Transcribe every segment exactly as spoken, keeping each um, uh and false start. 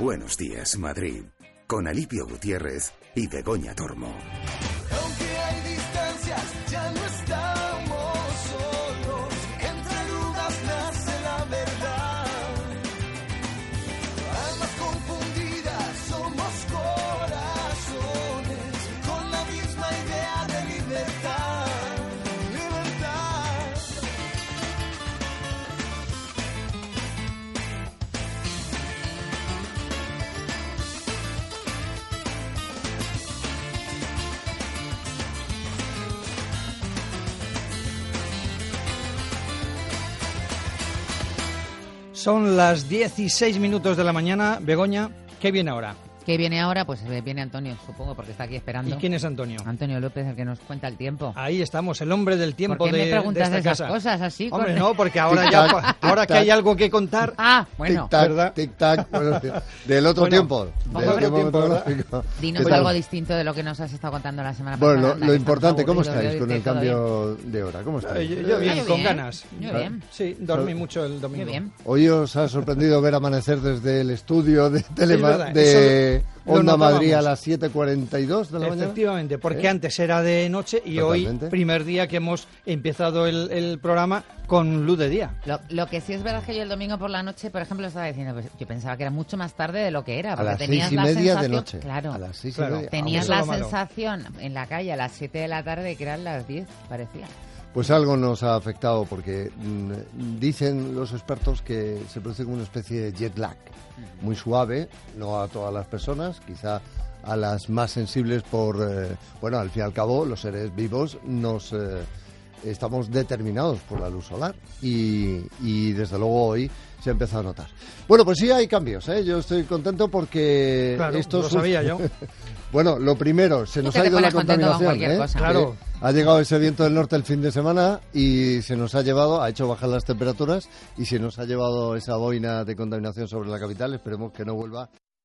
Buenos días, Madrid, con Alipio Gutiérrez y Begoña Tormo. Aunque hay distancias, ya no estamos solos. Entre dudas nace la verdad. Almas confundidas, somos corazones con la misma idea de libertad. Libertad. Son las dieciséis minutos de la mañana. Begoña, ¿qué viene ahora? ¿Qué viene ahora? Pues viene Antonio, supongo, porque está aquí esperando. ¿Y quién es Antonio? Antonio López, el que nos cuenta el tiempo. Ahí estamos, el hombre del tiempo ¿Por qué de, me preguntas de esta esas casa. cosas así? Hombre, con- no, porque ahora ya, ahora que hay algo que contar... Ah, bueno. ¿verdad? Tic tac, bueno, del otro Bueno, tiempo, del del otro tiempo tiempo, ¿verdad? meteorológico. Dinos ¿Qué tal? algo distinto de lo que nos has estado contando la semana Bueno, pasada. lo, anda, lo que importante, estamos ¿cómo aburridos estáis de con el oírte, ¿todo cambio de hora? ¿Cómo Eh, estáis? Yo, yo bien, Yo con bien, ganas. yo bien. Sí, dormí mucho el domingo. Muy bien. Hoy os ha sorprendido ver amanecer desde el estudio de Telema, verdad, de eso lo Onda notábamos. Madrid a las siete cuarenta y dos de la mañana. Efectivamente, porque ¿Eh? antes era de noche y Totalmente. hoy, primer día que hemos empezado el, el programa con luz de día. Lo, lo que sí es verdad es que yo el domingo por la noche, por ejemplo, estaba diciendo, pues yo pensaba que era mucho más tarde de lo que era. A Porque las tenías seis y la media de sensación, noche. Claro, A las seis Claro. y media. tenías Eso es la lo malo. sensación en la calle a las siete de la tarde que eran las diez, parecía. Pues algo nos ha afectado porque mm, dicen los expertos que se produce como una especie de jet lag, muy suave, no a todas las personas, quizá a las más sensibles por, eh, bueno, al fin y al cabo los seres vivos nos eh, estamos determinados por la luz solar y, y desde luego hoy se ha empezado a notar. Bueno, pues sí hay cambios, ¿eh? Yo estoy contento porque Claro, estos lo sabía yo. Bueno, lo primero, se nos que ha te ido la pones contento con contaminación, cualquier ¿eh? cosa. Claro. Eh, Ha llegado ese viento del norte el fin de semana y se nos ha llevado, ha hecho bajar las temperaturas y se nos ha llevado esa boina de contaminación sobre la capital. Esperemos que no vuelva.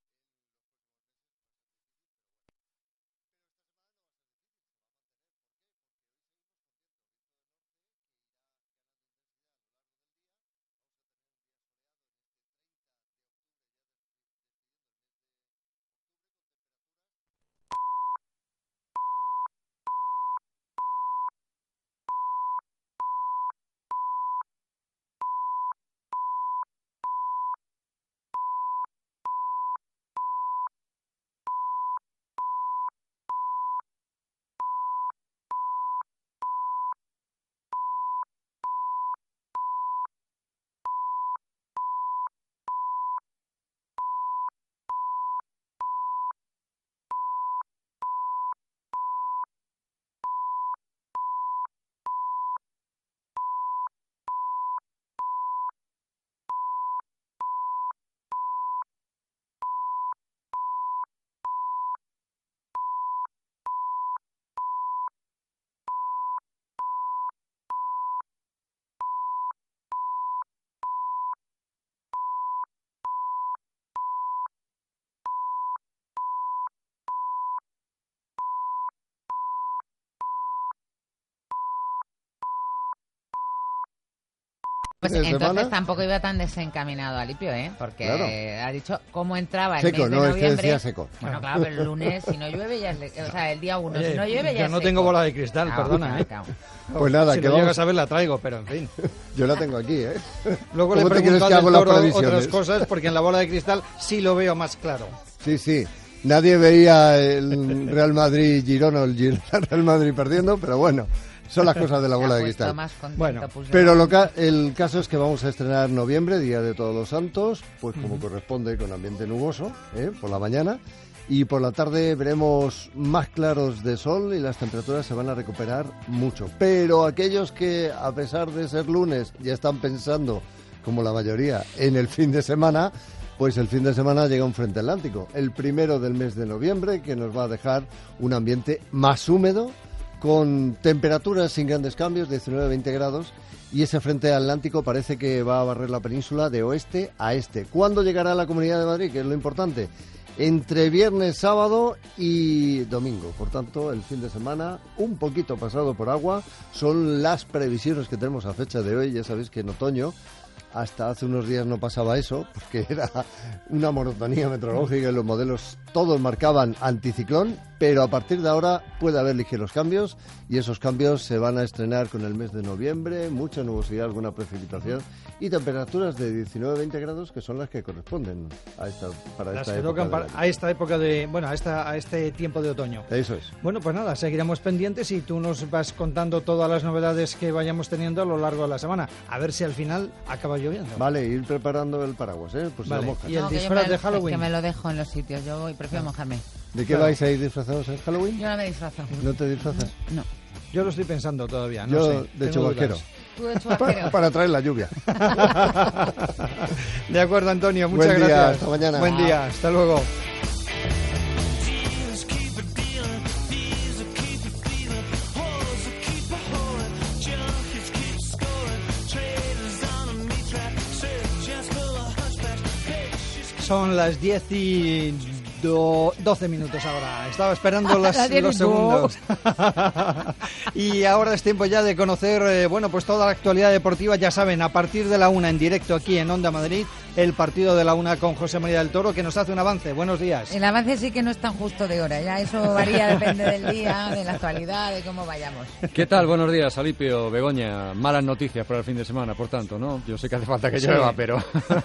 Pues ¿De entonces semana? tampoco iba tan desencaminado Alipio, ¿eh? Porque Claro. ha dicho cómo entraba el Seco, mes de no, es que noviembre. decía seco. Bueno, claro, pero el lunes, si no llueve, ya es... le- O sea, el día uno, Oye, si no llueve, ya yo es no seco. tengo bola de cristal, Claro, perdona, claro, ¿eh? claro. Pues nada, si que lo vamos. llegas a ver la traigo, pero en fin. Yo la tengo aquí, ¿eh? Luego le ¿Cómo te pregunto quieres al que hago del las Toro previsiones? otras cosas porque en la bola de cristal sí lo veo más claro. Sí, sí. Nadie veía el Real Madrid-Girona o el Girona Real Madrid perdiendo, pero bueno, son las cosas de la Se ha bola de puesto cristal. más contento, Bueno, pues, Pero lo ca- el caso es que vamos a estrenar noviembre, Día de Todos los Santos, pues como corresponde, con ambiente nuboso, ¿eh? Por la mañana. Y por la tarde veremos más claros de sol y las temperaturas se van a recuperar mucho. Pero aquellos que, a pesar de ser lunes, ya están pensando, como la mayoría, en el fin de semana, pues el fin de semana llega un frente atlántico, el primero del mes de noviembre, que nos va a dejar un ambiente más húmedo, con temperaturas sin grandes cambios, diecinueve a veinte grados, y ese frente atlántico parece que va a barrer la península de oeste a este. ¿Cuándo llegará a la Comunidad de Madrid? Que es lo importante. Entre viernes, sábado y domingo. Por tanto, el fin de semana, un poquito pasado por agua, son las previsiones que tenemos a fecha de hoy. Ya sabéis que en otoño Hasta hace unos días no pasaba eso, porque era una monotonía meteorológica y los modelos todos marcaban anticiclón, pero a partir de ahora puede haber ligeros cambios y esos cambios se van a estrenar con el mes de noviembre, mucha nubosidad, alguna precipitación y temperaturas de diecinueve a veinte grados que son las que corresponden a esta, para las esta que época. tocan para, a esta época de, bueno, a, esta, a este tiempo de otoño. Eso es. Bueno, pues nada, seguiremos pendientes y tú nos vas contando todas las novedades que vayamos teniendo a lo largo de la semana. A ver si al final acaba lloviendo. Vale, ir preparando el paraguas, ¿eh? Pues vale. si la mojas. Y el No, que disfraz yo me- de Halloween. Es que me lo dejo en los sitios, yo voy, prefiero mojarme. ¿De qué Claro. vais a ir disfrazados en Halloween? Yo no me disfrazo. ¿No te disfrazas? No. Yo lo estoy pensando todavía, no Yo sé. de tengo chubasquero. dudas. Tú de chubasquero. Para traer la lluvia. De acuerdo, Antonio, muchas Buen día, gracias. hasta mañana. Buen día, hasta luego. Son las diez y do- doce minutos ahora. Estaba esperando las, Las diez y los segundos. Y ahora es tiempo ya de conocer, eh, bueno, pues toda la actualidad deportiva. Ya saben, a partir de la una en directo aquí en Onda Madrid, el partido de la una con José María del Toro, que nos hace un avance. Buenos días. El avance sí que no es tan justo de hora, ya eso varía, depende del día, de la actualidad, de cómo vayamos. ¿Qué tal? Buenos días, Alipio, Begoña. Malas noticias para el fin de semana, por tanto, ¿no? Yo sé que hace falta que Sí. llueva, pero...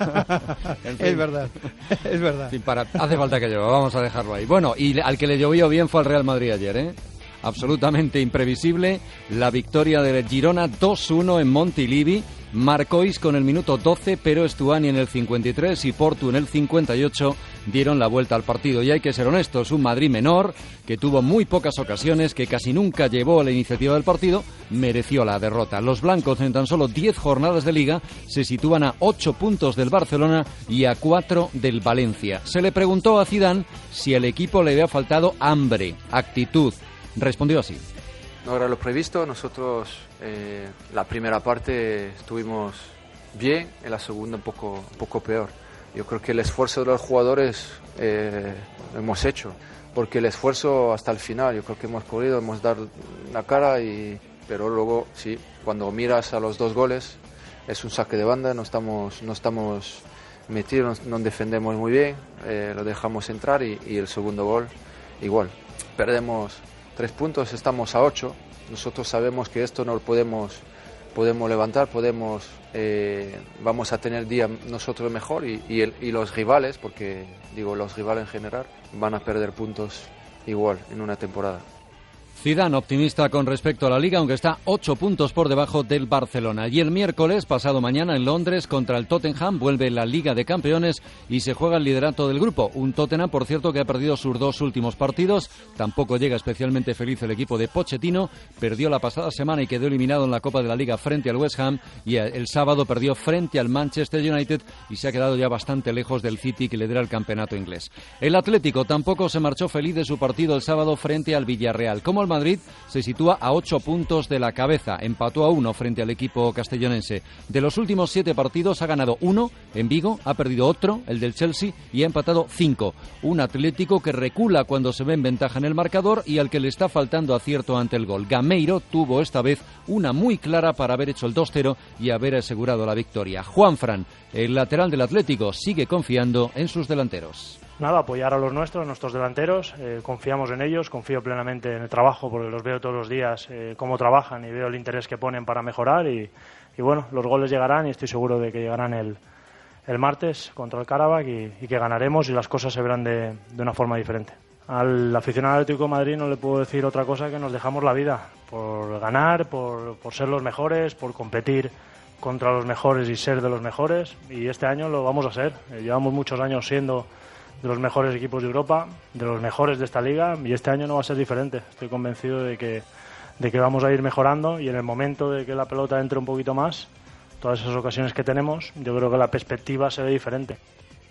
En fin. Es verdad, es verdad. En fin, para... hace falta que llueva, vamos a dejarlo ahí. Bueno, y al que le llovió bien fue al Real Madrid ayer, ¿eh? Absolutamente imprevisible la victoria del Girona dos uno en Montilivi. Marcois con el minuto doce, pero Estuani en el cincuenta y tres y Portu en el cincuenta y ocho dieron la vuelta al partido. Y hay que ser honestos, un Madrid menor que tuvo muy pocas ocasiones, que casi nunca llevó la iniciativa del partido, mereció la derrota. Los blancos en tan solo diez jornadas de liga se sitúan a ocho puntos del Barcelona y a cuatro del Valencia. Se le preguntó a Zidane si al equipo le había faltado hambre, actitud. Respondió así. No era lo previsto, nosotros eh, la primera parte estuvimos bien, en la segunda un poco, un poco peor. Yo creo que el esfuerzo de los jugadores eh, lo hemos hecho, porque el esfuerzo hasta el final, yo creo que hemos corrido, hemos dado la cara, y, pero luego sí, cuando miras a los dos goles es un saque de banda, no estamos, no estamos metidos, no defendemos muy bien, eh, lo dejamos entrar y, y el segundo gol igual, perdemos tres puntos, estamos a ocho. Nosotros sabemos que esto no lo podemos, podemos levantar, podemos, eh, vamos a tener día nosotros mejor y, y, el, y los rivales, porque digo los rivales en general, van a perder puntos igual en una temporada. Zidane optimista con respecto a la Liga, aunque está ocho puntos por debajo del Barcelona. Y el miércoles, pasado mañana, en Londres, contra el Tottenham, vuelve la Liga de Campeones y se juega el liderato del grupo. Un Tottenham, por cierto, que ha perdido sus dos últimos partidos. Tampoco llega especialmente feliz el equipo de Pochettino. Perdió la pasada semana y quedó eliminado en la Copa de la Liga frente al West Ham. Y el sábado perdió frente al Manchester United y se ha quedado ya bastante lejos del City, que lidera el campeonato inglés. El Atlético tampoco se marchó feliz de su partido el sábado frente al Villarreal. Como el Madrid se sitúa a ocho puntos de la cabeza, empató a uno frente al equipo castellonense. De los últimos siete partidos ha ganado uno en Vigo, ha perdido otro, el del Chelsea, y ha empatado cinco. Un Atlético que recula cuando se ve en ventaja en el marcador y al que le está faltando acierto ante el gol. Gameiro tuvo esta vez una muy clara para haber hecho el dos cero y haber asegurado la victoria. Juanfran, el lateral del Atlético, sigue confiando en sus delanteros. Nada, apoyar a los nuestros, nuestros delanteros, eh, confiamos en ellos, confío plenamente en el trabajo porque los veo todos los días eh, cómo trabajan y veo el interés que ponen para mejorar y, y bueno, los goles llegarán y estoy seguro de que llegarán el, el martes contra el Karabakh y, y que ganaremos y las cosas se verán de, de una forma diferente. Al aficionado del Atlético de Madrid no le puedo decir otra cosa que nos dejamos la vida por ganar, por, por ser los mejores, por competir contra los mejores y ser de los mejores y este año lo vamos a ser. Eh, llevamos muchos años siendo de los mejores equipos de Europa, de los mejores de esta liga y este año no va a ser diferente. Estoy convencido de que, de que vamos a ir mejorando y en el momento de que la pelota entre un poquito más, todas esas ocasiones que tenemos, yo creo que la perspectiva se ve diferente.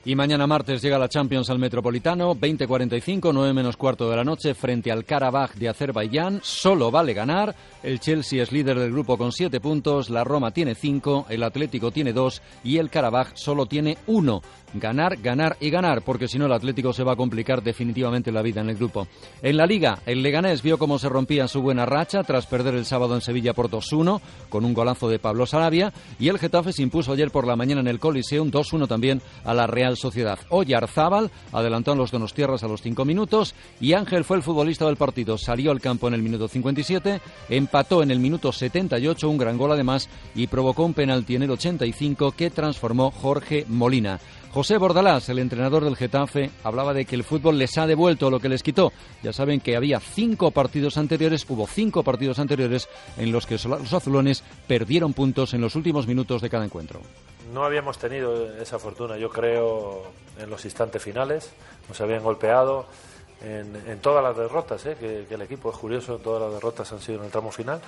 Y mañana martes llega la Champions al Metropolitano, veinte cuarenta y cinco, nueve menos cuarto de la noche, frente al Karabaj de Azerbaiyán. Solo vale ganar. El Chelsea es líder del grupo con siete puntos, la Roma tiene cinco, el Atlético tiene dos y el Karabaj solo tiene uno. Ganar, ganar y ganar, porque si no el Atlético se va a complicar definitivamente la vida en el grupo. En la Liga, el Leganés vio cómo se rompía su buena racha tras perder el sábado en Sevilla por dos uno, con un golazo de Pablo Sarabia, y el Getafe se impuso ayer por la mañana en el Coliseum dos uno también a la Real Sociedad. Oyarzábal adelantó a los donostiarras a los cinco minutos y Ángel fue el futbolista del partido. Salió al campo en el minuto cincuenta y siete, empató en el minuto setenta y ocho, un gran gol además, y provocó un penalti en el ochenta y cinco que transformó Jorge Molina. José Bordalás, el entrenador del Getafe, hablaba de que el fútbol les ha devuelto lo que les quitó. Ya saben que había cinco partidos anteriores, hubo cinco partidos anteriores en los que los azulones perdieron puntos en los últimos minutos de cada encuentro. No habíamos tenido esa fortuna, yo creo, en los instantes finales. Nos habían golpeado en, en todas las derrotas, ¿eh? que, que el equipo es curioso, todas las derrotas han sido en el tramo final.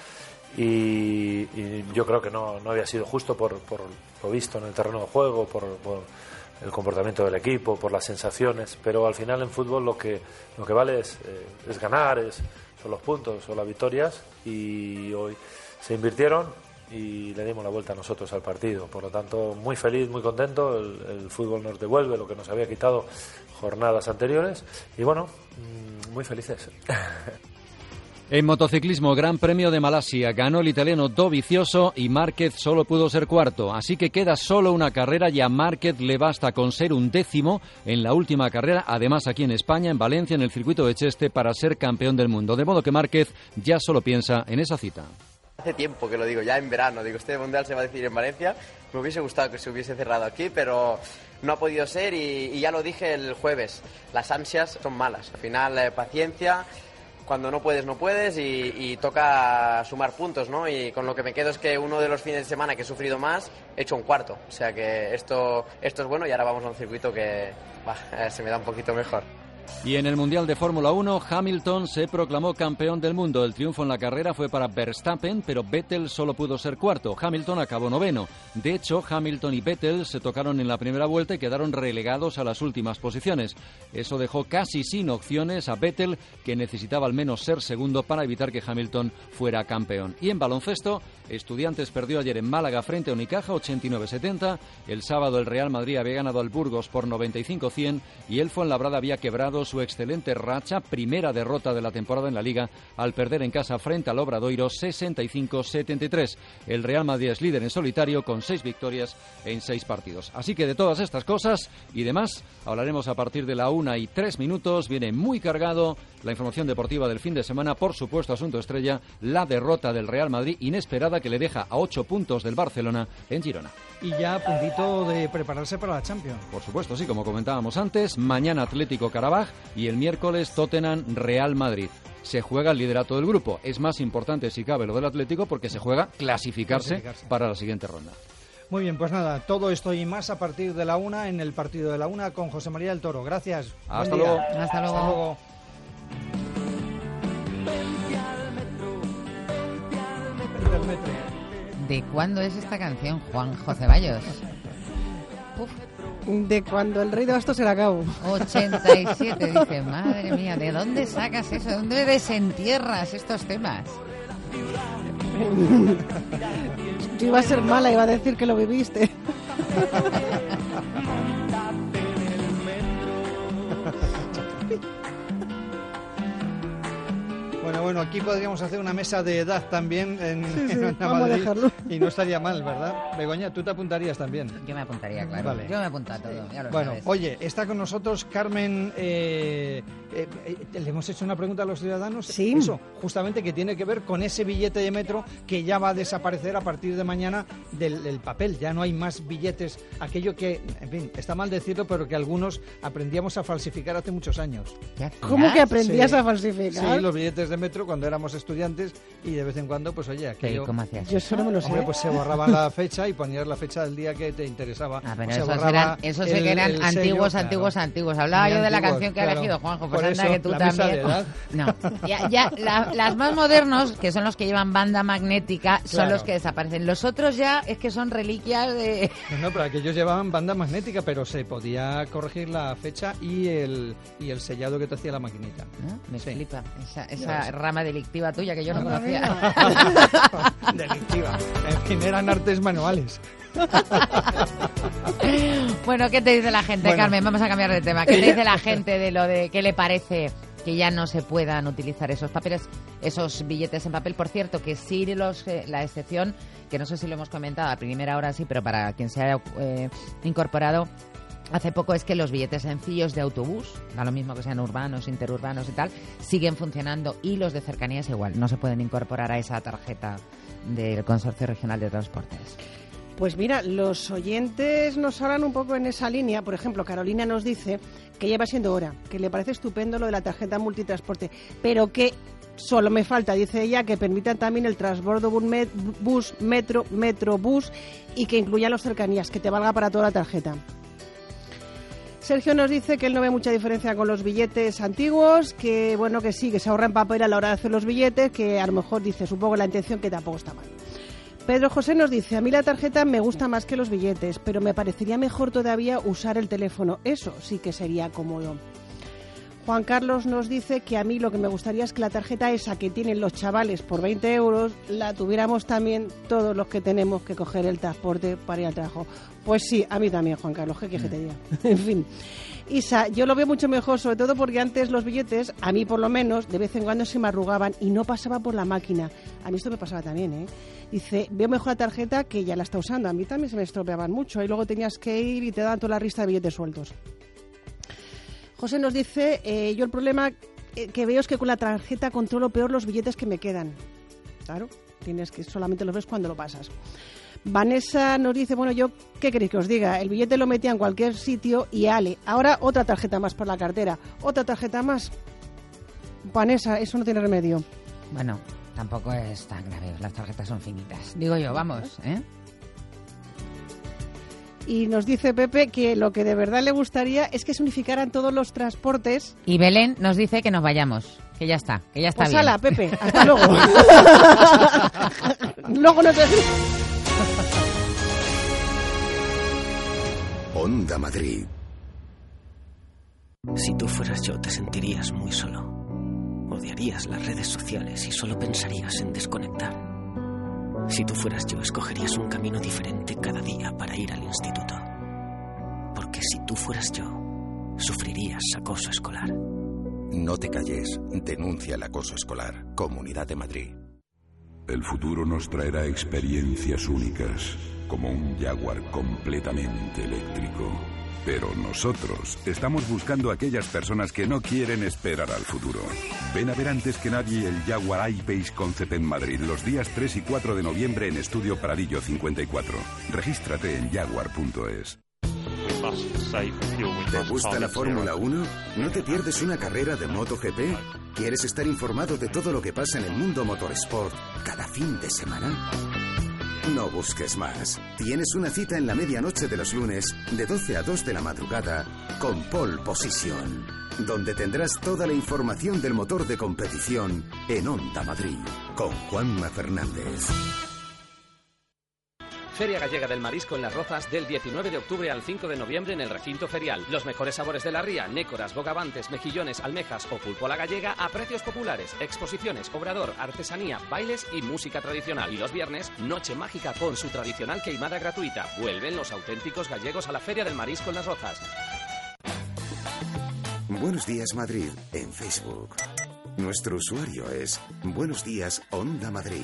Y, y yo creo que no, no había sido justo por, por lo visto en el terreno de juego, por... por el comportamiento del equipo, por las sensaciones, pero al final en fútbol lo que lo que vale es, eh, es ganar, es, son los puntos, son las victorias, y hoy se invirtieron y le dimos la vuelta a nosotros al partido. Por lo tanto, muy feliz, muy contento, el, el fútbol nos devuelve lo que nos había quitado jornadas anteriores y bueno, muy felices. En motociclismo, Gran Premio de Malasia, ganó el italiano Dovizioso y Márquez solo pudo ser cuarto, así que queda solo una carrera y a Márquez le basta con ser un décimo en la última carrera, además aquí en España, en Valencia, en el circuito de Cheste, para ser campeón del mundo, de modo que Márquez ya solo piensa en esa cita. Hace tiempo que lo digo, ya en verano, digo, este Mundial se va a decidir en Valencia, me hubiese gustado que se hubiese cerrado aquí, pero no ha podido ser y, y ya lo dije el jueves, las ansias son malas, al final eh, paciencia. Cuando no puedes, no puedes y, y toca sumar puntos, ¿no? Y con lo que me quedo es que uno de los fines de semana que he sufrido más, he hecho un cuarto. O sea que esto, esto es bueno y ahora vamos a un circuito que bah, se me da un poquito mejor. Y en el Mundial de Fórmula uno, Hamilton se proclamó campeón del mundo. El triunfo en la carrera fue para Verstappen, pero Vettel solo pudo ser cuarto. Hamilton acabó noveno. De hecho, Hamilton y Vettel se tocaron en la primera vuelta y quedaron relegados a las últimas posiciones. Eso dejó casi sin opciones a Vettel, que necesitaba al menos ser segundo para evitar que Hamilton fuera campeón. Y en baloncesto, Estudiantes perdió ayer en Málaga frente a Unicaja ochenta y nueve setenta. El sábado el Real Madrid había ganado al Burgos por noventa y cinco cien y el Fuenlabrada había quebrado su excelente racha, primera derrota de la temporada en la Liga, al perder en casa frente al Obradoiro sesenta y cinco setenta y tres. El Real Madrid es líder en solitario con seis victorias en seis partidos. Así que de todas estas cosas y demás hablaremos a partir de la una y tres minutos. Viene muy cargado la información deportiva del fin de semana, por supuesto, asunto estrella, la derrota del Real Madrid inesperada que le deja a ocho puntos del Barcelona en Girona. Y ya a puntito de prepararse para la Champions. Por supuesto, sí, como comentábamos antes, mañana Atlético Karabaj y el miércoles Tottenham Real Madrid. Se juega el liderato del grupo. Es más importante, si cabe, lo del Atlético porque se juega clasificarse, clasificarse. para la siguiente ronda. Muy bien, pues nada, todo esto y más a partir de la una en el partido de la una con José María del Toro. Gracias. Hasta luego. Hasta luego. Hasta luego. ¿De cuándo es esta canción, Juan José Ceballos? Uf. De cuando el rey de bastos era cabo. ochenta y siete, dice, madre mía, ¿de dónde sacas eso? ¿De dónde desentierras estos temas? Yo iba a ser mala, iba a decir que lo viviste. Bueno, bueno, aquí podríamos hacer una mesa de edad también en, sí, sí, en Onda vamos Madrid, a dejarlo. y no estaría mal, ¿verdad? Begoña, tú te apuntarías también. Yo me apuntaría, claro. Vale. Yo me apunto a todo, ya lo Bueno, sabes. oye, está con nosotros Carmen. Eh, eh, eh, ¿Le hemos hecho una pregunta a los ciudadanos? Sí. Eso, justamente, que tiene que ver con ese billete de metro que ya va a desaparecer a partir de mañana del, del papel. Ya no hay más billetes. Aquello que, en fin, está mal decirlo, pero que algunos aprendíamos a falsificar hace muchos años. ¿Cómo que aprendías Sí. a falsificar? Sí, los billetes de metro metro cuando éramos estudiantes y de vez en cuando, pues oye, aquello... ¿Cómo hacías? Yo solo me lo sé. Hombre, pues se borraba la fecha y ponías la fecha del día que te interesaba. Ah, pero se esos borraba eran, esos sí el- que eran el antiguos, sello, antiguos, claro. antiguos. Hablaba Muy yo de la antiguos, canción que ha claro. elegido Juanjo, pues Por anda eso, que tú la mesa también. de edad. No, ya, ya la- las más modernos, que son los que llevan banda magnética, son Claro. los que desaparecen. Los otros ya es que son reliquias de... No, no, pero aquellos llevaban banda magnética, pero se podía corregir la fecha y el, y el sellado que te hacía la maquinita. ¿No? Me Sí. flipa esa, Ya esa ves. rama delictiva tuya que yo no Anda, conocía. Delictiva. En fin, eran artes manuales. Bueno, ¿qué te dice la gente, Bueno. Carmen? Vamos a cambiar de tema. ¿Qué te dice la gente de lo de qué le parece que ya no se puedan utilizar esos papeles, esos billetes en papel? Por cierto, que sí los, eh, la excepción, que no sé si lo hemos comentado a primera hora, sí, pero para quien se haya eh, incorporado hace poco, es que los billetes sencillos de autobús, da lo mismo que sean urbanos, interurbanos y tal, siguen funcionando, y los de cercanías igual, no se pueden incorporar a esa tarjeta del Consorcio Regional de Transportes. Pues mira, los oyentes nos hablan un poco en esa línea. Por ejemplo, Carolina nos dice que ya va siendo hora, que le parece estupendo lo de la tarjeta multitransporte, pero que solo me falta, dice ella, que permitan también el transbordo bus, met- bus metro, metrobús, y que incluyan los cercanías, que te valga para toda la tarjeta. Sergio nos dice que él no ve mucha diferencia con los billetes antiguos, que bueno, que sí, que se ahorra en papel a la hora de hacer los billetes, que a lo mejor dice, supongo la intención, que tampoco está mal. Pedro José nos dice, a mí la tarjeta me gusta más que los billetes, pero me parecería mejor todavía usar el teléfono. Eso sí que sería cómodo. Juan Carlos nos dice que a mí lo que me gustaría es que la tarjeta esa que tienen los chavales por veinte euros la tuviéramos también todos los que tenemos que coger el transporte para ir al trabajo. Pues sí, a mí también, Juan Carlos, ¿qué quieres que te diga? En fin. Isa, yo lo veo mucho mejor, sobre todo porque antes los billetes, a mí por lo menos, de vez en cuando se me arrugaban y no pasaba por la máquina. A mí esto me pasaba también, ¿eh? Dice, veo mejor la tarjeta que ya la está usando. A mí también se me estropeaban mucho y luego tenías que ir y te daban toda la lista de billetes sueltos. José nos dice, eh, yo el problema eh, que veo es que con la tarjeta controlo peor los billetes que me quedan. Claro, tienes que solamente los ves cuando lo pasas. Vanessa nos dice, bueno, yo, ¿qué queréis que os diga? El billete lo metía en cualquier sitio y ale. Ahora otra tarjeta más por la cartera. Otra tarjeta más. Vanessa, eso no tiene remedio. Bueno, tampoco es tan grave, las tarjetas son finitas. Digo yo, vamos, ¿eh? Y nos dice Pepe que lo que de verdad le gustaría es que se unificaran todos los transportes. Y Belén nos dice que nos vayamos, que ya está, que ya está Pues bien. hala, Pepe, hasta luego. Luego nos decimos... Onda Madrid. Si tú fueras yo, te sentirías muy solo. Odiarías las redes sociales y solo pensarías en desconectar. Si tú fueras yo, escogerías un camino diferente cada día para ir al instituto. Porque si tú fueras yo, sufrirías acoso escolar. No te calles. Denuncia el acoso escolar. Comunidad de Madrid. El futuro nos traerá experiencias únicas, como un Jaguar completamente eléctrico. Pero nosotros estamos buscando a aquellas personas que no quieren esperar al futuro. Ven a ver antes que nadie el Jaguar I-Pace Concept en Madrid los días tres y cuatro de noviembre en Estudio Pradillo cincuenta y cuatro. Regístrate en jaguar punto es. ¿Te gusta la Fórmula uno? ¿No te pierdes una carrera de MotoGP? ¿Quieres estar informado de todo lo que pasa en el mundo motorsport cada fin de semana? No busques más. Tienes una cita en la medianoche de los lunes, de doce a dos de la madrugada, con Pole Position, donde tendrás toda la información del motor de competición en Onda Madrid, con Juanma Fernández. Feria Gallega del Marisco en Las Rozas del diecinueve de octubre al cinco de noviembre en el recinto ferial. Los mejores sabores de la ría, nécoras, bogavantes, mejillones, almejas o pulpo a la gallega a precios populares, exposiciones, obrador, artesanía, bailes y música tradicional. Y los viernes, noche mágica con su tradicional queimada gratuita. Vuelven los auténticos gallegos a la Feria del Marisco en Las Rozas. Buenos días Madrid en Facebook. Nuestro usuario es Buenos días Onda Madrid.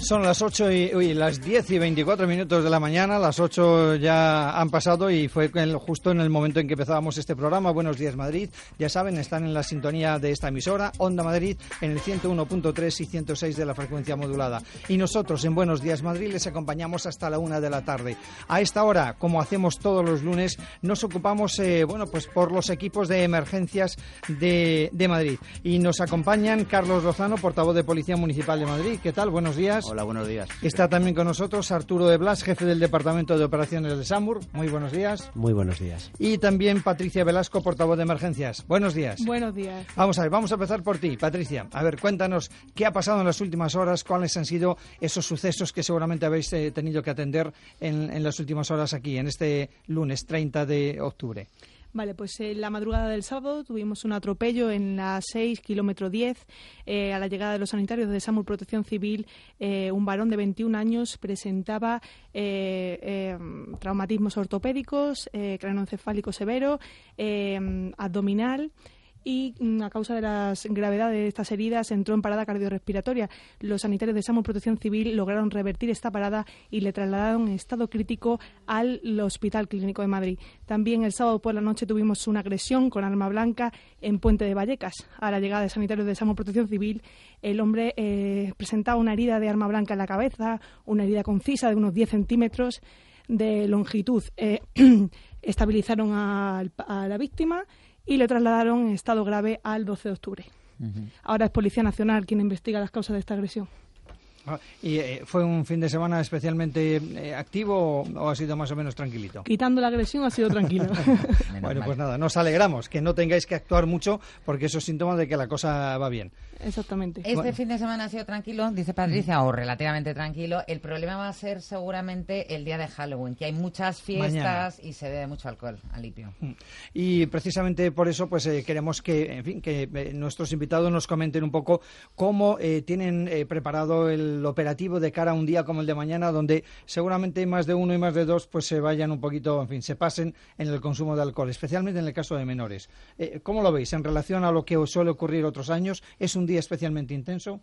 Son las ocho y uy, las diez y veinticuatro minutos de la mañana, las ocho ya han pasado y fue justo en el momento en que empezábamos este programa. Buenos días, Madrid. Ya saben, están en la sintonía de esta emisora, Onda Madrid, en el ciento uno punto tres y ciento seis de la frecuencia modulada. Y nosotros en Buenos días, Madrid, les acompañamos hasta la una de la tarde. A esta hora, como hacemos todos los lunes, nos ocupamos, eh, bueno, pues por los equipos de emergencias de, de Madrid. Y nos acompañan Carlos Lozano, portavoz de Policía Municipal de Madrid. ¿Qué tal? Buenos días. Hola, buenos días. Está también con nosotros Arturo de Blas, jefe del Departamento de Operaciones de SAMUR. Muy buenos días. Muy buenos días. Y también Patricia Velasco, portavoz de Emergencias. Buenos días. Buenos días. Vamos a ver, vamos a empezar por ti, Patricia. A ver, cuéntanos qué ha pasado en las últimas horas, cuáles han sido esos sucesos que seguramente habéis eh, tenido que atender en, en las últimas horas aquí, en este lunes treinta de octubre. Vale, pues en la madrugada del sábado tuvimos un atropello en la seis, kilómetro diez. Eh, a la llegada de los sanitarios de SAMUR Protección Civil, eh, un varón de veintiún años presentaba eh, eh, traumatismos ortopédicos, eh, craneoencefálico severo, eh, abdominal. Y a causa de las gravedades de estas heridas entró en parada cardiorrespiratoria. Los sanitarios de SAMUR Protección Civil lograron revertir esta parada y le trasladaron en estado crítico al Hospital Clínico de Madrid. También el sábado por la noche tuvimos una agresión con arma blanca en Puente de Vallecas. A la llegada de sanitarios de SAMUR Protección Civil, el hombre eh, presentaba una herida de arma blanca en la cabeza, una herida concisa de unos diez centímetros de longitud. Eh, estabilizaron a, a la víctima y le trasladaron en estado grave al doce de octubre. Uh-huh. Ahora es Policía Nacional quien investiga las causas de esta agresión. ¿Y eh, fue un fin de semana especialmente eh, activo o, o ha sido más o menos tranquilito? Quitando la agresión ha sido tranquilo. Bueno, pues nada, nos alegramos, que no tengáis que actuar mucho porque eso es síntoma de que la cosa va bien. Exactamente. Este bueno. fin de semana ha sido tranquilo, dice Patricia, mm. o relativamente tranquilo. El problema va a ser seguramente el día de Halloween, que hay muchas fiestas Mañana. Y se bebe mucho alcohol, Alipio. Y precisamente por eso pues eh, queremos que, en fin, que eh, nuestros invitados nos comenten un poco cómo eh, tienen eh, preparado el operativo de cara a un día como el de mañana, donde seguramente más de uno y más de dos pues se vayan un poquito, en fin, se pasen en el consumo de alcohol, especialmente en el caso de menores. Eh, ¿Cómo lo veis en relación a lo que suele ocurrir otros años? ¿Es un día especialmente intenso?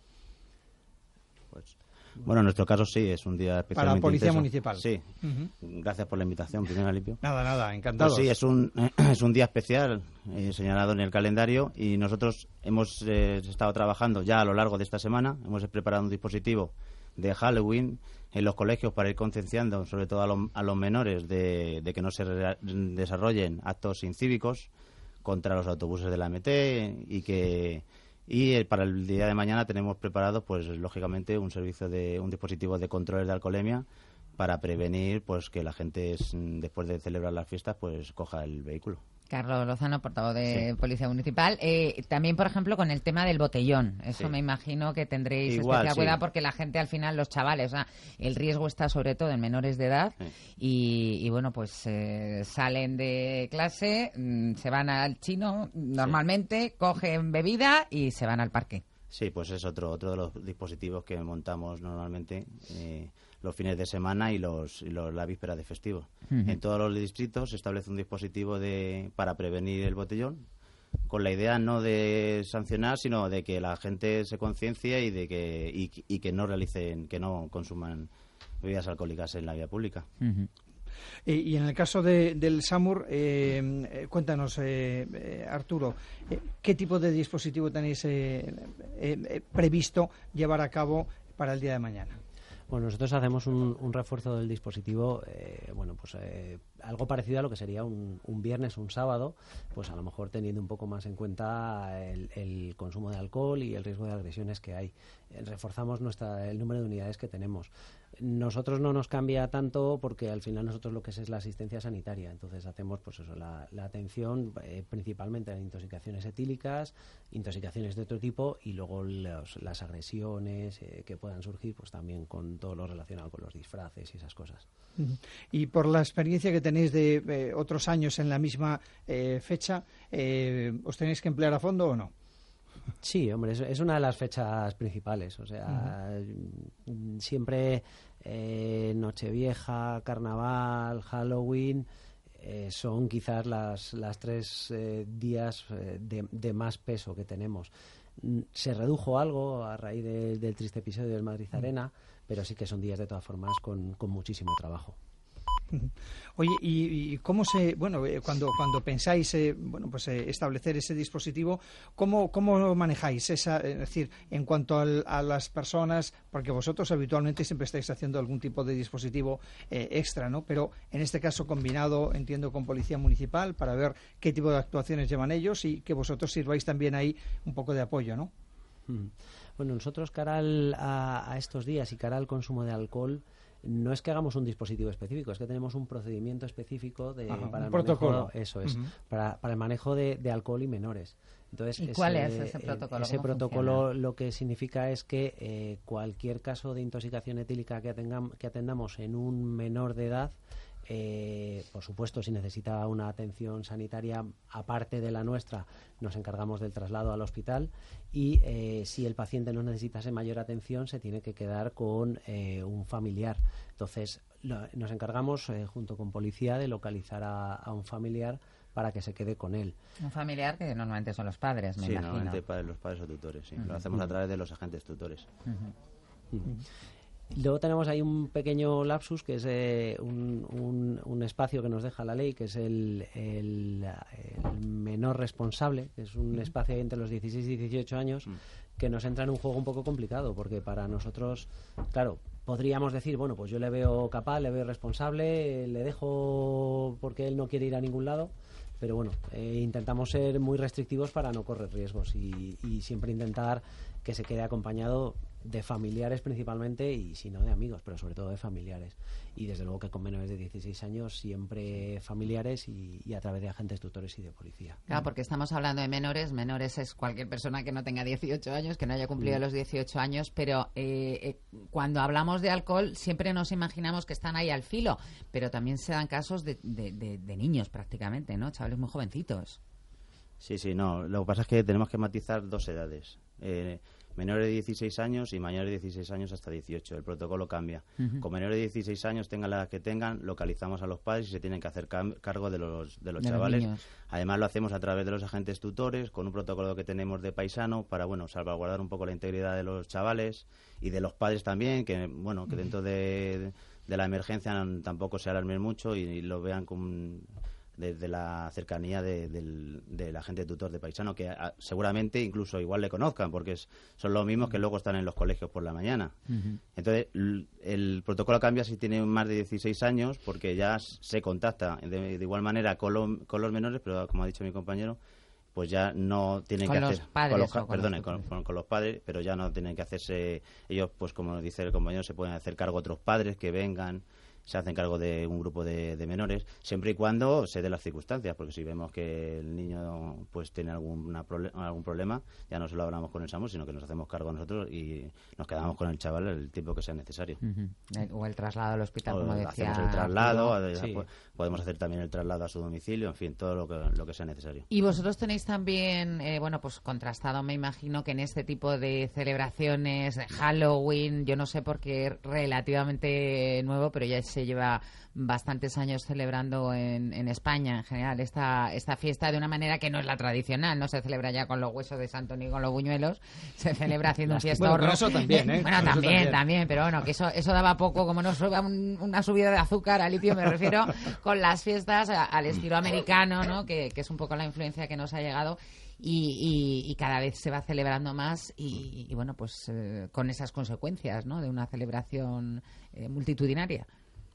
Pues, bueno, en nuestro caso sí, es un día especialmente Para Policía intenso. Municipal. Sí. Uh-huh. Gracias por la invitación, primero, Alipio. Nada, nada, encantado. Pues sí, es un, es un día especial eh, señalado en el calendario y nosotros hemos eh, estado trabajando ya a lo largo de esta semana, hemos preparado un dispositivo de Halloween en los colegios para ir concienciando sobre todo a, lo, a los menores de, de que no se re, desarrollen actos incívicos contra los autobuses de la M T y que y para el día de mañana tenemos preparado pues lógicamente un servicio de un dispositivo de controles de alcoholemia para prevenir pues que la gente después de celebrar las fiestas pues coja el vehículo. Carlos Lozano, portavoz de sí. Policía Municipal. Eh, también, por ejemplo, con el tema del botellón. Eso sí. Me imagino que tendréis Igual, especial sí. cuidado porque la gente, al final, los chavales, o sea, el riesgo está sobre todo en menores de edad sí. y, y, bueno, pues eh, salen de clase, mmm, se van al chino normalmente, sí. cogen bebida y se van al parque. Sí, pues es otro otro de los dispositivos que montamos normalmente eh, los fines de semana y los, y los la víspera de festivo. Uh-huh. En todos los distritos se establece un dispositivo de para prevenir el botellón, con la idea no de sancionar, sino de que la gente se conciencie y de que y, y que no realicen, que no consuman bebidas alcohólicas en la vía pública. Uh-huh. Y, y en el caso de, del SAMUR, eh, cuéntanos, eh, eh, Arturo, eh, ¿qué tipo de dispositivo tenéis eh, eh, previsto llevar a cabo para el día de mañana? Bueno, nosotros hacemos un, un refuerzo del dispositivo, eh, bueno, pues eh, algo parecido a lo que sería un, un viernes o un sábado, pues a lo mejor teniendo un poco más en cuenta el, el consumo de alcohol y el riesgo de agresiones que hay. Eh, reforzamos nuestra, el número de unidades que tenemos. Nosotros no nos cambia tanto porque al final nosotros lo que es es la asistencia sanitaria, entonces hacemos pues eso, la, la atención eh, principalmente a intoxicaciones etílicas, intoxicaciones de otro tipo y luego los, las agresiones eh, que puedan surgir pues también con todo lo relacionado con los disfraces y esas cosas. Y por la experiencia que tenéis de eh, otros años en la misma eh, fecha, eh, ¿os tenéis que emplear a fondo o no? Sí, hombre, es, es una de las fechas principales. O sea, uh-huh. siempre eh, Nochevieja, Carnaval, Halloween eh, son quizás las, las tres eh, días eh, de, de más peso que tenemos. Se redujo algo a raíz de, del triste episodio del Madrid Arena, pero sí que son días de todas formas con, con muchísimo trabajo. Oye, ¿y, y cómo se, bueno, eh, cuando cuando pensáis, eh, bueno, pues eh, establecer ese dispositivo, cómo cómo manejáis esa, es decir, en cuanto al, a las personas, porque vosotros habitualmente siempre estáis haciendo algún tipo de dispositivo eh, extra, ¿no? Pero en este caso combinado, entiendo, con policía municipal para ver qué tipo de actuaciones llevan ellos y que vosotros sirváis también ahí un poco de apoyo, ¿no? Bueno, nosotros cara al, a, a estos días y cara al consumo de alcohol, no es que hagamos un dispositivo específico, es que tenemos un procedimiento específico de, Ajá, para un el protocolo. manejo, eso es, Uh-huh. para, para el manejo de, de alcohol y menores. Entonces, ¿Y ese, cuál es ese protocolo? Ese ¿Cómo protocolo funciona? lo que significa es que eh, cualquier caso de intoxicación etílica que, atengam- que atendamos en un menor de edad, Eh, por supuesto, si necesita una atención sanitaria aparte de la nuestra, nos encargamos del traslado al hospital y eh, si el paciente no necesitase mayor atención, se tiene que quedar con eh, un familiar. Entonces, lo, nos encargamos, eh, junto con policía, de localizar a, a un familiar para que se quede con él. Un familiar que normalmente son los padres, me sí, imagino. normalmente padres, los padres o tutores, sí. Uh-huh. Lo hacemos a través de los agentes tutores. Uh-huh. Uh-huh. Luego tenemos ahí un pequeño lapsus, que es eh, un, un, un espacio que nos deja la ley, que es el, el, el menor responsable, que es un espacio ahí entre los dieciséis y dieciocho años, que nos entra en un juego un poco complicado, porque para nosotros, claro, podríamos decir, bueno, pues yo le veo capaz, le veo responsable, le dejo porque él no quiere ir a ningún lado, pero bueno, eh, intentamos ser muy restrictivos para no correr riesgos y, y siempre intentar que se quede acompañado de familiares principalmente y si no de amigos, pero sobre todo de familiares. Y desde luego que con menores de dieciséis años siempre familiares y, y a través de agentes tutores y de policía. Claro, porque estamos hablando de menores. Menores es cualquier persona que no tenga dieciocho años, que no haya cumplido Mm. los dieciocho años, pero eh, eh, cuando hablamos de alcohol siempre nos imaginamos que están ahí al filo, pero también se dan casos de, de, de, de niños prácticamente, ¿no? Chavales muy jovencitos. Sí, sí, no. Lo que pasa es que tenemos que matizar dos edades. Eh, menores de dieciséis años y mayores de dieciséis años hasta dieciocho. El protocolo cambia. Ujú. Con menores de dieciséis años, tengan la edad que tengan, localizamos a los padres y se tienen que hacer cam- cargo de los, de los De los chavales. niños. Además, lo hacemos a través de los agentes tutores, con un protocolo que tenemos de paisano para, bueno, salvaguardar un poco la integridad de los chavales y de los padres también, que, bueno, que dentro de, de la emergencia tampoco se alarmen mucho y, y lo vean con... desde la cercanía de, del, del agente tutor de paisano, que a, seguramente incluso igual le conozcan, porque es, son los mismos que luego están en los colegios por la mañana. Uh-huh. Entonces, l- el protocolo cambia si tiene más de dieciséis años, porque ya s- se contacta de, de igual manera con, lo- con los menores, pero como ha dicho mi compañero, pues ya no tienen Con que los hacer padres con los, o ca- con los perdone, con, tutores. con- con los padres, pero ya no tienen que hacerse ellos, pues como dice el compañero, se pueden hacer cargo otros padres que vengan, se hacen cargo de un grupo de, de menores, siempre y cuando se den las circunstancias, porque si vemos que el niño pues tiene alguna prole- algún problema, ya no solo hablamos con el SAMUR, sino que nos hacemos cargo nosotros y nos quedamos con el chaval el tiempo que sea necesario. Uh-huh. El- o el traslado al hospital, O como decía. hacemos el traslado, Arturo. a- Sí. po- podemos hacer también el traslado a su domicilio, en fin, todo lo que, lo que sea necesario. Y vosotros tenéis también, eh, bueno, pues contrastado, me imagino, que en este tipo de celebraciones de Halloween, yo no sé por qué es relativamente nuevo, pero ya se lleva bastantes años celebrando en, en España en general esta, esta fiesta de una manera que no es la tradicional, no se celebra ya con los huesos de santo ni con los buñuelos, se celebra haciendo un fiestorro. Bueno, con eso también, ¿eh? Bueno, Con eso también, también. también, pero bueno, que eso, eso daba poco, como no suba un- una subida de azúcar al litio, me refiero, con las fiestas a- al estilo americano, ¿no? Que, que es un poco la influencia que nos ha llegado. Y, y- y cada vez se va celebrando más y, y, bueno, pues eh, con esas consecuencias, ¿no? De una celebración eh, multitudinaria.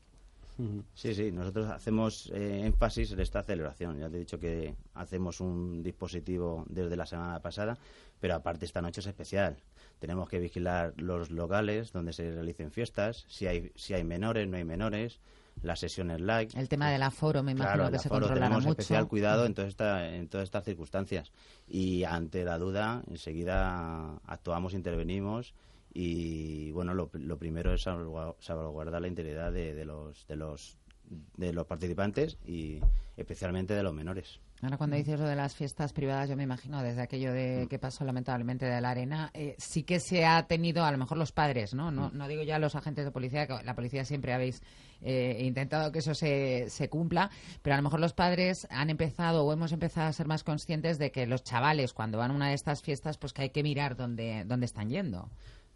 Sí, sí, nosotros hacemos eh, énfasis en esta celebración. Ya te he dicho que hacemos un dispositivo desde la semana pasada, pero aparte esta noche es especial. Tenemos que vigilar los locales donde se realicen fiestas, si hay si hay menores, no hay menores, las sesiones light. El tema del aforo, me imagino Claro, que el se aforo, controlará tenemos mucho. especial cuidado en, toda esta, en todas estas circunstancias. Y ante la duda, enseguida actuamos, intervenimos y, bueno, lo, lo primero es salvagu- salvaguardar la integridad de, de los de los de los participantes y especialmente de los menores. Ahora, cuando dices lo de las fiestas privadas, yo me imagino, desde aquello de que pasó lamentablemente de la arena, eh, sí que se ha tenido, a lo mejor los padres, ¿no? No, no digo ya los agentes de policía, que la policía siempre habéis eh, intentado que eso se, se cumpla, pero a lo mejor los padres han empezado o hemos empezado a ser más conscientes de que los chavales, cuando van a una de estas fiestas, pues que hay que mirar dónde, dónde están yendo.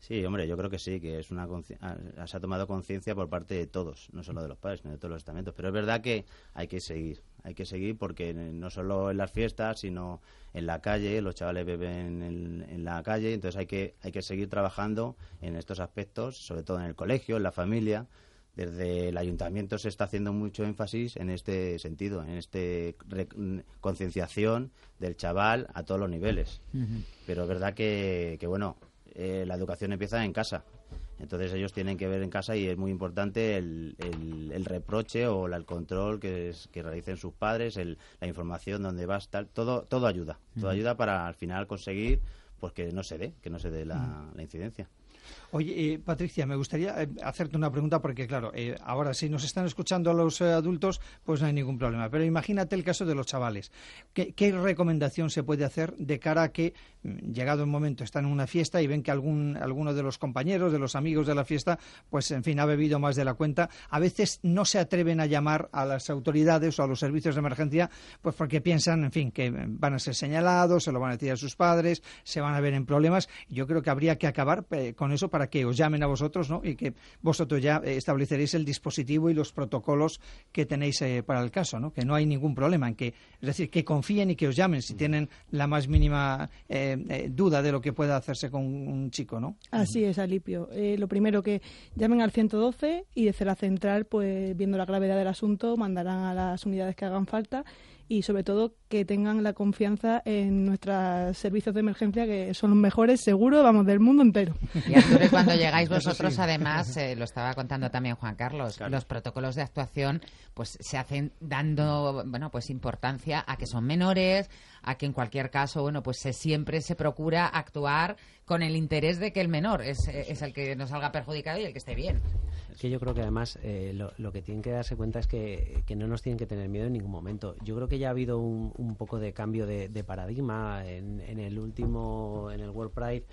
Sí, hombre, yo creo que sí, que es una consci- se ha tomado conciencia por parte de todos, no solo de los padres, sino de todos los estamentos. Pero es verdad que hay que seguir, hay que seguir porque no solo en las fiestas, sino en la calle, los chavales beben en, en la calle, entonces hay que, hay que seguir trabajando en estos aspectos, sobre todo en el colegio, en la familia. Desde el ayuntamiento se está haciendo mucho énfasis en este sentido, en este re- concienciación del chaval a todos los niveles. Uh-huh. Pero es verdad que, que bueno, eh, la educación empieza en casa. Entonces ellos tienen que ver en casa y es muy importante el, el, el reproche o la, el control que, es, que realicen sus padres, el, la información donde va a estar, todo, todo ayuda, todo uh-huh. ayuda para al final conseguir pues que no se dé, que no se dé la, uh-huh. la incidencia. Oye, eh, Patricia, me gustaría eh, hacerte una pregunta porque, claro, eh, ahora si nos están escuchando a los eh, adultos, pues no hay ningún problema. Pero imagínate el caso de los chavales. ¿Qué, qué recomendación se puede hacer de cara a que, llegado un momento, están en una fiesta y ven que algún alguno de los compañeros, de los amigos de la fiesta, pues, en fin, ha bebido más de la cuenta? A veces no se atreven a llamar a las autoridades o a los servicios de emergencia, pues porque piensan, en fin, que van a ser señalados, se lo van a decir a sus padres, se van a ver en problemas. Yo creo que habría que acabar eh, con eso para que os llamen a vosotros, ¿no? Y que vosotros ya eh, estableceréis el dispositivo y los protocolos que tenéis eh, para el caso, ¿no? Que no hay ningún problema en que, es decir, que confíen y que os llamen si tienen la más mínima eh, eh, duda de lo que pueda hacerse con un chico, ¿no? Así es, Alipio. Eh, lo primero, que llamen al ciento doce y desde la central, pues viendo la gravedad del asunto, mandarán a las unidades que hagan falta y sobre todo que tengan la confianza en nuestros servicios de emergencia, que son los mejores, seguro, vamos, del mundo entero. Y Arturo, cuando llegáis vosotros, además, eh, lo estaba contando también Juan Carlos, claro. Los protocolos de actuación pues se hacen dando, bueno, pues importancia a que son menores, a que en cualquier caso, bueno, pues se, siempre se procura actuar con el interés de que el menor es, es el que no salga perjudicado y el que esté bien. Es que yo creo que además eh, lo, lo que tienen que darse cuenta es que, que no nos tienen que tener miedo en ningún momento. Yo creo que ya ha habido un, un poco de cambio de, de paradigma en, en el último, en el World Pride.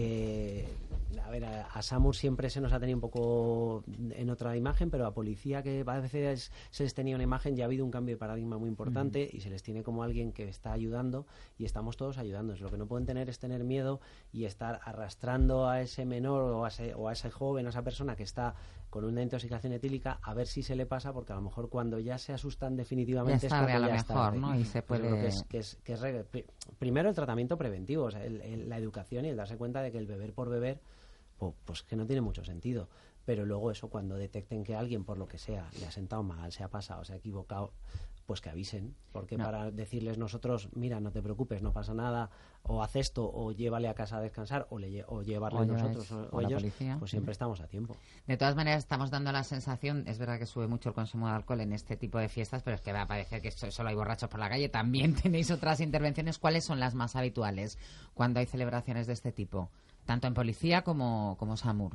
Eh, a ver, a, a Samur siempre se nos ha tenido un poco en otra imagen, pero a policía, que a veces se les tenía una imagen, ya ha habido un cambio de paradigma muy importante mm. y se les tiene como alguien que está ayudando y estamos todos ayudando. Lo que no pueden tener es tener miedo y estar arrastrando a ese menor o a ese, o a ese joven, a esa persona que está con una intoxicación etílica, a ver si se le pasa, porque a lo mejor cuando ya se asustan definitivamente ya sabe, es a lo ya mejor, ¿no? Y se puede... que es, que es, que es re... primero el tratamiento preventivo, o sea, el, el, la educación y el darse cuenta de que el beber por beber, pues, pues que no tiene mucho sentido. Pero luego eso, cuando detecten que alguien, por lo que sea, le ha sentado mal, se ha pasado, se ha equivocado, pues que avisen, porque no. Para decirles nosotros, mira, no te preocupes, no pasa nada, o haz esto, o llévale a casa a descansar, o, le, o llevarle o nosotros, o, o ellos, policía. Pues siempre estamos a tiempo. De todas maneras, estamos dando la sensación, es verdad que sube mucho el consumo de alcohol en este tipo de fiestas, pero es que va a parecer que solo hay borrachos por la calle. También tenéis otras intervenciones. ¿Cuáles son las más habituales cuando hay celebraciones de este tipo? Tanto en policía como, como Samur.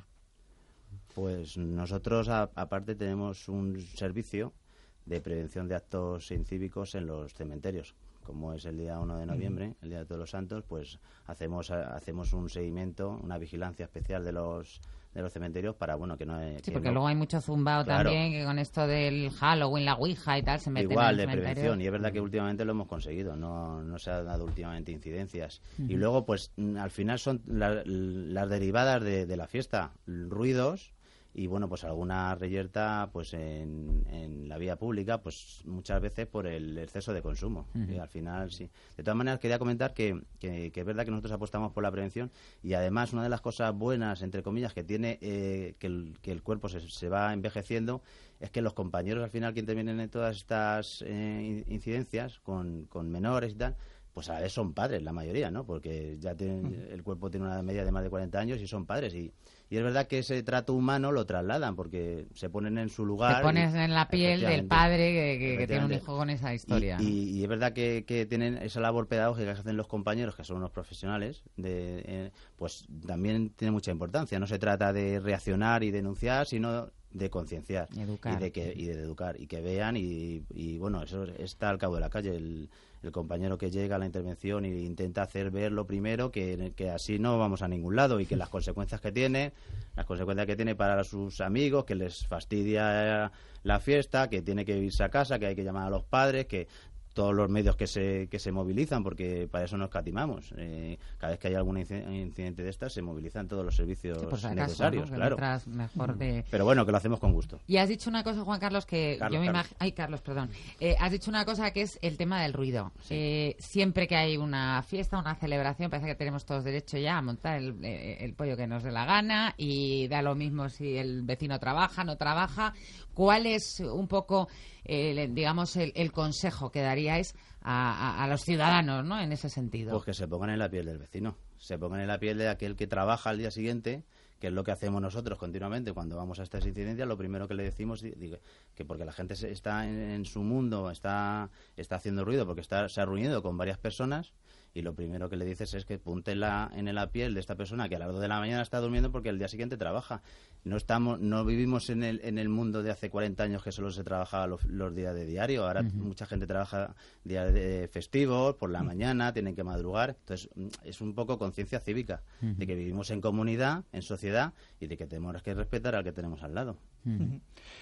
Pues nosotros, a, aparte, tenemos un servicio de prevención de actos incívicos en los cementerios. Como es el día uno de noviembre, uh-huh. el Día de Todos los Santos, pues hacemos hacemos un seguimiento, una vigilancia especial de los de los cementerios para, bueno, que no... Sí, que porque no... luego hay mucho zumbao claro. también, que con esto del Halloween, la Ouija y tal, se meten Igual, en de cementerio. prevención, y es verdad que últimamente lo hemos conseguido, no, no se han dado últimamente incidencias. Uh-huh. Y luego, pues, al final son la, las derivadas de, de la fiesta, ruidos... Y bueno, pues alguna reyerta pues en, en la vía pública, pues muchas veces por el exceso de consumo. Uh-huh. Y al final, sí. De todas maneras, quería comentar que, que, que es verdad que nosotros apostamos por la prevención y además una de las cosas buenas, entre comillas, que tiene eh, que, el, que el cuerpo se, se va envejeciendo es que los compañeros al final que intervienen en todas estas eh, incidencias con, con menores y tal, pues a la vez son padres la mayoría, ¿no? Porque ya tienen, el cuerpo tiene una media de más de cuarenta años y son padres. Y, y es verdad que ese trato humano lo trasladan porque se ponen en su lugar. Te pones y, en la piel del padre que, que, que tiene un hijo con esa historia. Y, y, y es verdad que, que tienen esa labor pedagógica que hacen los compañeros, que son unos profesionales, de, eh, pues también tiene mucha importancia. No se trata de reaccionar y denunciar, sino de concienciar y de que y de educar y que vean y, y bueno, eso está al cabo de la calle. El, el compañero que llega a la intervención e intenta hacer ver lo primero que, que así no vamos a ningún lado y que las consecuencias que tiene, las consecuencias que tiene para sus amigos, que les fastidia la fiesta, que tiene que irse a casa, que hay que llamar a los padres, que todos los medios que se que se movilizan, porque para eso nos catimamos. Eh, cada vez que hay algún incidente de estas, se movilizan todos los servicios sí, por si acaso, necesarios, ¿no? claro. Mejor de... Pero bueno, que lo hacemos con gusto. Y has dicho una cosa, Juan Carlos, que Carlos, yo me Carlos. imagino... Ay, Carlos, perdón. Eh, has dicho una cosa que es el tema del ruido. Sí. Eh, siempre que hay una fiesta, una celebración, parece que tenemos todos derecho ya a montar el, eh, el pollo que nos dé la gana, y da lo mismo si el vecino trabaja, no trabaja. ¿Cuál es un poco, eh, digamos, el, el consejo que daríais a, a, a los ciudadanos, ¿no?, en ese sentido? Pues que se pongan en la piel del vecino, se pongan en la piel de aquel que trabaja al día siguiente, que es lo que hacemos nosotros continuamente cuando vamos a estas incidencias. Lo primero que le decimos digo, que porque la gente está en, en su mundo, está está haciendo ruido porque está se ha reunido con varias personas, y lo primero que le dices es que ponte la, en la piel de esta persona que a las dos de la mañana está durmiendo porque el día siguiente trabaja. No estamos, no vivimos en el, en el mundo de hace cuarenta años que solo se trabajaba los, los días de diario. Ahora uh-huh. mucha gente trabaja días de festivos, por la uh-huh. mañana, tienen que madrugar. Entonces es un poco conciencia cívica uh-huh. de que vivimos en comunidad, en sociedad, y de que tenemos que respetar al que tenemos al lado. Uh-huh.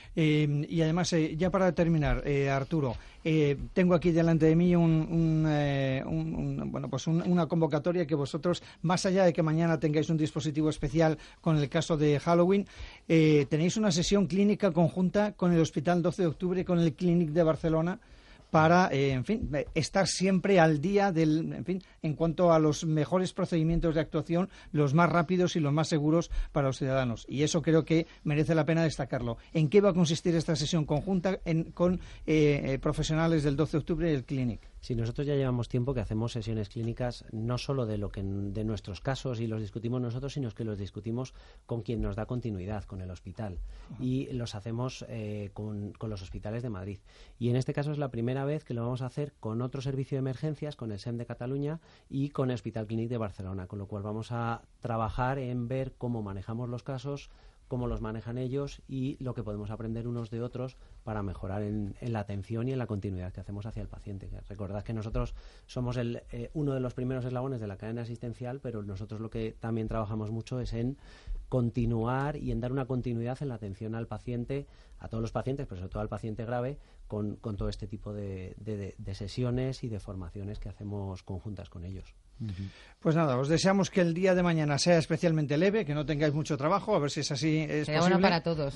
Eh, y además, eh, ya para terminar, eh, Arturo, eh, tengo aquí delante de mí un, un, eh, un, un, bueno, pues un, una convocatoria que vosotros, más allá de que mañana tengáis un dispositivo especial con el caso de Halloween, eh, tenéis una sesión clínica conjunta con el Hospital doce de octubre y con el Clínic de Barcelona para, eh, en fin, estar siempre al día del, en fin, en cuanto a los mejores procedimientos de actuación, los más rápidos y los más seguros para los ciudadanos. Y eso creo que merece la pena destacarlo. ¿En qué va a consistir esta sesión conjunta en, con eh, profesionales del doce de octubre y el Clínic? Sí, nosotros ya llevamos tiempo que hacemos sesiones clínicas, no solo de lo que de nuestros casos y los discutimos nosotros, sino que los discutimos con quien nos da continuidad, con el hospital. Uh-huh. Y los hacemos eh, con, con los hospitales de Madrid. Y en este caso es la primera vez que lo vamos a hacer con otro servicio de emergencias, con el S E M de Cataluña y con el Hospital Clínic de Barcelona, con lo cual vamos a trabajar en ver cómo manejamos los casos, cómo los manejan ellos y lo que podemos aprender unos de otros para mejorar en, en la atención y en la continuidad que hacemos hacia el paciente. Recordad que nosotros somos el, eh, uno de los primeros eslabones de la cadena asistencial, pero nosotros lo que también trabajamos mucho es en continuar y en dar una continuidad en la atención al paciente, a todos los pacientes, pero sobre todo al paciente grave, con, con todo este tipo de, de, de sesiones y de formaciones que hacemos conjuntas con ellos. Pues nada, os deseamos que el día de mañana sea especialmente leve, que no tengáis mucho trabajo, a ver si es así. Es Sería posible. Bueno para todos.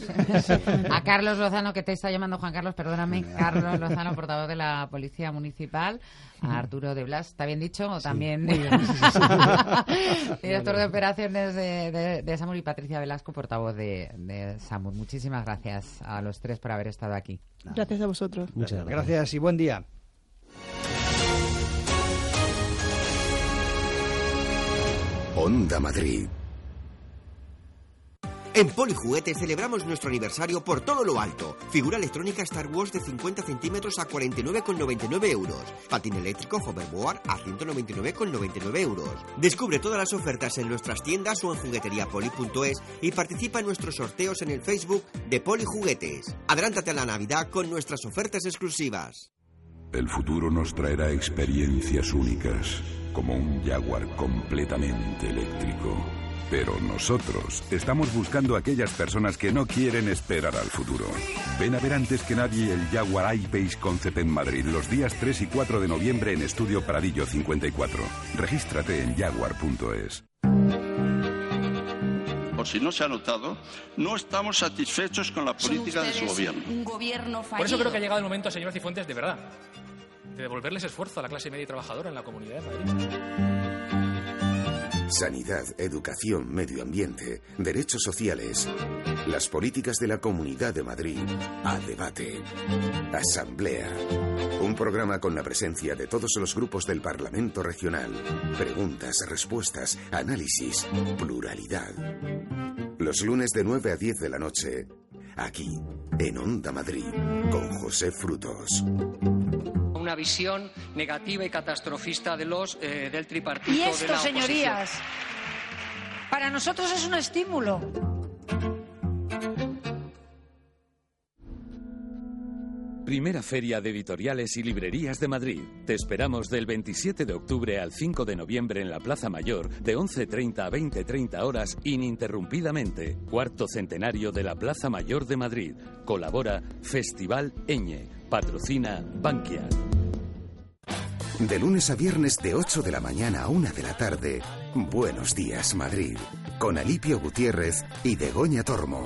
A Carlos Lozano, que te está llamando Juan Carlos, perdóname, Carlos Lozano, portavoz de la Policía Municipal, a Arturo de Blas, ¿está bien dicho? O también sí, bien, sí, sí, sí. director de operaciones de, de, de SAMUR, y Patricia Velasco, portavoz de, de SAMUR. Muchísimas gracias a los tres por haber estado aquí. Gracias a vosotros. Muchas gracias. Gracias y buen día. Onda Madrid. En Polijuguetes celebramos nuestro aniversario por todo lo alto. Figura electrónica Star Wars de cincuenta centímetros a cuarenta y nueve con noventa y nueve euros. Patín eléctrico Hoverboard a ciento noventa y nueve con noventa y nueve euros. Descubre todas las ofertas en nuestras tiendas o en jugueteriapoli punto es y participa en nuestros sorteos en el Facebook de Polijuguetes. Adelántate a la Navidad con nuestras ofertas exclusivas. El futuro nos traerá experiencias únicas, como un Jaguar completamente eléctrico. Pero nosotros estamos buscando a aquellas personas que no quieren esperar al futuro. Ven a ver antes que nadie el Jaguar I-Pace Concept en Madrid los días tres y cuatro de noviembre en Estudio Pradillo cincuenta y cuatro. Regístrate en jaguar punto es. Por si no se ha notado, no estamos satisfechos con la política de su gobierno. Un gobierno fallido. Por eso creo que ha llegado el momento, señor Cifuentes, de verdad, de devolverles esfuerzo a la clase media y trabajadora en la Comunidad de Madrid. Sanidad, educación, medio ambiente, derechos sociales. Las políticas de la Comunidad de Madrid a debate. Asamblea. Un programa con la presencia de todos los grupos del Parlamento Regional. Preguntas, respuestas, análisis, pluralidad. Los lunes de nueve a diez de la noche, aquí, en Onda Madrid, con José Frutos. Una visión negativa y catastrofista de los eh, del tripartito. Y esto, de la oposición. señorías, para nosotros es un estímulo. Primera Feria de Editoriales y Librerías de Madrid. Te esperamos del veintisiete de octubre al cinco de noviembre en la Plaza Mayor, de once treinta a veinte treinta horas, ininterrumpidamente. Cuarto centenario de la Plaza Mayor de Madrid. Colabora Festival Eñe. Patrocina Bankia. De lunes a viernes de ocho de la mañana a una de la tarde, Buenos Días Madrid, con Alipio Gutiérrez y Begoña Tormo.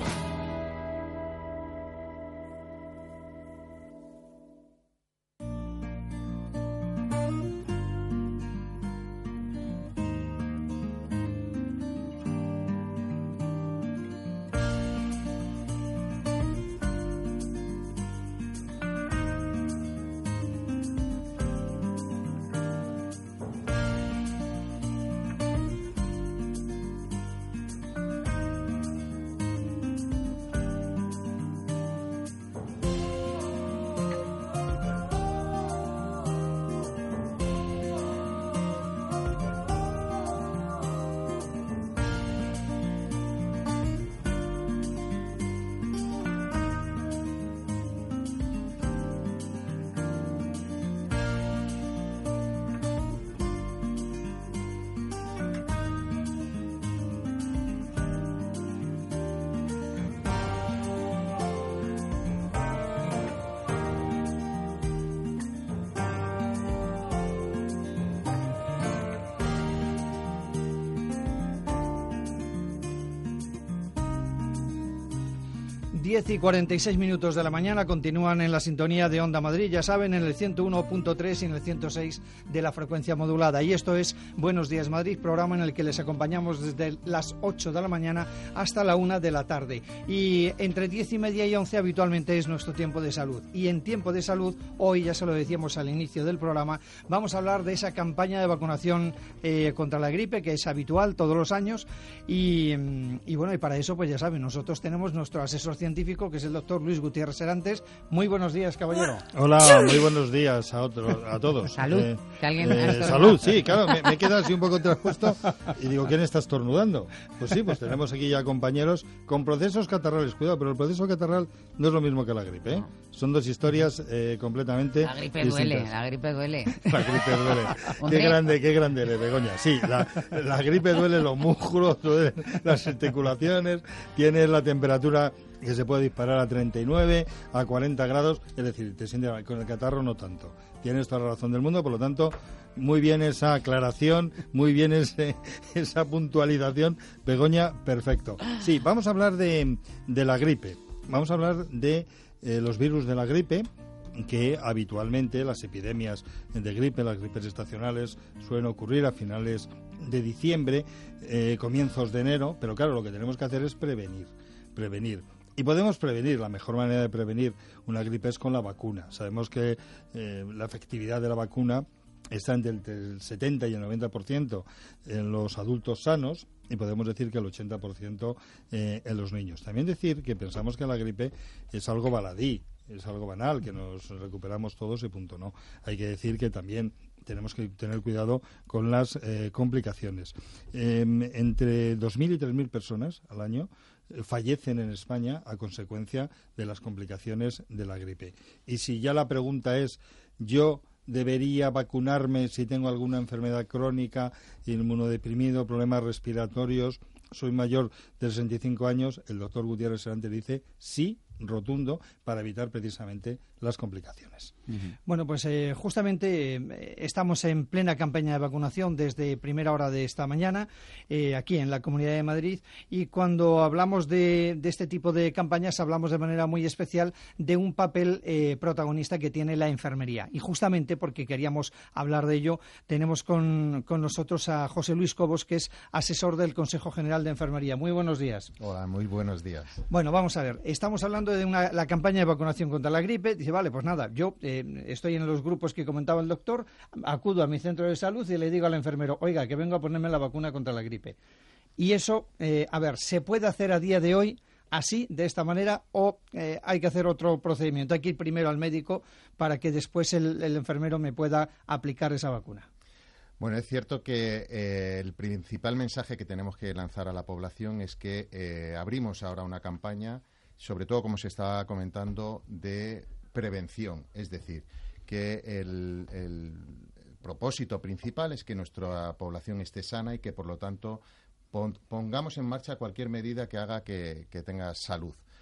diez y cuarenta y seis minutos de la mañana, continúan en la sintonía de Onda Madrid, ya saben, en el ciento uno punto tres y en el ciento seis de la frecuencia modulada. Y esto es Buenos Días Madrid, programa en el que les acompañamos desde las ocho de la mañana hasta la una de la tarde. Y entre diez y media y once habitualmente es nuestro tiempo de salud. Y en tiempo de salud, hoy, ya se lo decíamos al inicio del programa, vamos a hablar de esa campaña de vacunación eh, contra la gripe, que es habitual todos los años. Y, y bueno, y para eso, pues ya saben, nosotros tenemos nuestro asesor científico, que es el doctor Luis Gutiérrez Serantes. Muy buenos días, caballero. Hola, muy buenos días a, otro, a todos. Salud. Eh, que alguien eh, salud, sí, claro, me, me he quedado así un poco traspuesto y digo, ¿quién está estornudando? Pues sí, pues tenemos aquí ya compañeros con procesos catarrales. Cuidado, pero el proceso catarral no es lo mismo que la gripe, ¿eh? Son dos historias eh, completamente La gripe distintas. duele, la gripe duele. La gripe duele. Qué grande, qué grande eres, Begoña. Sí, la, la gripe duele los músculos, duelen las articulaciones, tienes la temperatura que se puede disparar a treinta y nueve, a cuarenta grados, es decir, te sientes mal. Con el catarro no tanto. Tienes toda la razón del mundo, por lo tanto, muy bien esa aclaración, muy bien ese, esa puntualización. Begoña, perfecto. Sí, vamos a hablar de, de la gripe. Vamos a hablar de eh, los virus de la gripe, que habitualmente las epidemias de gripe, las gripes estacionales, suelen ocurrir a finales de diciembre, eh, comienzos de enero, pero claro, lo que tenemos que hacer es prevenir, prevenir. Y podemos prevenir, la mejor manera de prevenir una gripe es con la vacuna. Sabemos que eh, la efectividad de la vacuna está entre el setenta y el noventa por ciento en los adultos sanos y podemos decir que el ochenta por ciento eh, en los niños. También decir que pensamos que la gripe es algo baladí, es algo banal, que nos recuperamos todos y punto. No, hay que decir que también tenemos que tener cuidado con las eh, complicaciones. Eh, entre dos mil y tres mil personas al año eh, fallecen en España a consecuencia de las complicaciones de la gripe. Y si ya la pregunta es, ¿yo debería vacunarme si tengo alguna enfermedad crónica, inmunodeprimido, problemas respiratorios, soy mayor de sesenta y cinco años? El doctor Gutiérrez Serantes dice sí, rotundo, para evitar precisamente las complicaciones. Uh-huh. Bueno, pues eh, justamente eh, estamos en plena campaña de vacunación desde primera hora de esta mañana, eh, aquí en la Comunidad de Madrid, y cuando hablamos de, de este tipo de campañas hablamos de manera muy especial de un papel eh, protagonista que tiene la enfermería. Y justamente porque queríamos hablar de ello, tenemos con, con nosotros a José Luis Cobos, que es asesor del Consejo General de Enfermería. Muy buenos días. Hola, muy buenos días. Bueno, vamos a ver, estamos hablando de una, la campaña de vacunación contra la gripe. Dice, vale, pues nada, yo eh, estoy en los grupos que comentaba el doctor, acudo a mi centro de salud y le digo al enfermero, oiga, que vengo a ponerme la vacuna contra la gripe. Y eso, eh, a ver, ¿se puede hacer a día de hoy así, de esta manera, o eh, hay que hacer otro procedimiento? Hay que ir primero al médico para que después el, el enfermero me pueda aplicar esa vacuna. Bueno, es cierto que eh, el principal mensaje que tenemos que lanzar a la población es que eh, abrimos ahora una campaña, sobre todo, como se estaba comentando, de prevención. Es decir, que el, el propósito principal es que nuestra población esté sana y que, por lo tanto, pon, pongamos en marcha cualquier medida que haga que, que tenga salud.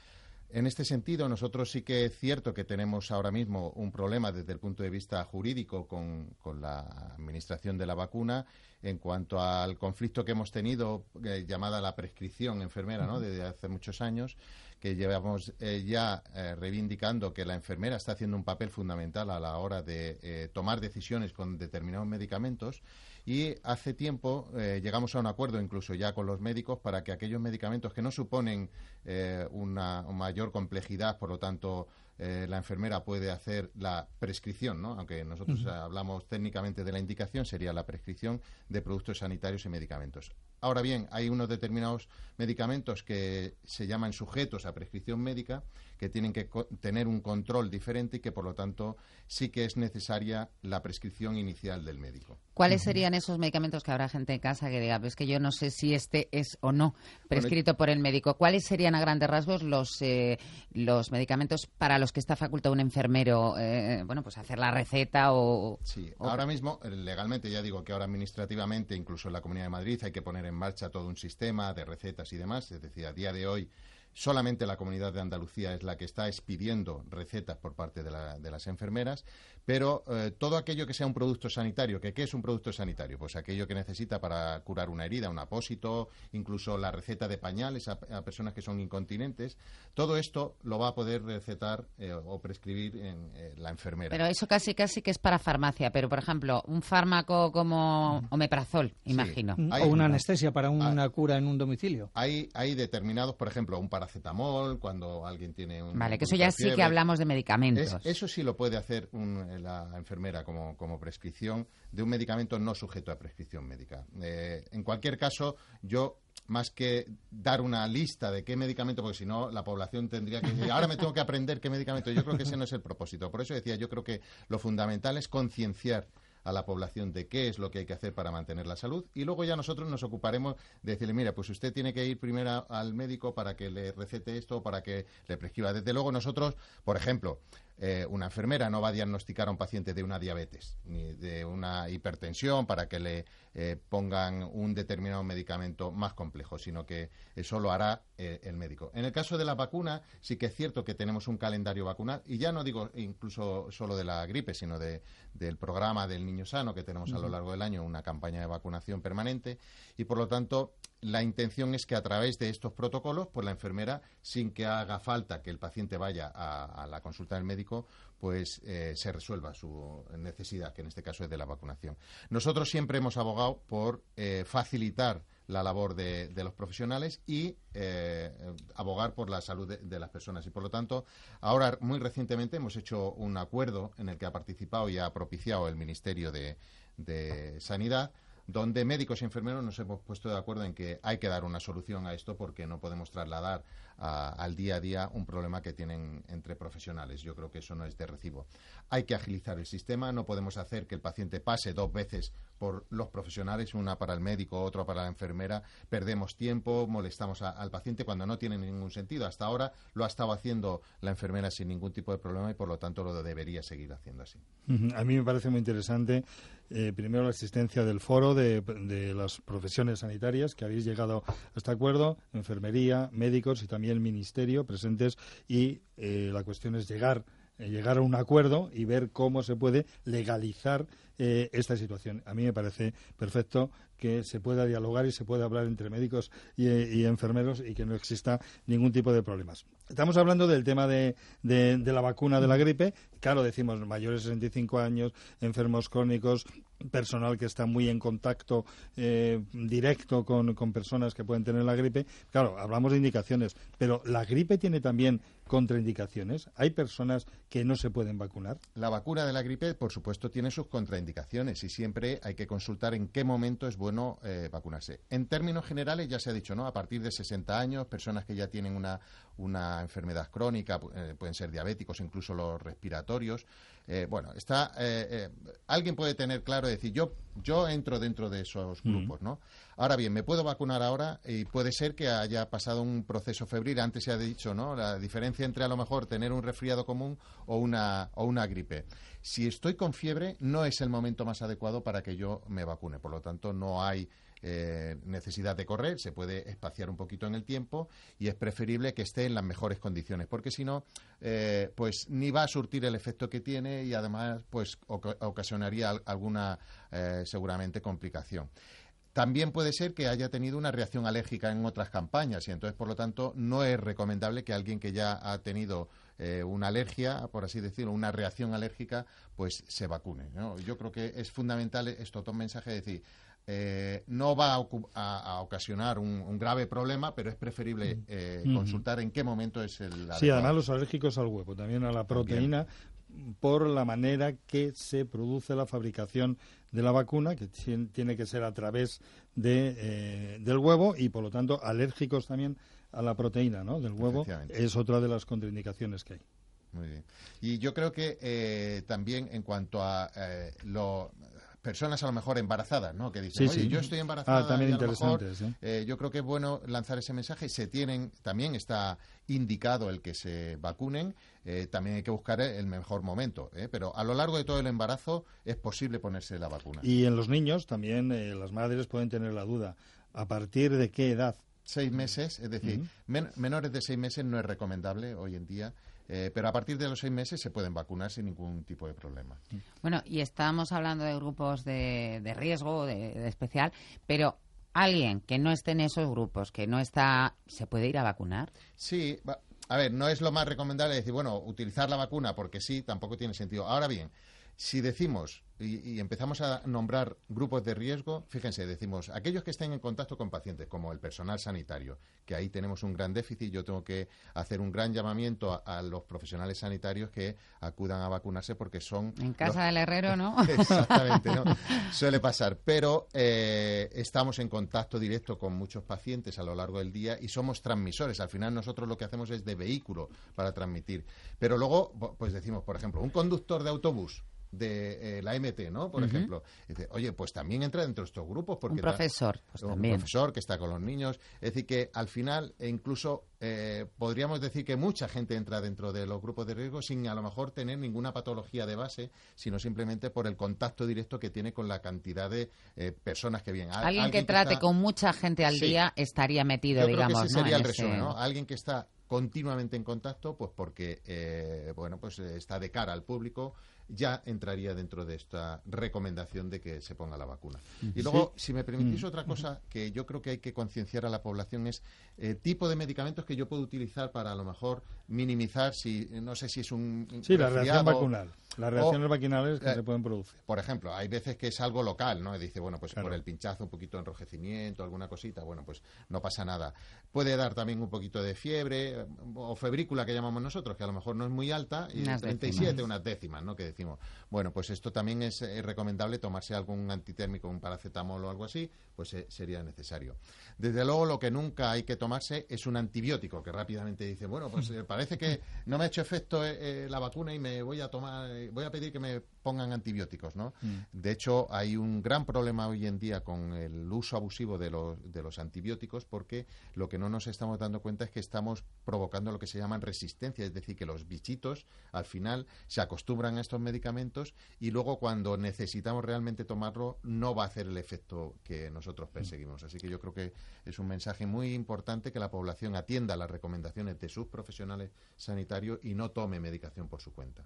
En este sentido, nosotros sí que es cierto que tenemos ahora mismo un problema desde el punto de vista jurídico con, con la administración de la vacuna en cuanto al conflicto que hemos tenido, eh, llamada la prescripción enfermera, ¿no?, desde hace muchos años, que llevamos eh, ya eh, reivindicando que la enfermera está haciendo un papel fundamental a la hora de eh, tomar decisiones con determinados medicamentos. Y hace tiempo eh, llegamos a un acuerdo, incluso ya con los médicos, para que aquellos medicamentos que no suponen eh, una, una mayor complejidad, por lo tanto, eh, la enfermera puede hacer la prescripción, ¿no? Aunque nosotros uh-huh. hablamos técnicamente de la indicación, sería la prescripción de productos sanitarios y medicamentos. Ahora bien, hay unos determinados medicamentos que se llaman sujetos a prescripción médica, que tienen que co- tener un control diferente y que, por lo tanto, sí que es necesaria la prescripción inicial del médico. ¿Cuáles serían esos medicamentos que habrá gente en casa que diga, pues que yo no sé si este es o no prescrito por el médico? ¿Cuáles serían a grandes rasgos los eh, los medicamentos para los que está facultado un enfermero, eh, bueno, pues hacer la receta o...? Sí, o... ahora mismo, legalmente, ya digo que ahora administrativamente, incluso en la Comunidad de Madrid, hay que poner en marcha todo un sistema de recetas y demás. Es decir, a día de hoy solamente la Comunidad de Andalucía es la que está expidiendo recetas por parte de, la, de las enfermeras, pero eh, todo aquello que sea un producto sanitario, que ¿qué es un producto sanitario? Pues aquello que necesita para curar una herida, un apósito, incluso la receta de pañales a, a personas que son incontinentes, todo esto lo va a poder recetar eh, o prescribir en, eh, la enfermera. Pero eso casi casi que es para farmacia, pero por ejemplo, un fármaco como omeprazol, imagino. Sí. O una anestesia para una hay, cura en un domicilio. Hay, hay determinados, por ejemplo, un paracetamol, cuando alguien tiene un... Vale, que eso ya sí que hablamos de medicamentos. Es, eso sí lo puede hacer un, la enfermera como, como prescripción de un medicamento no sujeto a prescripción médica. Eh, en cualquier caso, yo... más que dar una lista de qué medicamento, porque si no la población tendría que decir, ahora me tengo que aprender qué medicamento. Yo creo que ese no es el propósito. Por eso decía, yo creo que lo fundamental es concienciar a la población de qué es lo que hay que hacer para mantener la salud, y luego ya nosotros nos ocuparemos de decirle, mira, pues usted tiene que ir primero a, al médico para que le recete esto, para que le prescriba. Desde luego nosotros, por ejemplo, eh, una enfermera no va a diagnosticar a un paciente de una diabetes ni de una hipertensión para que le eh, pongan un determinado medicamento más complejo, sino que eso lo hará eh, el médico. En el caso de la vacuna, sí que es cierto que tenemos un calendario vacunal, y ya no digo incluso solo de la gripe, sino de, del programa del niño sano que tenemos a lo largo del año, una campaña de vacunación permanente, y por lo tanto la intención es que a través de estos protocolos, pues la enfermera, sin que haga falta que el paciente vaya a, a la consulta del médico, pues eh, se resuelva su necesidad, que en este caso es de la vacunación. Nosotros siempre hemos abogado por eh, facilitar la labor de, de los profesionales y eh, abogar por la salud de, de las personas. Y, por lo tanto, ahora, muy recientemente, hemos hecho un acuerdo en el que ha participado y ha propiciado el Ministerio de, de Sanidad, donde médicos y enfermeros nos hemos puesto de acuerdo en que hay que dar una solución a esto, porque no podemos trasladar a, al día a día un problema que tienen entre profesionales. Yo creo que eso no es de recibo. Hay que agilizar el sistema, no podemos hacer que el paciente pase dos veces por los profesionales, una para el médico, otra para la enfermera. Perdemos tiempo, molestamos a, al paciente cuando no tiene ningún sentido. Hasta ahora lo ha estado haciendo la enfermera sin ningún tipo de problema y, por lo tanto, lo debería seguir haciendo así. A mí me parece muy interesante, eh, primero, la existencia del foro de, de las profesiones sanitarias, que habéis llegado a este acuerdo, enfermería, médicos y también el ministerio presentes, y eh, la cuestión es llegar llegar a un acuerdo y ver cómo se puede legalizar eh, esta situación. A mí me parece perfecto que se pueda dialogar y se pueda hablar entre médicos y, y enfermeros y que no exista ningún tipo de problemas. Estamos hablando del tema de, de, de la vacuna de la gripe. Claro, decimos mayores de sesenta y cinco años, enfermos crónicos, personal que está muy en contacto eh, directo con, con personas que pueden tener la gripe. Claro, hablamos de indicaciones, pero ¿la gripe tiene también contraindicaciones? ¿Hay personas que no se pueden vacunar? La vacuna de la gripe, por supuesto, tiene sus contraindicaciones y siempre hay que consultar en qué momento es bueno eh, vacunarse. En términos generales, ya se ha dicho, ¿no? A partir de sesenta años, personas que ya tienen una, una enfermedad crónica, eh, pueden ser diabéticos, incluso los respiratorios. Eh, bueno, está eh, eh, alguien puede tener claro, decir, yo yo entro dentro de esos grupos, ¿no? Ahora bien, me puedo vacunar ahora y puede ser que haya pasado un proceso febril. Antes se ha dicho, ¿no?, la diferencia entre a lo mejor tener un resfriado común o una o una gripe. Si estoy con fiebre, no es el momento más adecuado para que yo me vacune. Por lo tanto, no hay eh, necesidad de correr, se puede espaciar un poquito en el tiempo y es preferible que esté en las mejores condiciones, porque si no, eh, pues ni va a surtir el efecto que tiene y además pues oc- ocasionaría al- alguna eh, seguramente complicación. También puede ser que haya tenido una reacción alérgica en otras campañas y entonces, por lo tanto, no es recomendable que alguien que ya ha tenido eh, una alergia, por así decirlo, una reacción alérgica, pues se vacune, ¿no? Yo creo que es fundamental estos dos mensajes, es decir, eh, no va a, ocu- a, a ocasionar un, un grave problema, pero es preferible eh, Mm. consultar en qué momento es el adecuado. Sí, además los alérgicos al huevo, también a la proteína, por la manera que se produce la fabricación de la vacuna, que tien- tiene que ser a través de, eh, del huevo y, por lo tanto, alérgicos también a la proteína, ¿no?, del huevo. Efectivamente. Es otra de las contraindicaciones que hay. Muy bien. Y yo creo que eh, también en cuanto a eh, lo personas a lo mejor embarazadas, ¿no? Que dicen, Sí, oye, sí. yo estoy embarazada. Ah, también y a lo mejor, interesante, sí. eh, yo creo que es bueno lanzar ese mensaje. Se tienen, también está indicado el que se vacunen. Eh, también hay que buscar el mejor momento, ¿eh? Pero a lo largo de todo el embarazo es posible ponerse la vacuna. Y en los niños también eh, las madres pueden tener la duda. ¿A partir de qué edad? Seis meses, es decir, Ujú. men- menores de seis meses no es recomendable hoy en día. Eh, pero a partir de los seis meses se pueden vacunar sin ningún tipo de problema. Bueno, y estábamos hablando de grupos de, de riesgo, de, de especial, pero alguien que no esté en esos grupos, que no está, ¿se puede ir a vacunar? Sí, va- a ver, no es lo más recomendable decir, bueno, utilizar la vacuna porque sí, tampoco tiene sentido. Ahora bien, si decimos y, y empezamos a nombrar grupos de riesgo, fíjense, decimos aquellos que estén en contacto con pacientes, como el personal sanitario, que ahí tenemos un gran déficit. Yo tengo que hacer un gran llamamiento a, a los profesionales sanitarios que acudan a vacunarse porque son... En casa los- del herrero, ¿no? Exactamente, ¿no? Suele pasar, pero eh, estamos en contacto directo con muchos pacientes a lo largo del día y somos transmisores. Al final nosotros lo que hacemos es de vehículo para transmitir. Pero luego, pues decimos, por ejemplo, un conductor de autobús de eh, la M T, ¿no? Por Ujú. ejemplo, dice, oye, pues también entra dentro de estos grupos porque Un ta- profesor, pues un también. profesor que está con los niños, es decir que al final e incluso eh, podríamos decir que mucha gente entra dentro de los grupos de riesgo sin a lo mejor tener ninguna patología de base, sino simplemente por el contacto directo que tiene con la cantidad de eh, personas que vienen. Al- Alguien que trate está- con mucha gente al Sí. día estaría metido, Yo creo digamos, que ese ¿no? sería en el ese- resumen, ¿no? Alguien que está continuamente en contacto, pues porque eh, bueno, pues eh, está de cara al público, ya entraría dentro de esta recomendación de que se ponga la vacuna. Y luego, Sí. si me permitís Mm. otra cosa que yo creo que hay que concienciar a la población es eh, tipo de medicamentos que yo puedo utilizar para a lo mejor minimizar si, no sé si es un un Sí, la reacción resfriado vacunal. Las reacciones o, vacunales que eh, se pueden producir. por ejemplo, hay veces que es algo local, ¿no? Y dice, bueno, pues Claro. por el pinchazo, un poquito de enrojecimiento, alguna cosita, bueno, pues no pasa nada. Puede dar también un poquito de fiebre eh, o febrícula que llamamos nosotros, que a lo mejor no es muy alta, y Unas treinta y siete, décimas. unas décimas, ¿no? Que decimos, bueno, pues esto también es eh, recomendable tomarse algún antitérmico, un paracetamol o algo así, pues eh, sería necesario. Desde luego, lo que nunca hay que tomarse es un antibiótico, que rápidamente dice, bueno, pues eh, parece que no me ha hecho efecto eh, eh, la vacuna y me voy a tomar, eh, voy a pedir que me pongan antibióticos, ¿no? Mm. De hecho, hay un gran problema hoy en día con el uso abusivo de los, de los antibióticos porque lo que no nos estamos dando cuenta es que estamos provocando lo que se llaman resistencia, es decir, que los bichitos al final se acostumbran a estos medicamentos y luego cuando necesitamos realmente tomarlo no va a hacer el efecto que nosotros perseguimos. Así que yo creo que es un mensaje muy importante que la población atienda las recomendaciones de sus profesionales sanitarios y no tome medicación por su cuenta.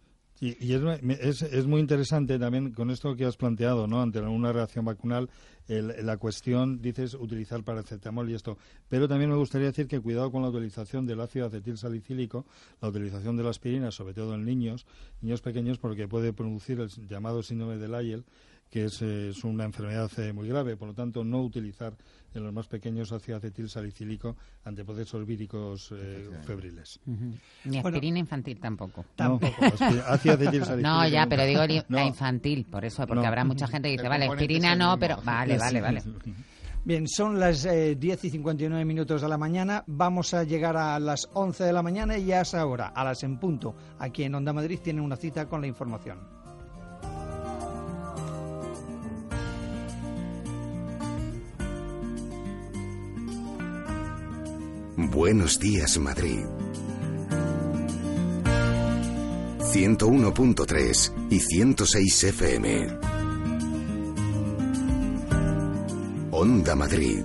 Y, y es, es, es muy interesante también con esto que has planteado, ¿no? Ante una reacción vacunal, el, la cuestión, dices, utilizar paracetamol y esto. Pero también me gustaría decir que cuidado con la utilización del ácido acetil salicílico, la utilización de la aspirina, sobre todo en niños, niños pequeños, porque puede producir el llamado síndrome de Lyell, que es, es una enfermedad eh, muy grave. Por lo tanto, no utilizar en los más pequeños ácido acetil salicílico ante procesos víricos eh, febriles. Ujú. Ni aspirina infantil tampoco. Tampoco. No, ácido acetil salicílico. No, ya, nunca. pero digo li- No. la infantil, por eso, porque No. habrá mucha gente que dice, El vale, componente aspirina es el no, mismo. pero vale, vale, vale. Bien, son las eh, diez y cincuenta y nueve minutos de la mañana. Vamos a llegar a las once de la mañana y ya es ahora, a las en punto. Aquí en Onda Madrid tienen una cita con la información. Buenos días, Madrid. ciento uno punto tres y ciento seis F M. Onda Madrid.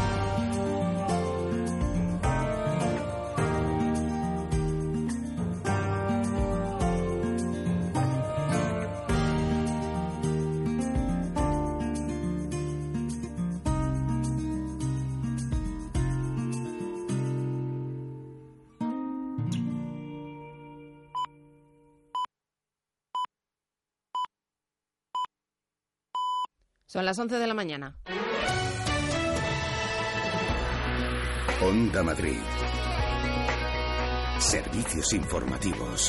Son las once de la mañana. Onda Madrid. Servicios informativos.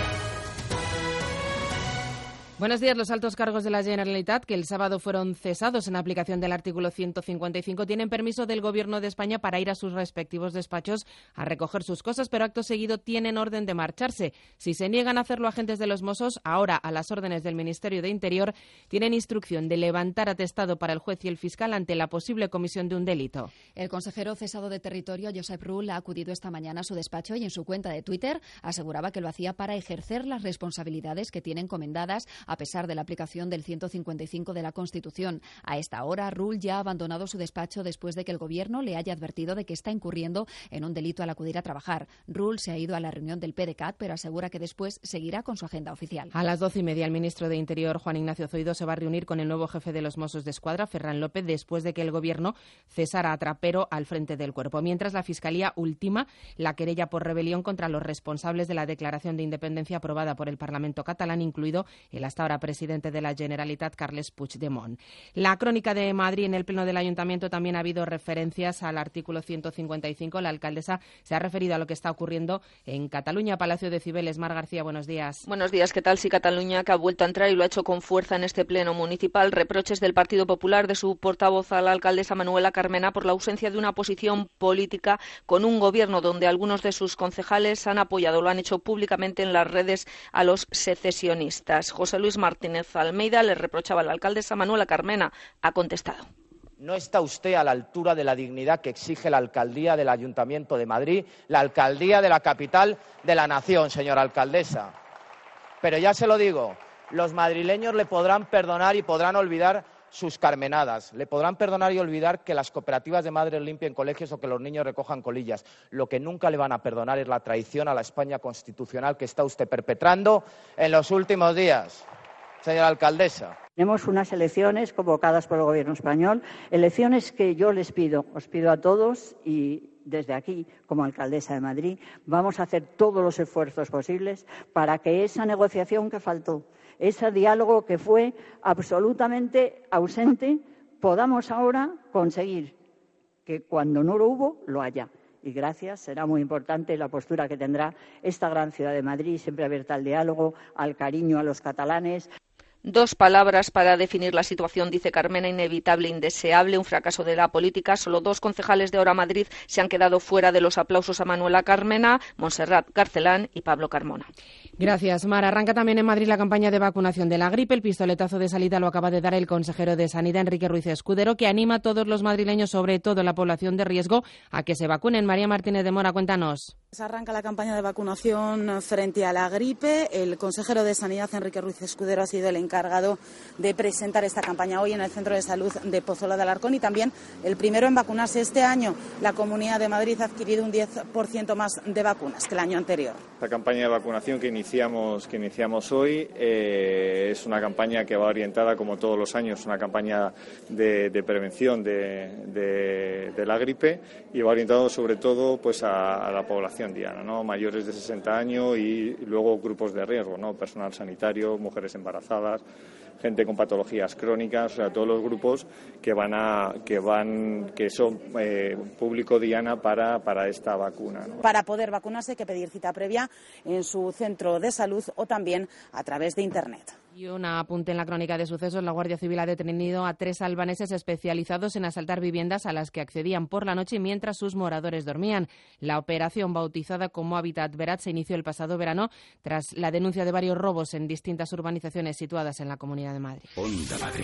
Buenos días. Los altos cargos de la Generalitat, que el sábado fueron cesados en aplicación del artículo ciento cincuenta y cinco, tienen permiso del Gobierno de España para ir a sus respectivos despachos a recoger sus cosas, pero acto seguido tienen orden de marcharse. Si se niegan a hacerlo agentes de los Mossos, ahora, a las órdenes del Ministerio de Interior, tienen instrucción de levantar atestado para el juez y el fiscal ante la posible comisión de un delito. El consejero cesado de territorio, Josep Rull, ha acudido esta mañana a su despacho y en su cuenta de Twitter aseguraba que lo hacía para ejercer las responsabilidades que tiene encomendadas a pesar de la aplicación del ciento cincuenta y cinco de la Constitución. A esta hora, Rull ya ha abandonado su despacho después de que el Gobierno le haya advertido de que está incurriendo en un delito al acudir a trabajar. Rull se ha ido a la reunión del P D C A T, pero asegura que después seguirá con su agenda oficial. A las doce y media, el ministro de Interior, Juan Ignacio Zoido, se va a reunir con el nuevo jefe de los Mossos de Escuadra, Ferran López, después de que el Gobierno cesara a Trapero al frente del cuerpo. Mientras, la Fiscalía ultima la querella por rebelión contra los responsables de la declaración de independencia aprobada por el Parlamento catalán, incluido el hasta ahora presidente de la Generalitat, Carles Puigdemont. La crónica de Madrid, en el pleno del Ayuntamiento también ha habido referencias al artículo ciento cincuenta y cinco. La alcaldesa se ha referido a lo que está ocurriendo en Cataluña. Palacio de Cibeles. Mar García, buenos días. Buenos días. ¿Qué tal? Sí, Cataluña, que ha vuelto a entrar y lo ha hecho con fuerza en este pleno municipal. Reproches del Partido Popular de su portavoz a la alcaldesa Manuela Carmena por la ausencia de una posición política con un gobierno donde algunos de sus concejales han apoyado, lo han hecho públicamente en las redes, a los secesionistas. José Luis Martínez Almeida le reprochaba a la alcaldesa Manuela Carmena. Ha contestado. No está usted a la altura de la dignidad que exige la alcaldía del Ayuntamiento de Madrid, la alcaldía de la capital de la nación, señora alcaldesa. Pero ya se lo digo, los madrileños le podrán perdonar y podrán olvidar sus carmenadas. Le podrán perdonar y olvidar que las cooperativas de madres limpien colegios o que los niños recojan colillas. Lo que nunca le van a perdonar es la traición a la España constitucional que está usted perpetrando en los últimos días, señora alcaldesa. Tenemos unas elecciones convocadas por el Gobierno español, elecciones que yo les pido, os pido a todos y desde aquí, como alcaldesa de Madrid, vamos a hacer todos los esfuerzos posibles para que esa negociación que faltó, ese diálogo que fue absolutamente ausente, podamos ahora conseguir que cuando no lo hubo, lo haya. Y gracias, será muy importante la postura que tendrá esta gran ciudad de Madrid, siempre abierta al diálogo, al cariño a los catalanes. Dos palabras para definir la situación, dice Carmena: inevitable, indeseable, un fracaso de la política. Solo dos concejales de Ahora Madrid se han quedado fuera de los aplausos a Manuela Carmena, Montserrat Carcelán y Pablo Carmona. Gracias, Mar. Arranca también en Madrid la campaña de vacunación de la gripe. El pistoletazo de salida lo acaba de dar el consejero de Sanidad, Enrique Ruiz Escudero, que anima a todos los madrileños, sobre todo la población de riesgo, a que se vacunen. María Martínez de Mora, cuéntanos. Arranca la campaña de vacunación frente a la gripe. El consejero de Sanidad, Enrique Ruiz Escudero, ha sido el encargado de presentar esta campaña hoy en el Centro de Salud de Pozuelo de Alarcón y también el primero en vacunarse este año. La Comunidad de Madrid ha adquirido un diez por ciento más de vacunas que el año anterior. La campaña de vacunación que iniciamos, que iniciamos hoy eh, es una campaña que va orientada, como todos los años, una campaña de, de prevención de, de, de la gripe, y va orientado sobre todo pues a, a la población diana, ¿no? Mayores de sesenta años y luego grupos de riesgo, ¿no? Personal sanitario, mujeres embarazadas, gente con patologías crónicas, o sea, todos los grupos que van a que van que son eh, público diana para para esta vacuna, ¿no? Para poder vacunarse hay que pedir cita previa en su centro de salud o también a través de internet. Y un apunte en la crónica de sucesos: la Guardia Civil ha detenido a tres albaneses especializados en asaltar viviendas a las que accedían por la noche mientras sus moradores dormían. La operación, bautizada como Habitat Verat, se inició el pasado verano tras la denuncia de varios robos en distintas urbanizaciones situadas en la Comunidad de Madrid. Onda Madrid.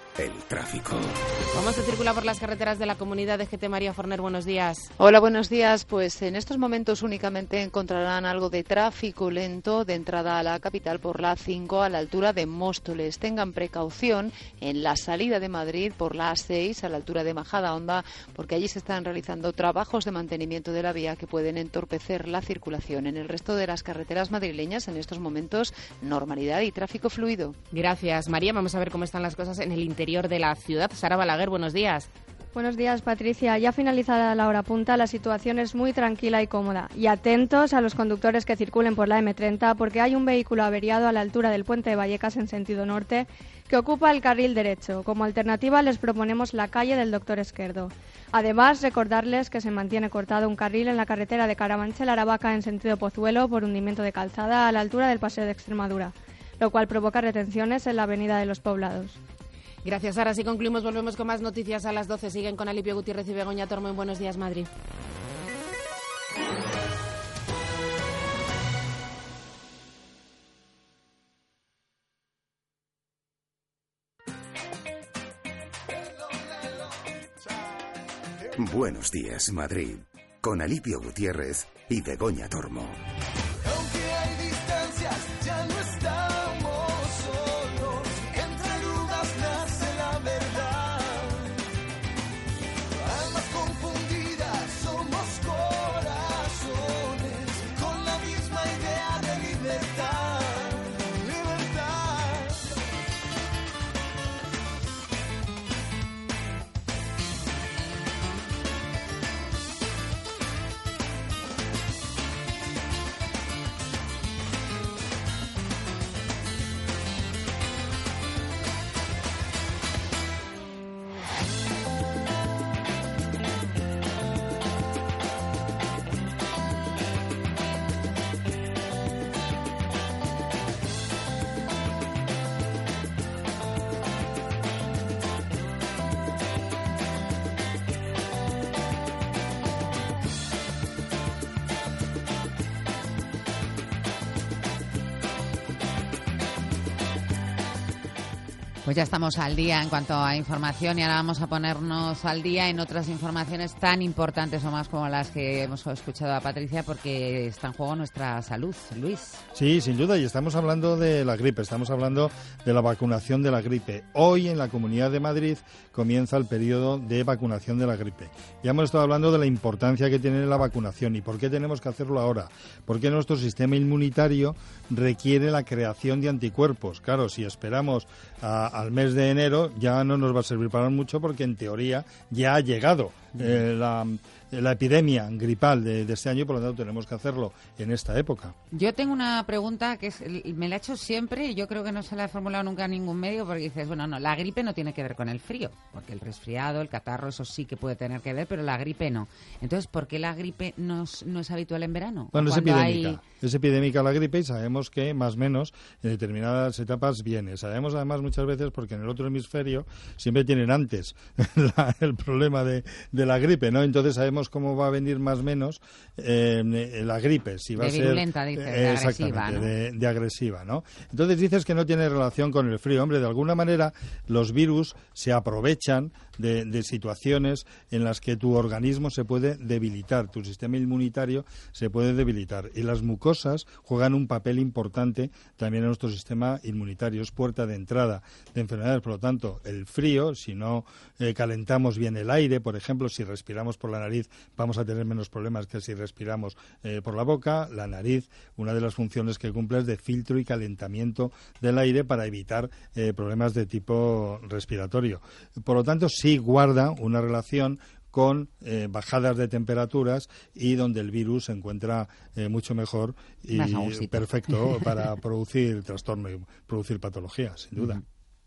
el tráfico. ¿Cómo se circula por las carreteras de la comunidad de G T? María Forner, buenos días. Hola, buenos días. Pues en estos momentos únicamente encontrarán algo de tráfico lento de entrada a la capital por la A cinco a la altura de Móstoles. Tengan precaución en la salida de Madrid por la A seis a la altura de Majadahonda, porque allí se están realizando trabajos de mantenimiento de la vía que pueden entorpecer la circulación. En el resto de las carreteras madrileñas en estos momentos normalidad y tráfico fluido. Gracias, María. Vamos a ver cómo están las cosas en el interior de la ciudad. Sara Balaguer, buenos días. Buenos días, Patricia. Ya finalizada la hora punta, la situación es muy tranquila y cómoda. Y atentos a los conductores que circulen por la eme treinta, porque hay un vehículo averiado a la altura del puente de Vallecas en sentido norte que ocupa el carril derecho. Como alternativa les proponemos la calle del Doctor Esquerdo. Además, recordarles que se mantiene cortado un carril en la carretera de Carabanchel-Aravaca en sentido Pozuelo por hundimiento de calzada a la altura del Paseo de Extremadura, lo cual provoca retenciones en la Avenida de los Poblados. Gracias, Sara. Así concluimos. Volvemos con más noticias a las doce. Siguen con Alipio Gutiérrez y Begoña Tormo en Buenos Días, Madrid. Buenos Días, Madrid, con Alipio Gutiérrez y Begoña Tormo. Aunque hay distancias, ya no estamos solos. Entre dudas nace la verdad. Almas confundidas, somos corazones con la misma idea de libertad. Libertad. Pues ya estamos al día en cuanto a información y ahora vamos a ponernos al día en otras informaciones tan importantes o más como las que hemos escuchado a Patricia, porque está en juego nuestra salud. Luis. Sí, sin duda, y estamos hablando de la gripe, estamos hablando de la vacunación de la gripe. Hoy en la Comunidad de Madrid comienza el periodo de vacunación de la gripe. Ya hemos estado hablando de la importancia que tiene la vacunación y por qué tenemos que hacerlo ahora. Porque nuestro sistema inmunitario requiere la creación de anticuerpos. Claro, si esperamos a, al mes de enero ya no nos va a servir para mucho, porque en teoría ya ha llegado eh, la, la epidemia gripal de, de este año y por lo tanto tenemos que hacerlo en esta época. Yo tengo una pregunta que es, me la he hecho siempre y yo creo que no se la he formulado nunca a ningún medio, porque dices, bueno, no, la gripe no tiene que ver con el frío, porque el resfriado, el catarro, eso sí que puede tener que ver, pero la gripe no. Entonces, ¿por qué la gripe no es, no es habitual en verano? Bueno, es epidémica. Hay... Es epidémica la gripe y sabemos que más o menos en determinadas etapas viene. Sabemos además muchas veces porque en el otro hemisferio siempre tienen antes la, el problema de, de la gripe, ¿no? Entonces sabemos cómo va a venir más o menos eh, la gripe. Si va de a ser virulenta, dices, eh, de exactamente, agresiva, ¿no? de, de agresiva, ¿no? Entonces dices que no tiene relación con el frío. Hombre, de alguna manera los virus se aprovechan de, de situaciones en las que tu organismo se puede debilitar, tu sistema inmunitario se puede debilitar. Y las mucosas juegan un papel importante también en nuestro sistema inmunitario. Es puerta de entrada de enfermedades. Por lo tanto, el frío, si no eh, calentamos bien el aire, por ejemplo, si respiramos por la nariz, vamos a tener menos problemas que si respiramos eh, por la boca. La nariz, una de las funciones que cumple es de filtro y calentamiento del aire para evitar eh, problemas de tipo respiratorio. Por lo tanto, sí guarda una relación con eh, bajadas de temperaturas y donde el virus se encuentra eh, mucho mejor y perfecto para producir trastorno y producir patologías, sin duda. Uh-huh.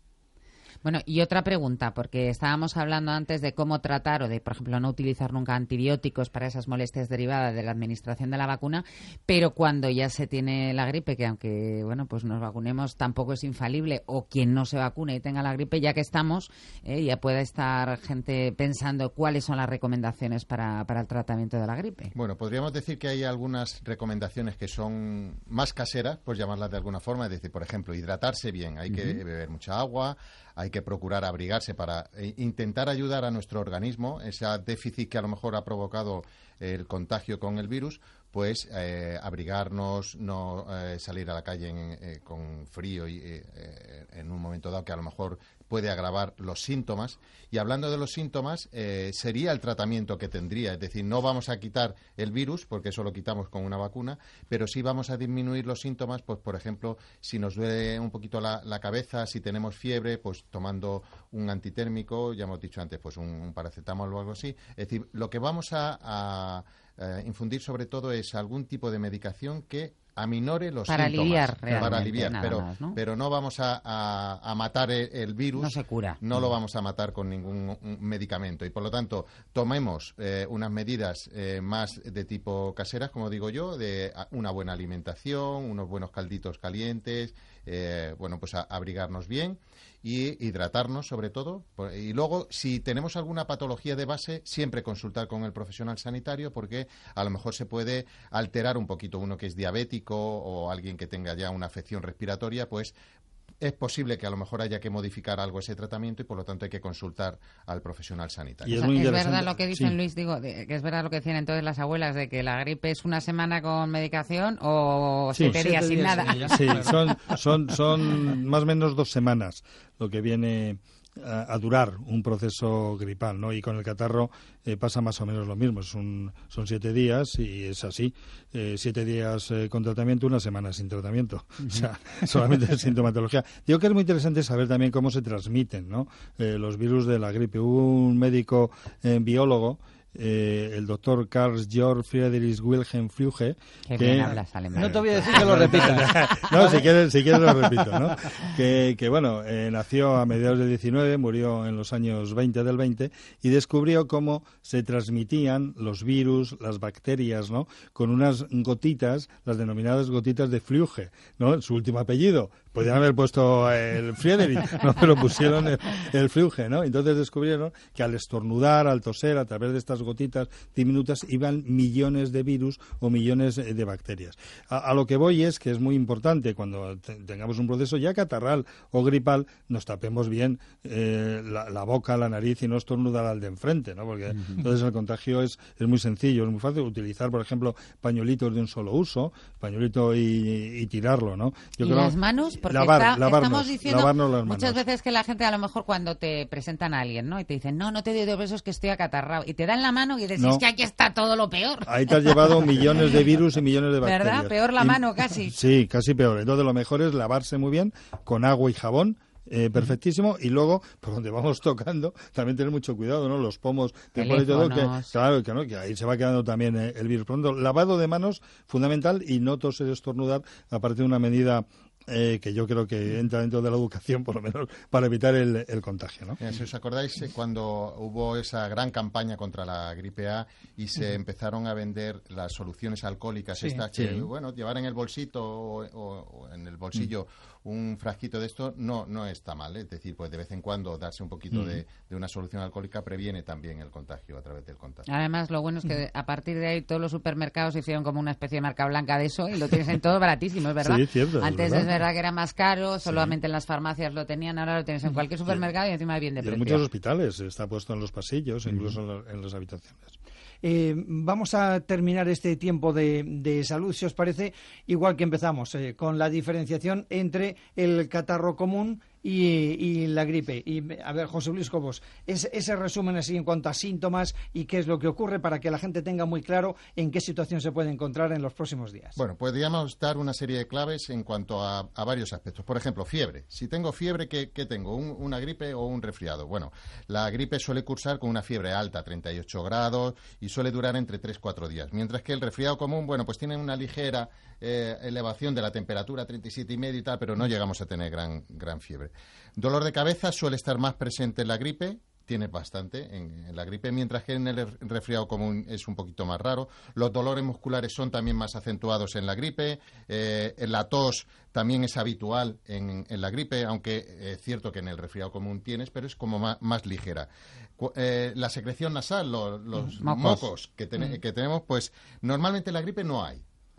Bueno, y otra pregunta, porque estábamos hablando antes de cómo tratar o de, por ejemplo, no utilizar nunca antibióticos para esas molestias derivadas de la administración de la vacuna, pero cuando ya se tiene la gripe, que aunque, bueno, pues nos vacunemos tampoco es infalible, o quien no se vacune y tenga la gripe, ya que estamos, eh, ya puede estar gente pensando cuáles son las recomendaciones para, para el tratamiento de la gripe. Bueno, podríamos decir que hay algunas recomendaciones que son más caseras, por llamarlas de alguna forma, es decir, por ejemplo, hidratarse bien, hay uh-huh. que beber mucha agua, hay que procurar abrigarse para eh, intentar ayudar a nuestro organismo, ese déficit que a lo mejor ha provocado el contagio con el virus, pues eh, abrigarnos, no eh, salir a la calle en, eh, con frío y eh, en un momento dado que a lo mejor puede agravar los síntomas. Y hablando de los síntomas, eh, sería el tratamiento que tendría. Es decir, no vamos a quitar el virus, porque eso lo quitamos con una vacuna, pero sí vamos a disminuir los síntomas, pues por ejemplo, si nos duele un poquito la, la cabeza, si tenemos fiebre, pues tomando un antitérmico, ya hemos dicho antes, pues un, un paracetamol o algo así. Es decir, lo que vamos a, a, a infundir sobre todo es algún tipo de medicación que aminore los para síntomas. Aliviar, para aliviar, nada pero, más, ¿no? pero no vamos a, a, a matar el, el virus. No se cura. No lo vamos a matar con ningún medicamento. Y por lo tanto, tomemos eh, unas medidas eh, más de tipo caseras, como digo yo, de una buena alimentación, unos buenos calditos calientes, eh, bueno, pues a, abrigarnos bien y hidratarnos sobre todo. Y luego, si tenemos alguna patología de base, siempre consultar con el profesional sanitario, porque a lo mejor se puede alterar un poquito uno que es diabético o alguien que tenga ya una afección respiratoria, pues es posible que a lo mejor haya que modificar algo ese tratamiento y por lo tanto hay que consultar al profesional sanitario. Y es, o sea, es verdad lo que dicen, sí. Luis, digo, de, que es verdad lo que decían entonces las abuelas de que la gripe es una semana con medicación o sí, siete días sin días, nada. Sí, son, son, son más o menos dos semanas lo que viene a, a durar un proceso gripal, ¿no? Y con el catarro eh, pasa más o menos lo mismo. Es un, son siete días y es así. Eh, siete días eh, con tratamiento, una semana sin tratamiento. Uh-huh. O sea, solamente es sintomatología. Digo que es muy interesante saber también cómo se transmiten, ¿no? Eh, los virus de la gripe. Hubo un médico eh, biólogo, Eh, el doctor Karl Georg Friedrich Wilhelm Frühe, que, que hablas alemán. No te voy a decir que lo repitas. No, si quieres, si quieres lo repito, ¿no? Que, que bueno, eh, nació a mediados del diecinueve, murió en los años veinte del veinte y descubrió cómo se transmitían los virus, las bacterias, ¿no? Con unas gotitas, las denominadas gotitas de Frühe, ¿no? Su último apellido. Podrían haber puesto el Friedrich, ¿no? Pero pusieron el, el Frühe, ¿no? Entonces descubrieron que al estornudar, al toser, a través de estas gotitas diminutas, iban millones de virus o millones de bacterias. A, a lo que voy es que es muy importante cuando te, tengamos un proceso ya catarral o gripal, nos tapemos bien eh, la, la boca, la nariz y no estornudar al de enfrente, ¿no? Porque uh-huh. entonces el contagio es, es muy sencillo, es muy fácil utilizar, por ejemplo, pañuelitos de un solo uso, pañuelito y, y tirarlo, ¿no? Yo ¿Y creo, las manos? Porque lavar, está, lavarnos, estamos diciendo lavarnos las manos. Muchas veces que la gente a lo mejor cuando te presentan a alguien, ¿no? Y te dicen, no, no te doy de besos que estoy acatarrado. Y te dan la mano y dices, no. Es que aquí está todo lo peor. Ahí te has llevado millones de virus y millones de bacterias. ¿Verdad? Peor la y, mano casi. Sí, casi peor. Entonces lo mejor es lavarse muy bien con agua y jabón. Eh, perfectísimo, y luego por donde vamos tocando también tener mucho cuidado, ¿no? Los pomos de y todo, que claro que no, que ahí se va quedando también eh, el virus. Por lo tanto, lavado de manos fundamental y no toser, estornudar, aparte de una medida Eh, que yo creo que entra dentro de la educación, por lo menos, para evitar el, el contagio, ¿no? Si os acordáis, eh, cuando hubo esa gran campaña contra la gripe A y se uh-huh. empezaron a vender las soluciones alcohólicas, sí, estas que, sí. bueno, llevar en el bolsito o, o, o en el bolsillo uh-huh. un frasquito de esto no no está mal, ¿eh? Es decir, pues de vez en cuando darse un poquito uh-huh. de, de una solución alcohólica previene también el contagio a través del contacto. Además, lo bueno es que a partir de ahí todos los supermercados hicieron como una especie de marca blanca de eso y lo tienes en todo baratísimo, ¿es verdad? Sí, cierto. Antes es verdad. es verdad que era más caro, solamente sí. en las farmacias lo tenían, ahora lo tienes en cualquier supermercado sí. y encima bien de y precio. En muchos hospitales está puesto en los pasillos, uh-huh. incluso en, lo, en las habitaciones. Eh, vamos a terminar este tiempo de, de salud, si os parece, igual que empezamos, eh, con la diferenciación entre el catarro común y, y la gripe. Y a ver, José Luis Cobos, es, ese resumen así en cuanto a síntomas y qué es lo que ocurre para que la gente tenga muy claro en qué situación se puede encontrar en los próximos días. Bueno, podríamos dar una serie de claves en cuanto a, a varios aspectos. Por ejemplo, fiebre. Si tengo fiebre, ¿qué, qué tengo? ¿Un, ¿Una gripe o un resfriado? Bueno, la gripe suele cursar con una fiebre alta, treinta y ocho grados, y suele durar entre tres a cuatro días. Mientras que el resfriado común, bueno, pues tiene una ligera eh, elevación de la temperatura, treinta y siete y medio y tal, pero no llegamos a tener gran, gran fiebre. Dolor de cabeza suele estar más presente en la gripe, tiene bastante en, en la gripe, mientras que en el resfriado común es un poquito más raro. Los dolores musculares son también más acentuados en la gripe, eh, la tos también es habitual en, en la gripe, aunque es cierto que en el resfriado común tienes, pero es como más, más ligera. Eh, la secreción nasal, lo, los mocos, mocos que, ten, mm. que tenemos, pues normalmente en la gripe no hay, ¿eh?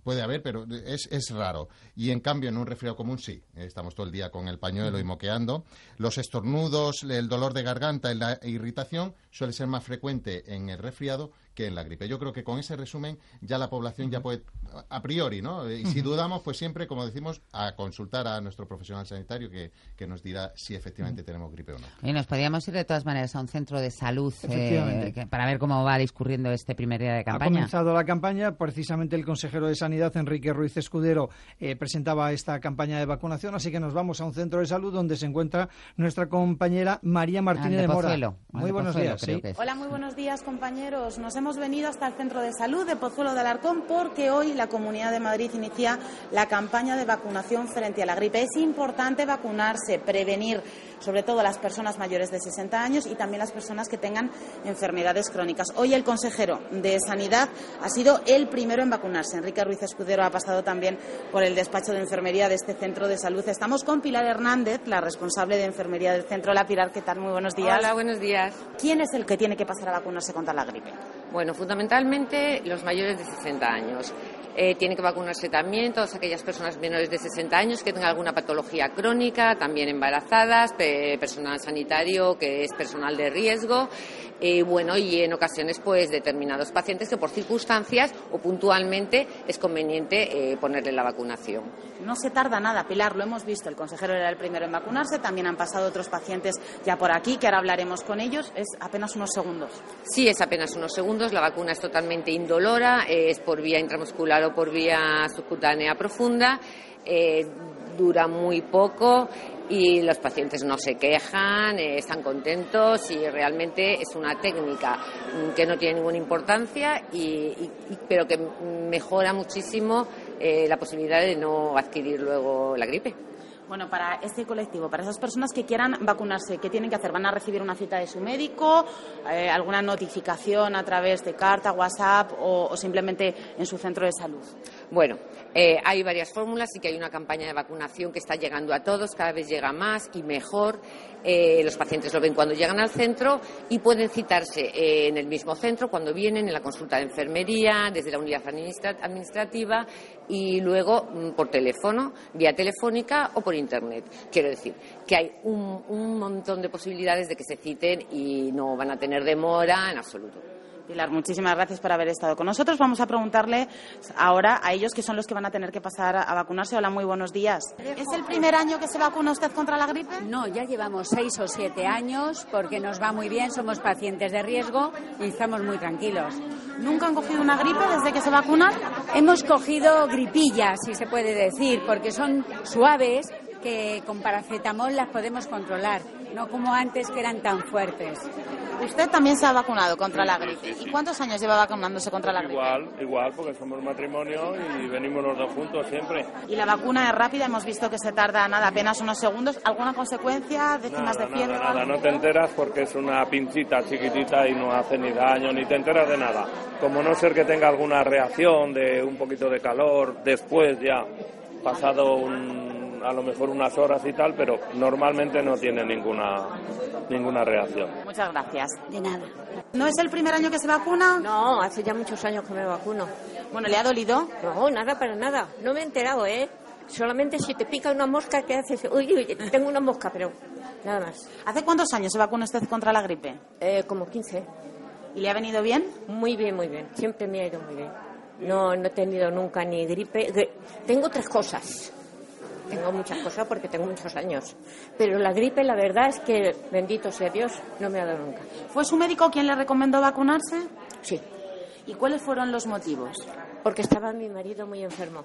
puede haber, pero es, es raro. Y en cambio, en un resfriado común sí. Estamos todo el día con el pañuelo y moqueando. Los estornudos, el dolor de garganta y la irritación suele ser más frecuente en el resfriado que en la gripe. Yo creo que con ese resumen ya la población ya puede, a priori, ¿no? Y si dudamos, pues siempre, como decimos, a consultar a nuestro profesional sanitario que, que nos dirá si efectivamente tenemos gripe o no. Y nos podríamos ir de todas maneras a un centro de salud eh, que, para ver cómo va discurriendo este primer día de campaña. Ha comenzado la campaña, precisamente el consejero de Sanidad, Enrique Ruiz Escudero, eh, presentaba esta campaña de vacunación, así que nos vamos a un centro de salud donde se encuentra nuestra compañera María Martínez de, de Mora. Pozuelo, muy buenos Pozuelo, días. ¿Sí? Hola, muy buenos días, compañeros. Nos hemos venido hasta el centro de salud de Pozuelo de Alarcón porque hoy la Comunidad de Madrid inicia la campaña de vacunación frente a la gripe. Es importante vacunarse, prevenir, sobre todo a las personas mayores de sesenta años y también las personas que tengan enfermedades crónicas. Hoy el consejero de Sanidad ha sido el primero en vacunarse. Enrique Ruiz Escudero ha pasado también por el despacho de enfermería de este centro de salud. Estamos con Pilar Hernández, la responsable de enfermería del centro. Hola, Pilar, ¿qué tal? Muy buenos días. Hola, buenos días. ¿Quién es el que tiene que pasar a vacunarse contra la gripe? Bueno, fundamentalmente los mayores de sesenta años. Eh, tienen que vacunarse también todas aquellas personas menores de sesenta años que tengan alguna patología crónica, también embarazadas, pe- personal sanitario que es personal de riesgo, eh, bueno, y en ocasiones pues determinados pacientes que por circunstancias o puntualmente es conveniente eh, ponerle la vacunación. No se tarda nada, Pilar, lo hemos visto. El consejero era el primero en vacunarse, también han pasado otros pacientes ya por aquí, que ahora hablaremos con ellos. Es apenas unos segundos. Sí, es apenas unos segundos. La vacuna es totalmente indolora, eh, es por vía intramuscular o por vía subcutánea profunda, eh, dura muy poco y los pacientes no se quejan, eh, están contentos y realmente es una técnica que no tiene ninguna importancia, y, y, pero que mejora muchísimo eh, la posibilidad de no adquirir luego la gripe. Bueno, para este colectivo, para esas personas que quieran vacunarse, ¿qué tienen que hacer? ¿Van a recibir una cita de su médico, eh, alguna notificación a través de carta, WhatsApp o, o simplemente en su centro de salud? Bueno, eh, hay varias fórmulas y que hay una campaña de vacunación que está llegando a todos, cada vez llega más y mejor. Eh, los pacientes lo ven cuando llegan al centro y pueden citarse eh, en el mismo centro cuando vienen, en la consulta de enfermería, desde la unidad administra- administrativa y luego mm, por teléfono, vía telefónica o por internet. Quiero decir que hay un, un montón de posibilidades de que se citen y no van a tener demora en absoluto. Pilar, muchísimas gracias por haber estado con nosotros. Vamos a preguntarle ahora a ellos que son los que van a tener que pasar a vacunarse. Hola, muy buenos días. ¿Es el primer año que se vacuna usted contra la gripe? No, ya llevamos seis o siete años porque nos va muy bien, somos pacientes de riesgo y estamos muy tranquilos. ¿Nunca han cogido una gripe desde que se vacunan? Hemos cogido gripillas, si se puede decir, porque son suaves, que con paracetamol las podemos controlar, no como antes que eran tan fuertes. Usted también se ha vacunado contra la gripe. ¿Y cuántos años lleva vacunándose contra la gripe? Igual, igual, porque somos matrimonio y venimos los dos juntos siempre. Y la vacuna es rápida, hemos visto que se tarda nada, apenas unos segundos. ¿Alguna consecuencia? ¿Décimas Nada, de fiebre? nada, nada, no te enteras porque es una pincita chiquitita y no hace ni daño, ni te enteras de nada. Como no ser que tenga alguna reacción de un poquito de calor después ya, pasado un, a lo mejor unas horas y tal, pero normalmente no tiene ninguna, ninguna reacción. Muchas gracias. De nada. ¿No es el primer año que se vacuna? No, hace ya muchos años que me vacuno. Bueno, ¿le ha dolido? No, nada, para nada. No me he enterado, ¿eh? Solamente si te pica una mosca que haces, uy, uy, tengo una mosca, pero nada más. ¿Hace cuántos años se vacuna usted contra la gripe? Eh, como quince. ¿Y le ha venido bien? Muy bien, muy bien. Siempre me ha ido muy bien. No, no he tenido nunca ni gripe. Gri- Tengo tres cosas. Tengo muchas cosas porque tengo muchos años. Pero la gripe, la verdad es que, bendito sea Dios, no me ha dado nunca. ¿Fue su médico quien le recomendó vacunarse? Sí. ¿Y cuáles fueron los motivos? Porque estaba mi marido muy enfermo.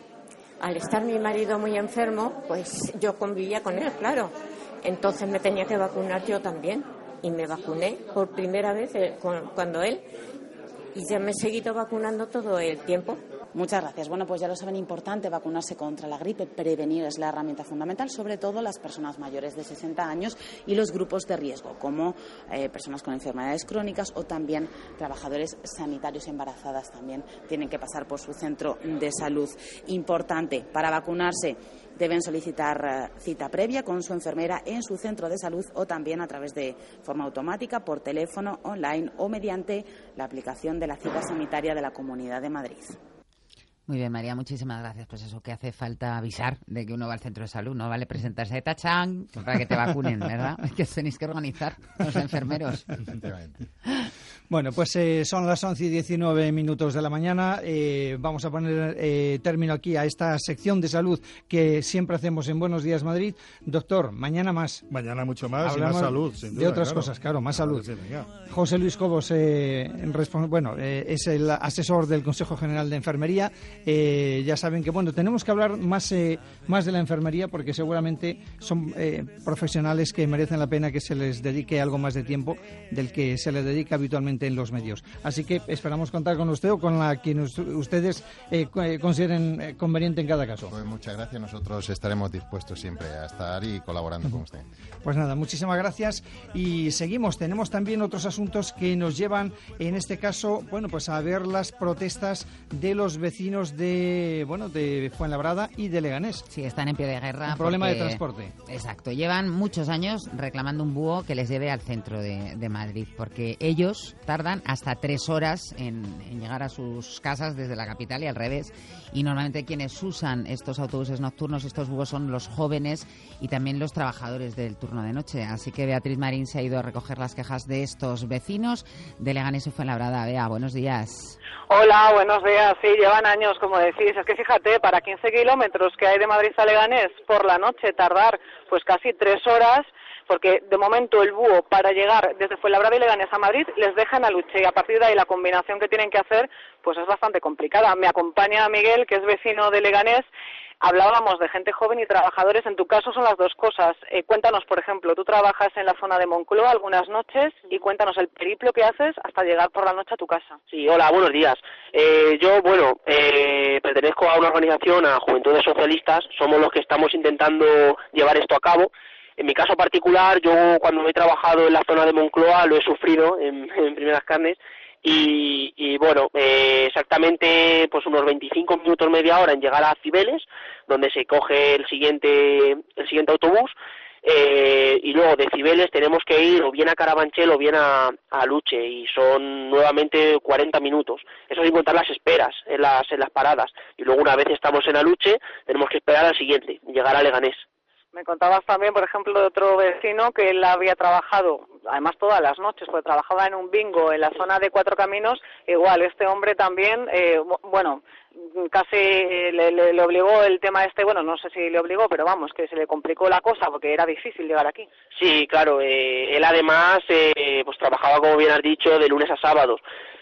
Al estar mi marido muy enfermo, pues yo convivía con él, claro. Entonces me tenía que vacunar yo también. Y me vacuné por primera vez eh, con- cuando él. Y ya me he seguido vacunando todo el tiempo. Muchas gracias. Bueno, pues ya lo saben, importante vacunarse contra la gripe. Prevenir es la herramienta fundamental, sobre todo las personas mayores de sesenta años y los grupos de riesgo, como eh, personas con enfermedades crónicas o también trabajadores sanitarios embarazadas también tienen que pasar por su centro de salud. Importante, para vacunarse deben solicitar eh, cita previa con su enfermera en su centro de salud o también a través de forma automática, por teléfono, online o mediante la aplicación de la cita sanitaria de la Comunidad de Madrid. Muy bien, María, muchísimas gracias. Pues eso, que hace falta avisar de que uno va al centro de salud, no vale presentarse de tachán para que te vacunen, ¿verdad? Es que tenéis que organizar los enfermeros. Bueno, pues eh, son las once y diecinueve minutos de la mañana. Eh, vamos a poner eh, término aquí a esta sección de salud que siempre hacemos en Buenos Días Madrid. Doctor, mañana más. Mañana mucho más. Hablamos y más salud, sin duda, de otras claro. cosas, claro, más salud. Sí, José Luis Cobos, eh, bueno, eh, es el asesor del Consejo General de Enfermería. Eh, ya saben que, bueno, tenemos que hablar más, eh, más de la enfermería porque seguramente son eh, profesionales que merecen la pena que se les dedique algo más de tiempo del que se les dedica habitualmente en los medios. Así que esperamos contar con usted o con la quien ustedes eh, consideren conveniente en cada caso. Pues muchas gracias. Nosotros estaremos dispuestos siempre a estar y colaborando con usted. Pues nada, muchísimas gracias y seguimos. Tenemos también otros asuntos que nos llevan, en este caso, bueno, pues a ver las protestas de los vecinos de, bueno, de Fuenlabrada y de Leganés. Sí, están en pie de guerra. Un problema porque, de transporte. Exacto. Llevan muchos años reclamando un búho que les lleve al centro de, de Madrid, porque ellos tardan hasta tres horas en, en llegar a sus casas desde la capital y al revés. Y normalmente quienes usan estos autobuses nocturnos, estos búhos, son los jóvenes y también los trabajadores del turno de noche. Así que Beatriz Marín se ha ido a recoger las quejas de estos vecinos de Leganés y Fuenlabrada. Bea, buenos días. Hola, buenos días. Sí, llevan años, como decís. Es que fíjate, para quince kilómetros que hay de Madrid a Leganés, por la noche tardar pues casi tres horas, porque de momento el búho para llegar desde Fuenlabrada y Leganés a Madrid les deja en Aluche y a partir de ahí la combinación que tienen que hacer pues es bastante complicada. Me acompaña Miguel, que es vecino de Leganés. Hablábamos de gente joven y trabajadores. En tu caso son las dos cosas. Eh, cuéntanos, por ejemplo, tú trabajas en la zona de Moncloa algunas noches y cuéntanos el periplo que haces hasta llegar por la noche a tu casa. Sí, hola, buenos días. Eh, yo, bueno, eh, pertenezco a una organización, a Juventudes Socialistas. Somos los que estamos intentando llevar esto a cabo. En mi caso particular, yo cuando he trabajado en la zona de Moncloa lo he sufrido en, en primeras carnes y, y bueno, eh, exactamente pues unos veinticinco minutos, media hora en llegar a Cibeles, donde se coge el siguiente el siguiente autobús eh, y luego de Cibeles tenemos que ir o bien a Carabanchel o bien a, a Luche y son nuevamente cuarenta minutos. Eso sin contar las esperas en las, en las paradas y luego una vez estamos en Aluche tenemos que esperar al siguiente, llegar a Leganés. Me contabas también, por ejemplo, de otro vecino que él había trabajado, además todas las noches, porque trabajaba en un bingo en la zona de Cuatro Caminos. Igual, este hombre también, eh, bueno, casi le, le, le obligó el tema este, bueno, no sé si le obligó, pero vamos, que se le complicó la cosa porque era difícil llegar aquí. Sí, claro, eh, él además eh, pues trabajaba, como bien has dicho, de lunes a sábados,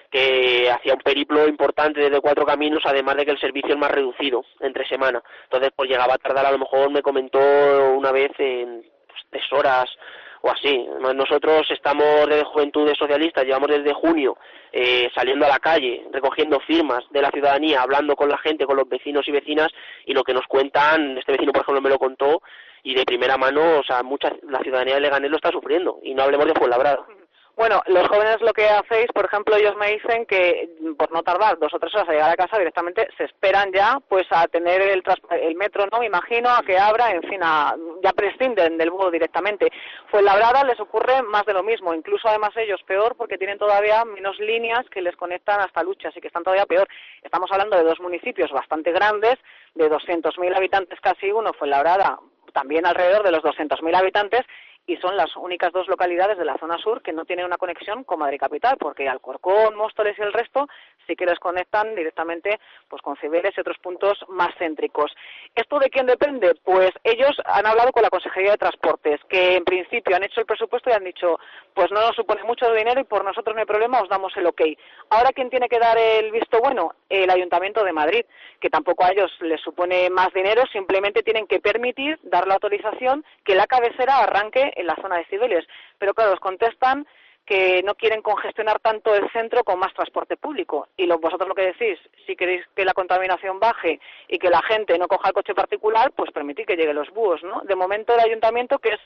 que hacía un periplo importante desde Cuatro Caminos, además de que el servicio es más reducido entre semana. Entonces, pues llegaba a tardar, a lo mejor me comentó una vez en pues, tres horas o así. Nosotros estamos desde Juventudes Socialistas, llevamos desde junio eh, saliendo a la calle, recogiendo firmas de la ciudadanía, hablando con la gente, con los vecinos y vecinas, y lo que nos cuentan, este vecino por ejemplo me lo contó, y de primera mano, o sea, mucha, la ciudadanía de Leganés lo está sufriendo, y no hablemos de Fuenlabrada. Bueno, los jóvenes lo que hacéis, por ejemplo, ellos me dicen que por no tardar dos o tres horas a llegar a casa directamente se esperan ya pues a tener el, el metro, ¿no? Me imagino, a que abra, en fin, a, ya prescinden del búho directamente. Fuenlabrada les ocurre más de lo mismo, incluso además ellos peor porque tienen todavía menos líneas que les conectan hasta Luche, así que están todavía peor. Estamos hablando de dos municipios bastante grandes, de doscientos mil habitantes casi uno, Fuenlabrada también alrededor de los doscientos mil habitantes, y son las únicas dos localidades de la zona sur que no tienen una conexión con Madrid capital, porque Alcorcón, Móstoles y el resto sí que les conectan directamente pues con Cibeles y otros puntos más céntricos. ¿Esto de quién depende? Pues ellos han hablado con la Consejería de Transportes, que en principio han hecho el presupuesto y han dicho, pues no nos supone mucho dinero y por nosotros no hay problema, os damos el ok. Ahora, ¿quién tiene que dar el visto bueno? El Ayuntamiento de Madrid, que tampoco a ellos les supone más dinero, simplemente tienen que permitir, dar la autorización, que la cabecera arranque en la zona de Cibeles. Pero claro, os contestan que no quieren congestionar tanto el centro con más transporte público. Y lo, vosotros lo que decís, si queréis que la contaminación baje y que la gente no coja el coche particular, pues permitid que lleguen los búhos, ¿no? De momento el ayuntamiento, que es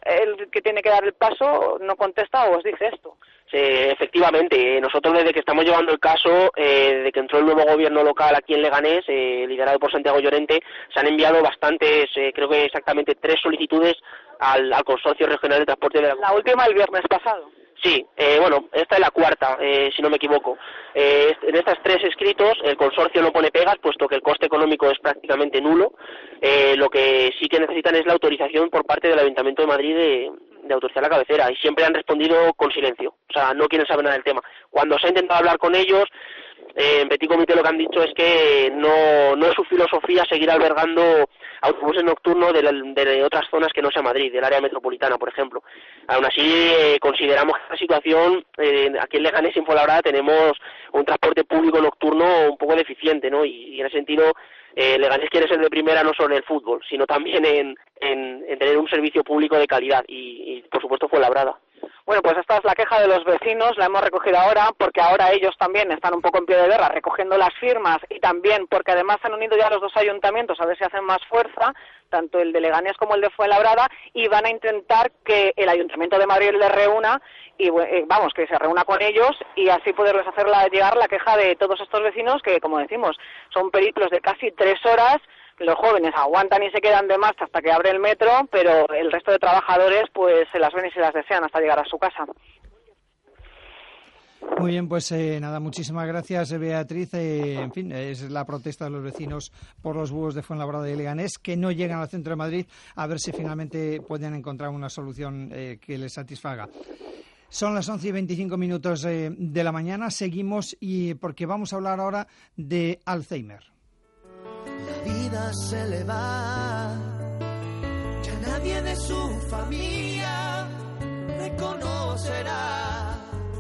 el que tiene que dar el paso, no contesta o os dice esto. Sí, efectivamente, nosotros desde que estamos llevando el caso, eh, desde que entró el nuevo gobierno local aquí en Leganés, eh, liderado por Santiago Llorente, se han enviado bastantes, eh, creo que exactamente tres solicitudes al, al Consorcio Regional de Transporte de la... La última el viernes pasado. Sí, eh, bueno, esta es la cuarta, eh, si no me equivoco. Eh, en estas tres escritos el consorcio no pone pegas, puesto que el coste económico es prácticamente nulo. Eh, lo que sí que necesitan es la autorización por parte del Ayuntamiento de Madrid de, de autorizar la cabecera, y siempre han respondido con silencio, o sea, no quieren saber nada del tema. Cuando se ha intentado hablar con ellos, eh, en Petit Comité lo que han dicho es que no, no es su filosofía seguir albergando autobuses nocturnos de, la, de otras zonas que no sea Madrid, del área metropolitana, por ejemplo. Aún así, eh, consideramos que esta situación, eh, aquí en Leganés y en Fuenlabrada tenemos un transporte público nocturno un poco deficiente, ¿no? Y, y en ese sentido, eh, Leganés quiere ser de primera no solo en el fútbol, sino también en, en, en tener un servicio público de calidad y, y por supuesto, Fuenlabrada. Bueno, pues esta es la queja de los vecinos, la hemos recogido ahora porque ahora ellos también están un poco en pie de guerra recogiendo las firmas, y también porque además se han unido ya los dos ayuntamientos a ver si hacen más fuerza, tanto el de Leganés como el de Fuenlabrada, y van a intentar que el Ayuntamiento de Madrid les reúna y eh, vamos, que se reúna con ellos y así poderles hacer la, llegar la queja de todos estos vecinos que, como decimos, son periplos de casi tres horas. Los jóvenes aguantan y se quedan de marcha hasta que abre el metro, pero el resto de trabajadores pues se las ven y se las desean hasta llegar a su casa. Muy bien, pues eh, nada, muchísimas gracias, Beatriz. Eh, en fin, es la protesta de los vecinos por los búhos de Fuenlabrada y Leganés que no llegan al centro de Madrid, a ver si finalmente pueden encontrar una solución eh, que les satisfaga. Son las once y veinticinco minutos eh, de la mañana, seguimos y porque vamos a hablar ahora de Alzheimer. La vida se le va, ya nadie de su familia reconocerá.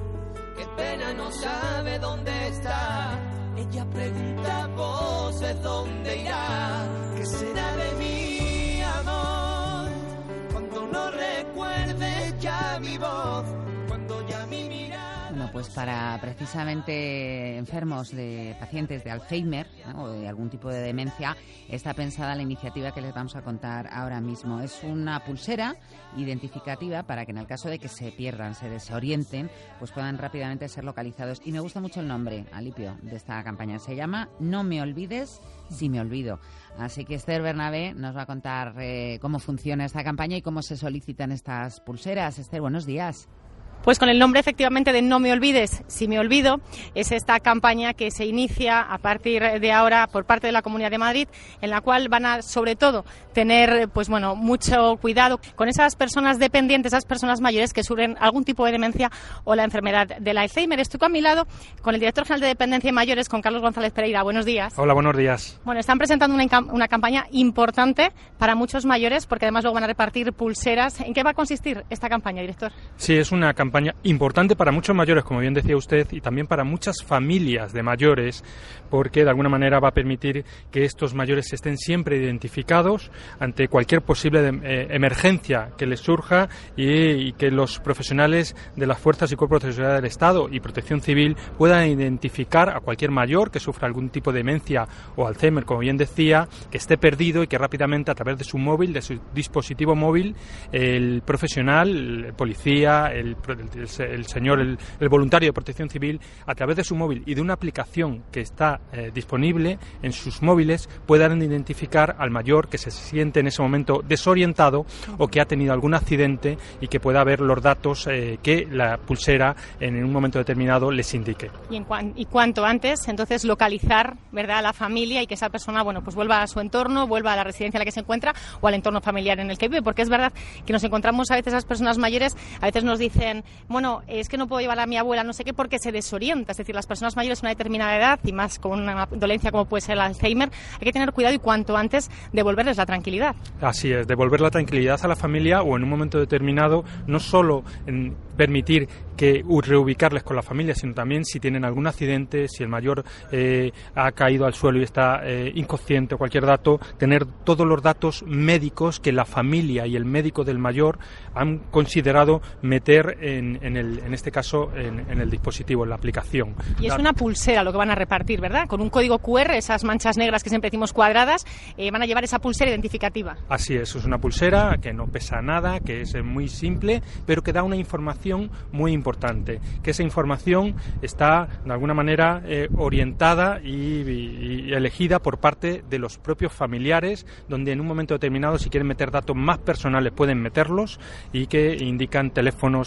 Qué pena, no sabe dónde está. Ella pregunta a voces dónde irá. ¿Qué será de mi amor? Cuando no recuerde ya mi voz, cuando ya mi mirada. Bueno, pues para precisamente enfermos de pacientes de Alzheimer, ¿no?, o de algún tipo de demencia, está pensada la iniciativa que les vamos a contar ahora mismo. Es una pulsera identificativa para que en el caso de que se pierdan, se desorienten, pues puedan rápidamente ser localizados. Y me gusta mucho el nombre, Alipio, de esta campaña. Se llama No me olvides si me olvido. Así que Esther Bernabé nos va a contar eh, cómo funciona esta campaña y cómo se solicitan estas pulseras. Esther, buenos días. Pues con el nombre efectivamente de No me olvides si me olvido, es esta campaña que se inicia a partir de ahora por parte de la Comunidad de Madrid, en la cual van a sobre todo tener pues bueno mucho cuidado con esas personas dependientes, esas personas mayores que sufren algún tipo de demencia o la enfermedad del Alzheimer. Estoy a mi lado con el director general de Dependencia y Mayores, con Carlos González Pereira. Buenos días. Hola, buenos días. Bueno, están presentando una, una campaña importante para muchos mayores, porque además luego van a repartir pulseras. ¿En qué va a consistir esta campaña, director? Sí, es una campaña importante para muchos mayores, como bien decía usted, y también para muchas familias de mayores, porque de alguna manera va a permitir que estos mayores estén siempre identificados ante cualquier posible de, eh, emergencia que les surja y, y que los profesionales de las fuerzas y cuerpos de seguridad del Estado y Protección Civil puedan identificar a cualquier mayor que sufra algún tipo de demencia o Alzheimer, como bien decía, que esté perdido y que rápidamente a través de su móvil, de su dispositivo móvil, el profesional, el policía, el El, el señor, el, el voluntario de Protección Civil, a través de su móvil y de una aplicación que está eh, disponible en sus móviles, puedan identificar al mayor que se siente en ese momento desorientado o que ha tenido algún accidente y que pueda ver los datos eh, que la pulsera en un momento determinado les indique. Y, en cuan, y cuanto antes, entonces, localizar, ¿verdad?, a la familia y que esa persona, bueno, pues vuelva a su entorno, vuelva a la residencia en la que se encuentra o al entorno familiar en el que vive, porque es verdad que nos encontramos a veces esas personas mayores, a veces nos dicen, bueno, es que no puedo llevar a mi abuela no sé qué porque se desorienta. Es decir, las personas mayores de una determinada edad y más con una dolencia como puede ser el Alzheimer, hay que tener cuidado y cuanto antes devolverles la tranquilidad. Así es, devolver la tranquilidad a la familia o en un momento determinado no solo en permitir que reubicarles con la familia, sino también si tienen algún accidente, si el mayor eh, ha caído al suelo y está eh, inconsciente o cualquier dato, tener todos los datos médicos que la familia y el médico del mayor han considerado meter en, en, el, en este caso en, en el dispositivo, en la aplicación. Y es una pulsera lo que van a repartir, ¿verdad? Con un código cu erre, esas manchas negras que siempre decimos cuadradas, eh, van a llevar esa pulsera identificativa. Así es, es una pulsera que no pesa nada, que es muy simple, pero que da una información muy importante, que esa información está de alguna manera eh, orientada y, y, y elegida por parte de los propios familiares, donde en un momento determinado, si quieren meter datos más personales pueden meterlos y que indican teléfonos, si quieren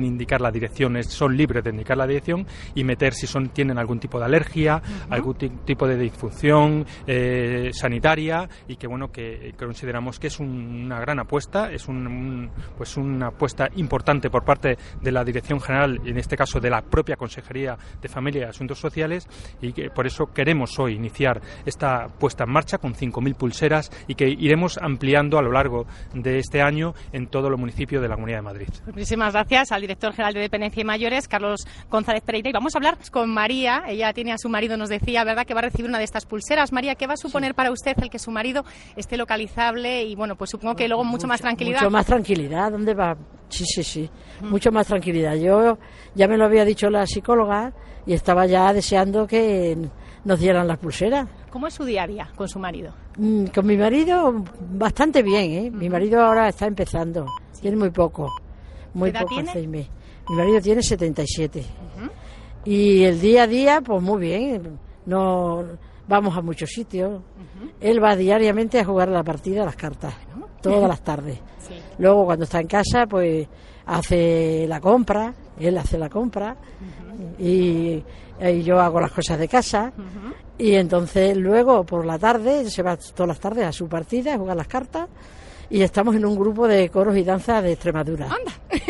pueden indicar la dirección, son libres de indicar la dirección y meter si son tienen algún tipo de alergia, uh-huh. algún t- tipo de disfunción eh, sanitaria, y que bueno que, que consideramos que es un, una gran apuesta, es un, un, pues una apuesta importante por parte de la Dirección General, y en este caso de la propia Consejería de Familia y Asuntos Sociales, y que por eso queremos hoy iniciar esta puesta en marcha con cinco mil pulseras y que iremos ampliando a lo largo de este año en todos los municipios de la Comunidad de Madrid. Muchísimas gracias al director general de Dependencia y Mayores, Carlos González Pereira, y vamos a hablar con María. Ella tiene a su marido, nos decía, ¿verdad?, que va a recibir una de estas pulseras. María, ¿qué va a suponer sí. para usted el que su marido esté localizable? Y bueno, pues supongo que luego mucho, mucho más tranquilidad. Mucho más tranquilidad, ¿dónde va? Sí, sí, sí, mm. mucho más tranquilidad. Yo ya me lo había dicho la psicóloga y estaba ya deseando que nos dieran las pulseras. ¿Cómo es su día a día con su marido? Mm, con mi marido bastante bien, ¿eh? Mm. Mi marido ahora está empezando, sí. tiene muy poco, muy ¿Qué edad poco tiene? Mi marido tiene setenta y siete. Uh-huh. Y el día a día, pues muy bien, no vamos a muchos sitios. Uh-huh. Él va diariamente a jugar la partida a las cartas, ¿no? Todas las tardes. Sí. Luego cuando está en casa, pues hace la compra, él hace la compra uh-huh. y, y yo hago las cosas de casa. Uh-huh. Y entonces luego por la tarde, se va todas las tardes a su partida a jugar las cartas. Y estamos en un grupo de coros y danza de Extremadura. ¡Anda!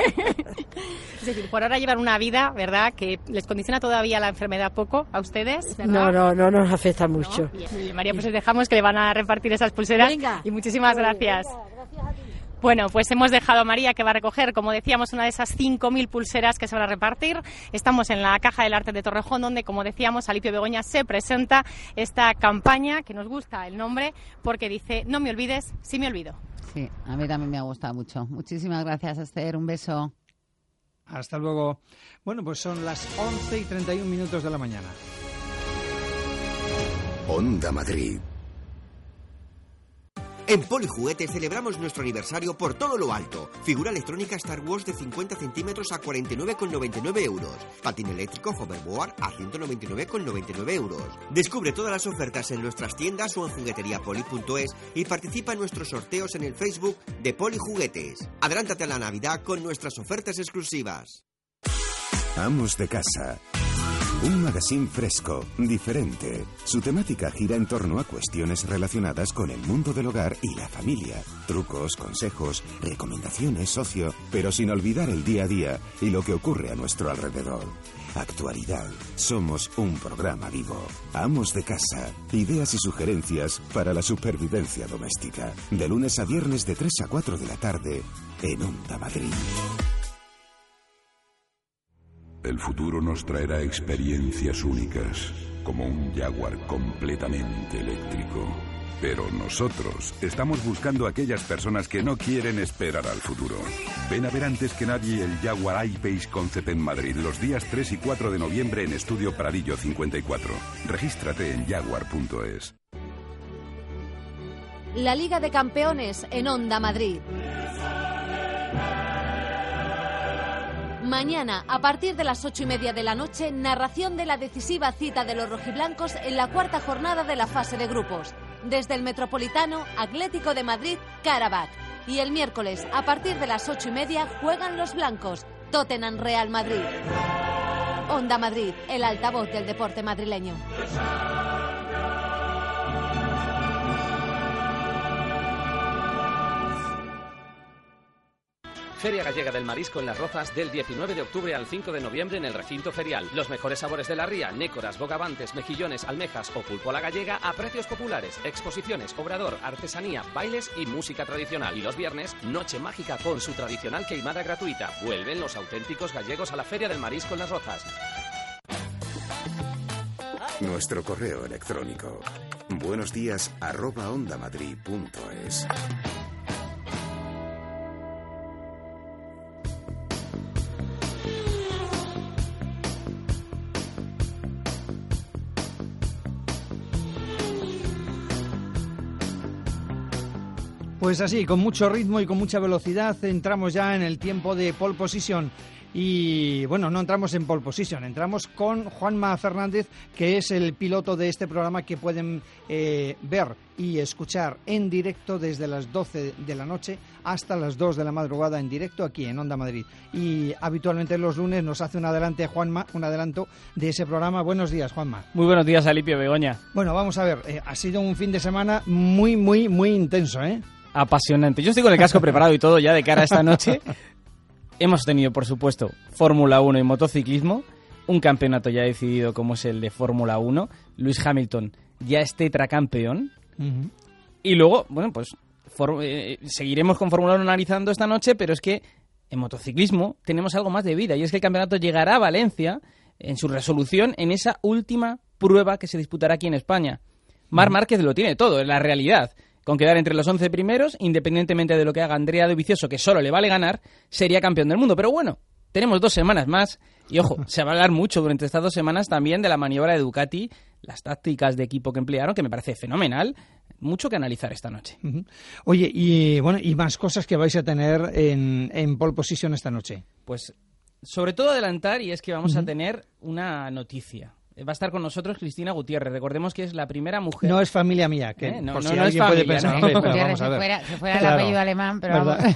Es decir, por ahora llevan una vida, ¿verdad?, que les condiciona todavía la enfermedad poco a ustedes, ¿verdad? No, no, no nos afecta mucho. ¿No? Bien, bien, María, pues les dejamos que le van a repartir esas pulseras. Venga. Y muchísimas Venga, gracias. venga, gracias a ti. Bueno, pues hemos dejado a María, que va a recoger, como decíamos, una de esas cinco mil pulseras que se van a repartir. Estamos en la Caja del Arte de Torrejón, donde, como decíamos, Alipio Begoña se presenta esta campaña, que nos gusta el nombre, porque dice: no me olvides si me olvido. Sí, a mí también me ha gustado mucho. Muchísimas gracias, Esther. Un beso. Hasta luego. Bueno, pues son las once y treinta y un minutos de la mañana. Onda Madrid. En Polijuguetes celebramos nuestro aniversario por todo lo alto. Figura electrónica Star Wars de cincuenta centímetros a cuarenta y nueve con noventa y nueve euros. Patín eléctrico Hoverboard a ciento noventa y nueve con noventa y nueve euros. Descubre todas las ofertas en nuestras tiendas o en jugueteriapoli punto es y participa en nuestros sorteos en el Facebook de Polijuguetes. Adelántate a la Navidad con nuestras ofertas exclusivas. Amos de Casa. Un magazine fresco, diferente. Su temática gira en torno a cuestiones relacionadas con el mundo del hogar y la familia. Trucos, consejos, recomendaciones, ocio, pero sin olvidar el día a día y lo que ocurre a nuestro alrededor. Actualidad. Somos un programa vivo. Amos de Casa. Ideas y sugerencias para la supervivencia doméstica. De lunes a viernes de tres a cuatro de la tarde en Onda Madrid. El futuro nos traerá experiencias únicas, como un Jaguar completamente eléctrico. Pero nosotros estamos buscando a aquellas personas que no quieren esperar al futuro. Ven a ver antes que nadie el Jaguar I-Pace Concept en Madrid los días tres y cuatro de noviembre en Estudio Pradillo cincuenta y cuatro. Regístrate en jaguar punto es. La Liga de Campeones en Onda Madrid. Mañana, a partir de las ocho y media de la noche, narración de la decisiva cita de los rojiblancos en la cuarta jornada de la fase de grupos. Desde el Metropolitano, Atlético de Madrid, Karabakh. Y el miércoles, a partir de las ocho y media, juegan los blancos, Tottenham Real Madrid. Onda Madrid, el altavoz del deporte madrileño. Feria Gallega del Marisco en Las Rozas del diecinueve de octubre al cinco de noviembre en el recinto ferial. Los mejores sabores de la ría, nécoras, bogavantes, mejillones, almejas o pulpo a la gallega a precios populares, exposiciones, obrador, artesanía, bailes y música tradicional. Y los viernes, noche mágica con su tradicional queimada gratuita. Vuelven los auténticos gallegos a la Feria del Marisco en Las Rozas. Nuestro correo electrónico buenos días arroba ondamadrid punto es. Pues así, con mucho ritmo y con mucha velocidad, entramos ya en el tiempo de pole position. Y bueno, no entramos en pole position, entramos con Juanma Fernández, que es el piloto de este programa que pueden eh, ver y escuchar en directo desde las doce de la noche hasta las dos de la madrugada en directo aquí en Onda Madrid. Y habitualmente los lunes nos hace un adelante Juanma, un adelanto de ese programa. Buenos días, Juanma. Muy buenos días, Alipio, Begoña. Bueno, vamos a ver, eh, ha sido un fin de semana muy, muy, muy intenso, ¿eh? Apasionante. Yo estoy con el casco preparado y todo ya de cara a esta noche. Hemos tenido, por supuesto, Fórmula uno y motociclismo, un campeonato ya decidido como es el de Fórmula uno. Lewis Hamilton ya es tetracampeón. Uh-huh. Y luego, bueno, pues for, eh, seguiremos con Fórmula uno analizando esta noche, pero es que en motociclismo tenemos algo más de vida, y es que el campeonato llegará a Valencia en su resolución en esa última prueba que se disputará aquí en España. Marc Márquez lo tiene todo, en la realidad. Con quedar entre los once primeros, independientemente de lo que haga Andrea Dovizioso, que solo le vale ganar, sería campeón del mundo. Pero bueno, tenemos dos semanas más y, ojo, se va a hablar mucho durante estas dos semanas también de la maniobra de Ducati, las tácticas de equipo que emplearon, que me parece fenomenal. Mucho que analizar esta noche. Uh-huh. Oye, y bueno, y más cosas que vais a tener en, en pole position esta noche. Pues sobre todo adelantar, y es que vamos uh-huh. a tener una noticia. Va a estar con nosotros Cristina Gutiérrez. Recordemos que es la primera mujer... No es familia mía, que ¿Eh? no, por no, si no alguien es familia, puede pensar. ¿no? Pero Gutiérrez vamos a ver. Se fuera, se fuera claro. el apellido alemán, pero ¿verdad?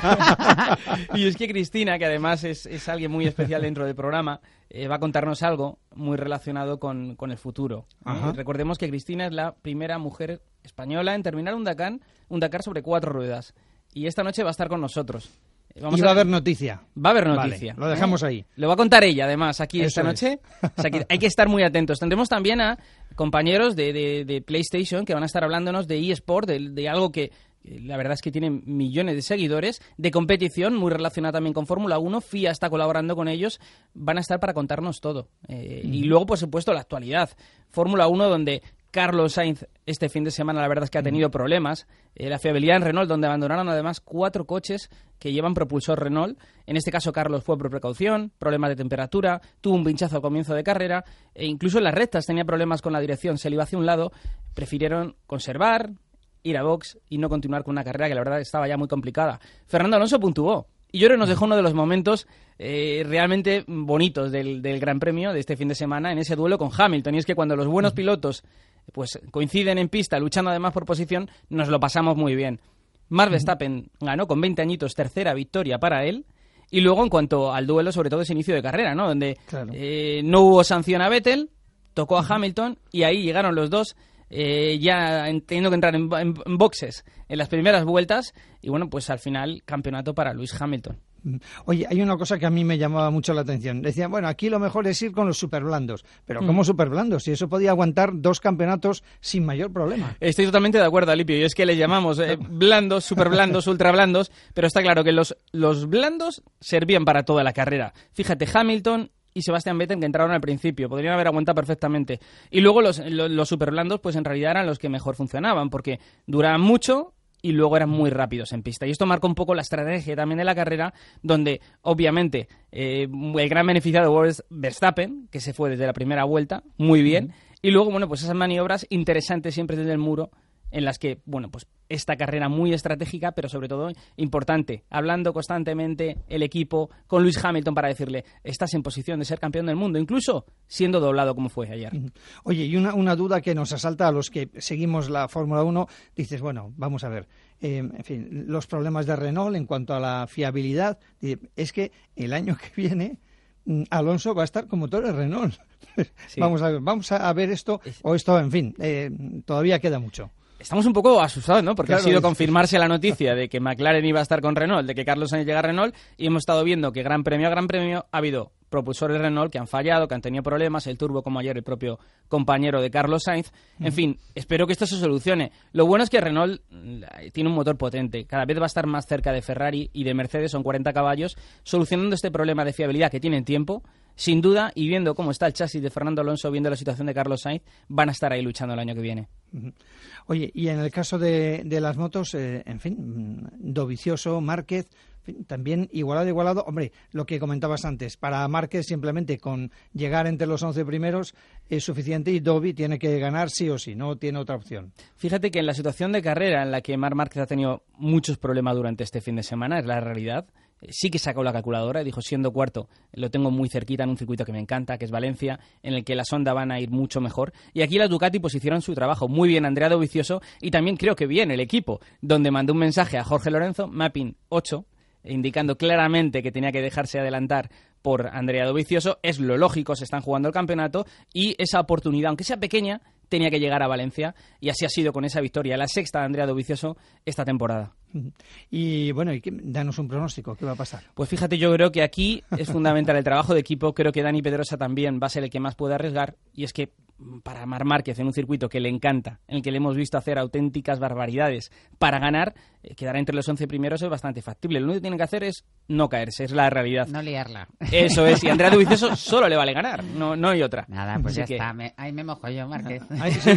vamos. Y es que Cristina, que además es, es alguien muy especial dentro del programa, eh, va a contarnos algo muy relacionado con, con el futuro. ¿eh? Recordemos que Cristina es la primera mujer española en terminar un Dakar, un Dakar sobre cuatro ruedas. Y esta noche va a estar con nosotros. Vamos y va a haber noticia. Va a haber noticia. Vale, lo dejamos ahí. Lo va a contar ella, además, aquí Eso esta noche. O sea, que hay que estar muy atentos. Tendremos también a compañeros de, de, de PlayStation que van a estar hablándonos de eSport, de, de algo que la verdad es que tiene millones de seguidores, de competición, muy relacionada también con Fórmula uno. F I A está colaborando con ellos. Van a estar para contarnos todo. Eh, mm. Y luego, por supuesto, la actualidad. Fórmula uno, donde Carlos Sainz este fin de semana la verdad es que ha tenido problemas. Eh, la fiabilidad en Renault, donde abandonaron además cuatro coches que llevan propulsor Renault. En este caso Carlos fue por precaución, problemas de temperatura, tuvo un pinchazo al comienzo de carrera, e incluso en las rectas tenía problemas con la dirección, se le iba hacia un lado. Prefirieron conservar, ir a box y no continuar con una carrera que la verdad estaba ya muy complicada. Fernando Alonso puntuó. Y yo creo que nos dejó uno de los momentos eh, realmente bonitos del, del Gran Premio de este fin de semana en ese duelo con Hamilton. Y es que cuando los buenos pilotos pues coinciden en pista, luchando además por posición, nos lo pasamos muy bien. Max Verstappen ganó con veinte añitos, tercera victoria para él. Y luego, en cuanto al duelo, sobre todo ese inicio de carrera, ¿no? Donde claro. eh, no hubo sanción a Vettel, tocó a Hamilton y ahí llegaron los dos eh, ya teniendo que entrar en, en, en boxes en las primeras vueltas. Y bueno, pues al final, campeonato para Lewis Hamilton. Oye, hay una cosa que a mí me llamaba mucho la atención. Decían, bueno, aquí lo mejor es ir con los superblandos. Pero ¿cómo mm. superblandos? Si eso podía aguantar dos campeonatos sin mayor problema. Estoy totalmente de acuerdo, Alipio. Y es que les llamamos eh, blandos, superblandos, ultrablandos. Pero está claro que los, los blandos servían para toda la carrera. Fíjate, Hamilton y Sebastian Vettel, que entraron al principio, podrían haber aguantado perfectamente. Y luego los, los, los superblandos, pues en realidad eran los que mejor funcionaban, porque duraban mucho y luego eran muy rápidos en pista. Y esto marca un poco la estrategia también de la carrera, donde obviamente eh, el gran beneficiado es Verstappen, que se fue desde la primera vuelta muy bien, uh-huh. y luego, bueno, pues esas maniobras interesantes siempre desde el muro, en las que, bueno, pues esta carrera muy estratégica, pero sobre todo importante, hablando constantemente el equipo con Lewis Hamilton para decirle, estás en posición de ser campeón del mundo, incluso siendo doblado como fue ayer. Oye, y una, una duda que nos asalta a los que seguimos la Fórmula uno, dices, bueno, vamos a ver, eh, en fin, los problemas de Renault en cuanto a la fiabilidad, es que el año que viene Alonso va a estar como motor de Renault. Sí. Vamos a ver, vamos a ver esto, o esto, en fin, eh, todavía queda mucho. Estamos un poco asustados, ¿no? Porque claro, ha sido confirmarse la noticia de que McLaren iba a estar con Renault, de que Carlos Sainz llega a Renault, y hemos estado viendo que Gran Premio a Gran Premio ha habido propulsores Renault que han fallado, que han tenido problemas, el turbo como ayer el propio compañero de Carlos Sainz. En uh-huh. fin, espero que esto se solucione. Lo bueno es que Renault tiene un motor potente, cada vez va a estar más cerca de Ferrari y de Mercedes, son cuarenta caballos, solucionando este problema de fiabilidad que tienen tiempo. Sin duda, y viendo cómo está el chasis de Fernando Alonso, viendo la situación de Carlos Sainz, van a estar ahí luchando el año que viene. Oye, y en el caso de, de las motos, eh, en fin, Dovizioso, Márquez, en fin, también igualado, igualado. Hombre, lo que comentabas antes, para Márquez simplemente con llegar entre los once primeros es suficiente y Dovi tiene que ganar sí o sí, no tiene otra opción. Fíjate que en la situación de carrera en la que Marc Márquez ha tenido muchos problemas durante este fin de semana, es la realidad, sí que sacó la calculadora y dijo, siendo cuarto, lo tengo muy cerquita en un circuito que me encanta, que es Valencia, en el que las Honda van a ir mucho mejor. Y aquí las Ducati pues hicieron su trabajo muy bien, Andrea Dovizioso, y también creo que bien el equipo, donde mandó un mensaje a Jorge Lorenzo, Mapping ocho, indicando claramente que tenía que dejarse adelantar por Andrea Dovizioso. Es lo lógico, se están jugando el campeonato y esa oportunidad, aunque sea pequeña, tenía que llegar a Valencia, y así ha sido con esa victoria, la sexta de Andrea Dovizioso esta temporada. Y bueno, y que, danos un pronóstico, ¿qué va a pasar? Pues fíjate, yo creo que aquí es fundamental el trabajo de equipo. Creo que Dani Pedrosa también va a ser el que más puede arriesgar, y es que para Marc Márquez, en un circuito que le encanta, en el que le hemos visto hacer auténticas barbaridades para ganar, eh, quedar entre los once primeros es bastante factible. Lo único que tiene que hacer es no caerse, es la realidad. No liarla. Eso es, y a Andrea Dovizioso solo le vale ganar, no, no hay otra. Nada, pues Así ya que... está. Me, ahí me mojo yo, Márquez. Ahí sí.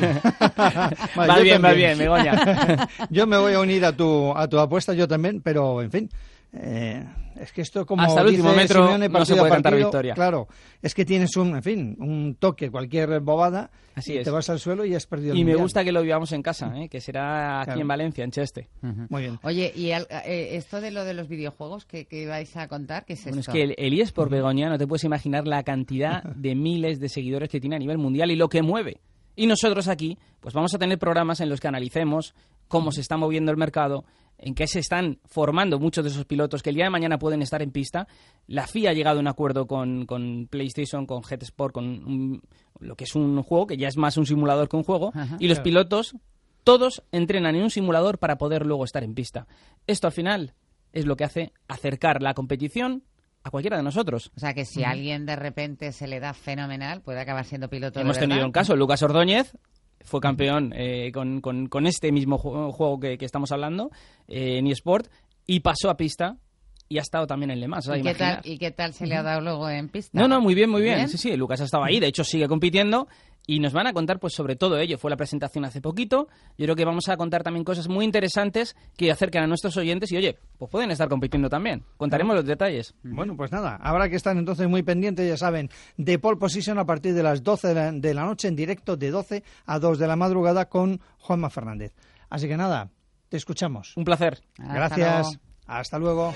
Vale, va bien, también. va bien, Begoña. Yo me voy a unir a tu, a tu apuesta, yo también, pero en fin... Eh, es que esto, como hasta el dice último metro Simeone, no se puede partido, cantar victoria. Claro, es que tienes un, en fin, un toque, cualquier bobada, Así y es. te vas al suelo y has perdido el Y me mundial. gusta que lo vivamos en casa, ¿eh? Que será aquí Claro. en Valencia, en Cheste. Uh-huh. Muy bien. Oye, y al, eh, esto de lo de los videojuegos que, que vais a contar, ¿qué es Bueno, es esto? que el, el eSport, Begoña, no te puedes imaginar la cantidad de miles de seguidores que tiene a nivel mundial y lo que mueve. Y nosotros aquí, pues vamos a tener programas en los que analicemos cómo se está moviendo el mercado, en qué se están formando muchos de esos pilotos que el día de mañana pueden estar en pista. La F I A ha llegado a un acuerdo con, con PlayStation, con Jet Sport, con un, lo que es un juego, que ya es más un simulador que un juego, Ajá, y los claro. pilotos, todos entrenan en un simulador para poder luego estar en pista. Esto al final es lo que hace acercar la competición a cualquiera de nosotros. O sea, que si a alguien de repente se le da fenomenal, puede acabar siendo piloto de Hemos verdad. tenido un caso, Lucas Ordóñez fue campeón eh, con, con, con este mismo juego, juego que, que estamos hablando, eh, en eSport, y pasó a pista y ha estado también en Le Mans. O sea, ¿Y, qué tal, imaginar. ¿Y qué tal se le ha dado luego en pista? No, no, muy bien, muy bien. ¿Bien? Sí, sí, Lucas ha estado ahí, de hecho sigue compitiendo y nos van a contar pues sobre todo ello. Fue la presentación hace poquito. Yo creo que vamos a contar también cosas muy interesantes que acercan a nuestros oyentes y, oye, pues pueden estar compitiendo también. Contaremos los detalles. Bueno, pues nada, habrá que estar entonces muy pendientes, ya saben, de Pole Position a partir de las doce de la, de la noche en directo, de doce a dos de la madrugada con Juanma Fernández. Así que nada, te escuchamos. Un placer. Hasta Gracias. luego. Hasta luego.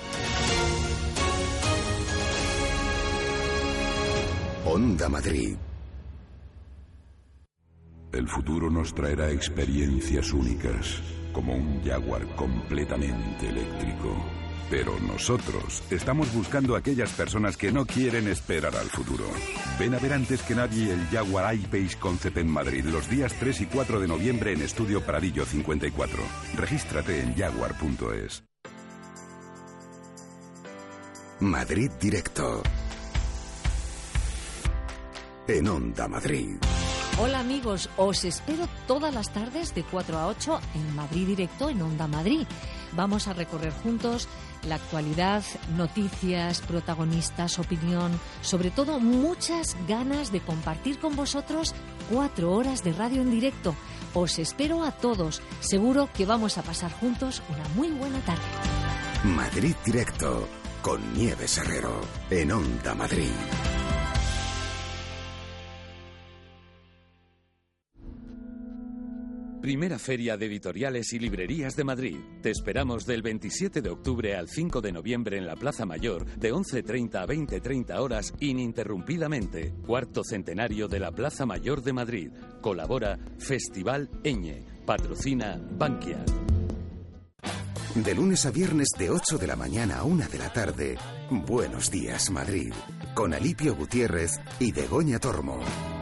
Honda Madrid. El futuro nos traerá experiencias únicas, como un Jaguar completamente eléctrico. Pero nosotros estamos buscando a aquellas personas que no quieren esperar al futuro. Ven a ver antes que nadie el Jaguar I-Pace Concept en Madrid los días tres y cuatro de noviembre en Estudio Pradillo cincuenta y cuatro. Regístrate en jaguar punto es. Madrid Directo. En Honda Madrid. Hola amigos, os espero todas las tardes de cuatro a ocho en Madrid Directo en Onda Madrid. Vamos a recorrer juntos la actualidad, noticias, protagonistas, opinión, sobre todo muchas ganas de compartir con vosotros cuatro horas de radio en directo. Os espero a todos, seguro que vamos a pasar juntos una muy buena tarde. Madrid Directo con Nieves Herrero en Honda Madrid. Primera Feria de Editoriales y Librerías de Madrid. Te esperamos del veintisiete de octubre al cinco de noviembre en la Plaza Mayor, de once treinta a veinte treinta horas, ininterrumpidamente. Cuarto centenario de la Plaza Mayor de Madrid. Colabora Festival Eñe. Patrocina Bankia. De lunes a viernes de ocho de la mañana a una de la tarde, Buenos Días Madrid, con Alipio Gutiérrez y Begoña Tormo.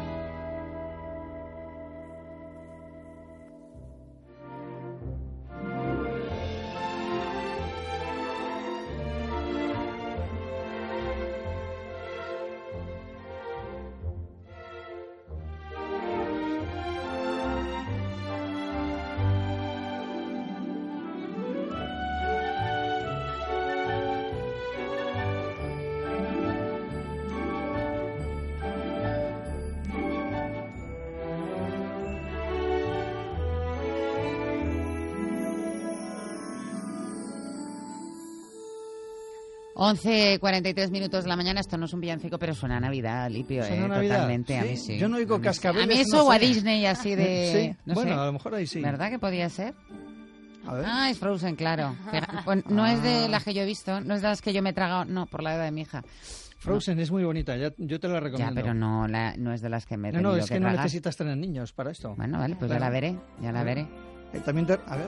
once cuarenta y tres minutos de la mañana. Esto no es un villancico, pero suena a Navidad, Lipio. ¿Suena eh, Navidad? Totalmente, ¿Sí? a mí sí. Yo no oigo A mí sí. cascabeles, A mí eso no o a sé. Disney así de... Sí, no bueno, sé. a lo mejor ahí sí. ¿Verdad que podía ser? A ver. Ah, es Frozen, claro. Pero, pues, no es de las que yo he visto, no es de las que yo me he tragado, no, por la edad de mi hija. Frozen no. Es muy bonita, ya, yo te la recomiendo. Ya, pero no, la, no es de las que me he No, tenido no, es que, que no tragar. necesitas tener niños para esto. Bueno, vale, pues claro. ya la veré, ya la veré. Eh, también te... A ver...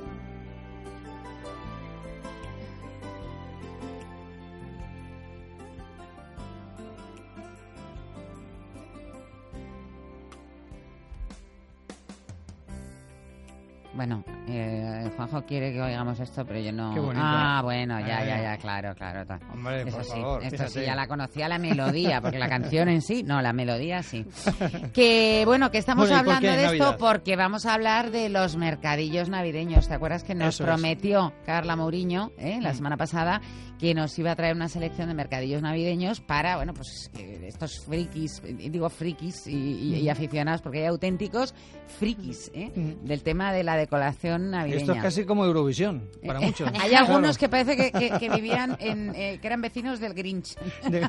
Bueno, eh, Juanjo quiere que oigamos esto, pero yo no... Qué bonito. Ah, bueno, ya, Ay, ya, ya, claro, claro. Ta. Hombre, Eso por sí, favor, esto fíjate. sí, ya la conocía la melodía, porque la canción en sí, no, la melodía sí. Que, bueno, que estamos Bueno, ¿y por hablando qué de esto Navidad? porque vamos a hablar de los mercadillos navideños. ¿Te acuerdas que nos Eso es. prometió Carla Mourinho, eh, la Mm. semana pasada, que nos iba a traer una selección de mercadillos navideños para, bueno, pues eh, estos frikis, eh, digo frikis y, y- y Mm. aficionados, porque hay auténticos frikis, ¿eh? Mm. Del tema de la decoración navideña. Esto es casi como Eurovisión, para Eh, muchos. Hay algunos que parece que, que- que vivían en, eh, que eran vecinos del Grinch.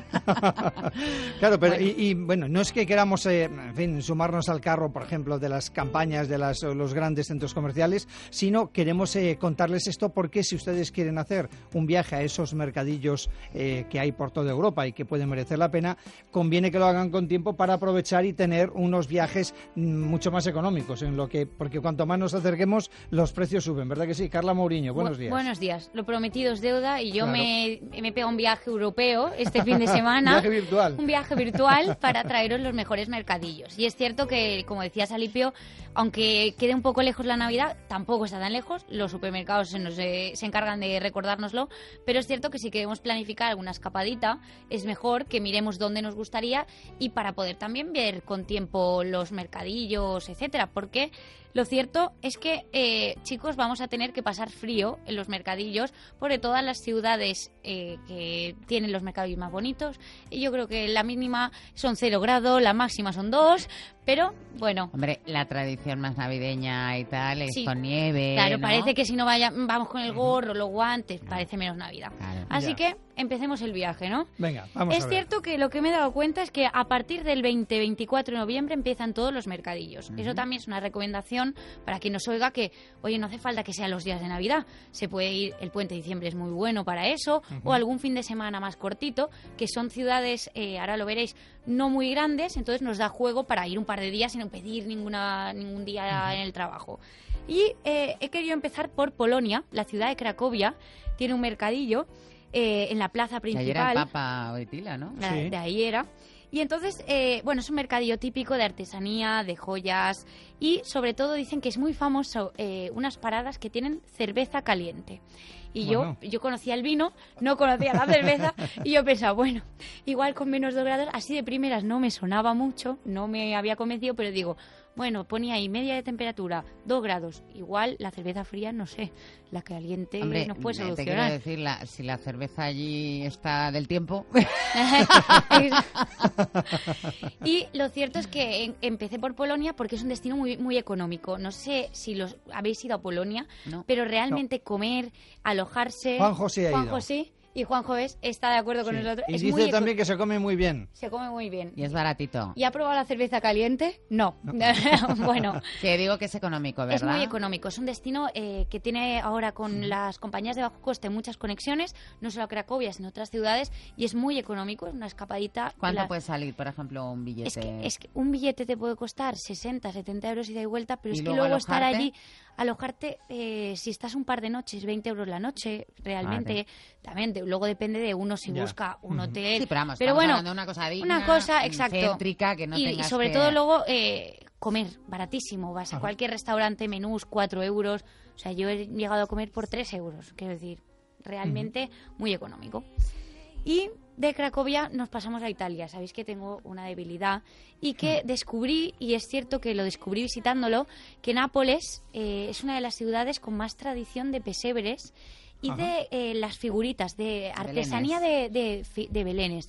Claro, pero y, y, bueno, no es que queramos, eh, en fin, sumarnos al carro, por ejemplo, de las campañas de las, los grandes centros comerciales, sino queremos eh, contarles esto porque si ustedes quieren hacer un viaje a esos mercadillos eh, que hay por toda Europa y que pueden merecer la pena, conviene que lo hagan con tiempo para aprovechar y tener unos viajes mm, mucho más económicos, en lo que porque cuanto más nos acerquemos, los precios suben, ¿verdad que sí? Carla Mourinho, buenos Bu- días. Buenos días. Lo prometido es deuda y yo Claro. me, me he pegado un viaje europeo este fin de semana. Viaje virtual. Un viaje virtual para traeros los mejores mercadillos. Y es cierto que, como decía Salipio, aunque quede un poco lejos la Navidad, tampoco está tan lejos. Los supermercados se, nos, eh, se encargan de recordárnoslo. Pero es cierto que si queremos planificar alguna escapadita, es mejor que miremos dónde nos gustaría y para poder también ver con tiempo los mercadillos, etcétera. Porque lo cierto es que, eh, chicos, vamos a tener que pasar frío en los mercadillos, porque todas las ciudades eh, que tienen los mercadillos más bonitos, y yo creo que la mínima son cero grado, la máxima son dos, pero bueno. Hombre, la tradición más navideña y tal es Sí. con nieve, Claro, ¿no? parece que si no vaya, vamos con el gorro, los guantes, parece menos Navidad. Así Ya. que empecemos el viaje, ¿no? Venga, vamos es a ver. cierto que lo que me he dado cuenta es que a partir del veinte veinticuatro de noviembre empiezan todos los mercadillos. Ujú. Eso también es una recomendación para quien nos oiga que, oye, no hace falta que sean los días de Navidad. Se puede ir, el puente de diciembre es muy bueno para eso, Ujú. o algún fin de semana más cortito, que son ciudades, eh, ahora lo veréis, no muy grandes, entonces nos da juego para ir un par de días sin pedir ninguna, ningún día en el trabajo. Y eh, he querido empezar por Polonia, la ciudad de Cracovia, tiene un mercadillo eh, en la plaza Que ayer principal. era el Papa Wojtyla, ¿no? La- De ahí era. Y entonces, eh, bueno, es un mercadillo típico de artesanía, de joyas y sobre todo dicen que es muy famoso eh, unas paradas que tienen cerveza caliente. Y Bueno. yo yo conocía el vino, no conocía la cerveza y yo pensaba, bueno, igual con menos dos grados, así de primeras no me sonaba mucho, no me había convencido, pero digo, bueno, ponía ahí media de temperatura, dos grados, igual la cerveza fría, no sé, la caliente Hombre, nos puede eh, te quiero solucionar. decir, la- si la cerveza allí está del tiempo... Y lo cierto es que en- empecé por Polonia porque es un destino muy muy económico. No sé si los habéis ido a Polonia, pero realmente comer, alojarse... Juanjo sí ha Juanjo ido. sí, y Juanjo es, está de acuerdo con Sí. nosotros. Y es dice muy eco- también que se come muy bien. se come muy bien. Y es baratito. ¿Y ha probado la cerveza caliente? No. Bueno, Que digo que es económico, ¿verdad? es muy económico. Es un destino eh, que tiene ahora con las compañías de bajo coste muchas conexiones, no solo a Cracovia, sino a otras ciudades, y es muy económico, es una escapadita. ¿Cuánto La- puede salir, por ejemplo, un billete? Es que, es que un billete te puede costar sesenta, setenta euros ida y vuelta, pero ¿Y es que luego luego estar alojarte? allí, alojarte, eh, si estás un par de noches, veinte euros la noche, realmente, Vale. también de- luego depende de uno si Ya. busca un Ujú. hotel. Sí, pero vamos, pero estamos bueno, hablando de una cosa digna, una cosa, mm, exacto. céntrica, que no y, y tengas sobre que- todo luego eh, comer, baratísimo, vas a Ajá. cualquier restaurante, menús, cuatro euros, o sea, yo he llegado a comer por tres euros, quiero decir, realmente muy económico. Y de Cracovia nos pasamos a Italia. Sabéis que tengo una debilidad y que descubrí, y es cierto que lo descubrí visitándolo, que Nápoles eh, es una de las ciudades con más tradición de pesebres y Ajá. de eh, las figuritas, de artesanía de, de, fi- de belenes.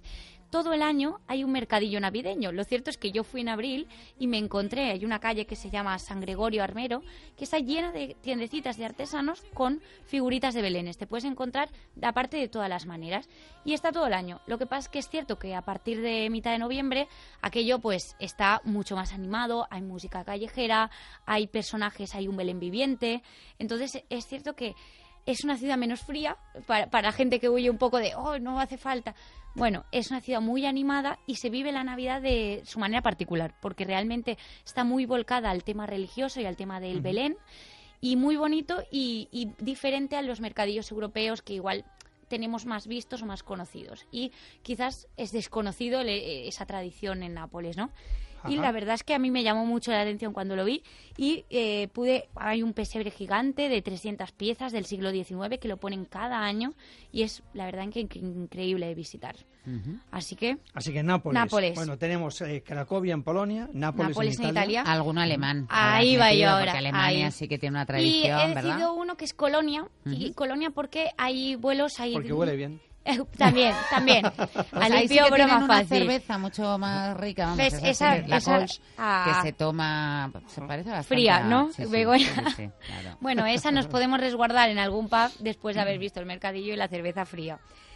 todo el año hay un mercadillo navideño. Lo cierto es que yo fui en abril y me encontré, hay una calle que se llama San Gregorio Armero, que está llena de tiendecitas de artesanos con figuritas de belenes. Te puedes encontrar aparte de todas las maneras. Y está todo el año. Lo que pasa es que es cierto que a partir de mitad de noviembre aquello pues está mucho más animado, hay música callejera, hay personajes, hay un Belén viviente. Entonces es cierto que es una ciudad menos fría para, para gente que huye un poco de, oh, no hace falta. Bueno, es una ciudad muy animada y se vive la Navidad de su manera particular, porque realmente está muy volcada al tema religioso y al tema del uh-huh. Belén, y muy bonito y, y diferente a los mercadillos europeos que igual tenemos más vistos o más conocidos. Y quizás es desconocido le, esa tradición en Nápoles, ¿no? Ajá. Y la verdad es que a mí me llamó mucho la atención cuando lo vi y eh, pude, hay un pesebre gigante de trescientas piezas del siglo diecinueve que lo ponen cada año y es la verdad que increíble de visitar. Uh-huh. Así que Así que Nápoles. Nápoles. Bueno, tenemos eh, Cracovia en Polonia, Nápoles, Nápoles en, en Italia. Italia. Alguno alemán. Ahí va yo ahora. Porque Alemania ahí. sí que tiene una tradición, y he ¿verdad? decidido uno que es Colonia. Uh-huh. Y Colonia porque hay vuelos... Hay... Porque huele bien. También, también. O sea, ahí sí que tienen una cerveza mucho más rica, vamos, ¿ves? Esa, Esa, la esa, Kolsch, ah, que se toma, se parece bastante fría, a... ¿no? Sí, sí, Begoña. sí, sí, claro. Bueno, esa nos podemos resguardar en algún pub después de haber visto el mercadillo y la cerveza fría.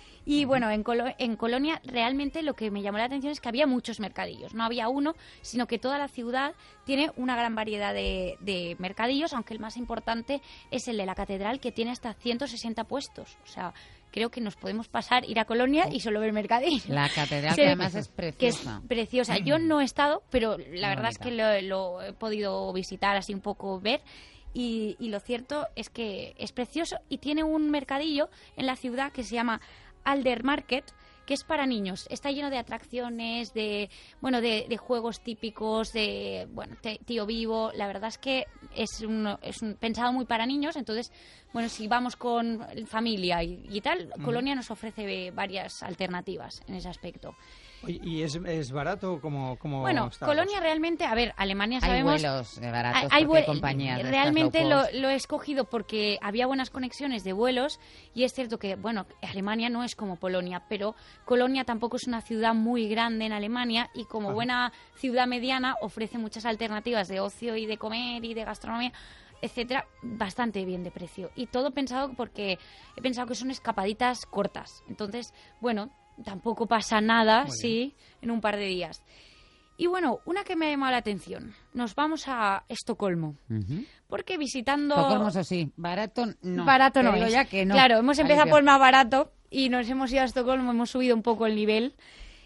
Y bueno, en, Colo- en Colonia realmente lo que me llamó la atención es que había muchos mercadillos. No había uno, sino que toda la ciudad tiene una gran variedad de, de mercadillos, aunque el más importante es el de la catedral, que tiene hasta ciento sesenta puestos. O sea, creo que nos podemos pasar, ir a Colonia y solo ver mercadillos. La catedral sí, que además es preciosa. Que es preciosa. Yo no he estado, pero la Muy verdad bonita. es que lo, lo he podido visitar, así un poco ver. Y, y lo cierto es que es precioso y tiene un mercadillo en la ciudad que se llama Alder Market, que es para niños. Está lleno de atracciones, de bueno, de, de juegos típicos, de bueno, te, tío vivo. La verdad es que es un, es un pensado muy para niños. Entonces, bueno, si vamos con familia y, y tal, uh-huh. Colonia nos ofrece varias alternativas en ese aspecto. ¿Y es, es barato como, como Bueno, está? Colonia realmente, a ver, Alemania sabemos... Hay vuelos baratos, hay, hay porque hay vue- compañías de realmente estas low lo, cost. lo he escogido porque había buenas conexiones de vuelos y es cierto que, bueno, Alemania no es como Polonia, pero Colonia tampoco es una ciudad muy grande en Alemania y como Ajá. buena ciudad mediana ofrece muchas alternativas de ocio y de comer y de gastronomía, etcétera, bastante bien de precio. Y todo pensado porque he pensado que son escapaditas cortas. Entonces, bueno, tampoco pasa nada, sí, en un par de días. Y bueno, una que me ha llamado la atención. Nos vamos a Estocolmo. Uh-huh. Porque visitando... Estocolmo, eso sí, barato no. Barato Te no digo es. ya que no. Claro, hemos empezado Alicia. por más barato y nos hemos ido a Estocolmo, hemos subido un poco el nivel.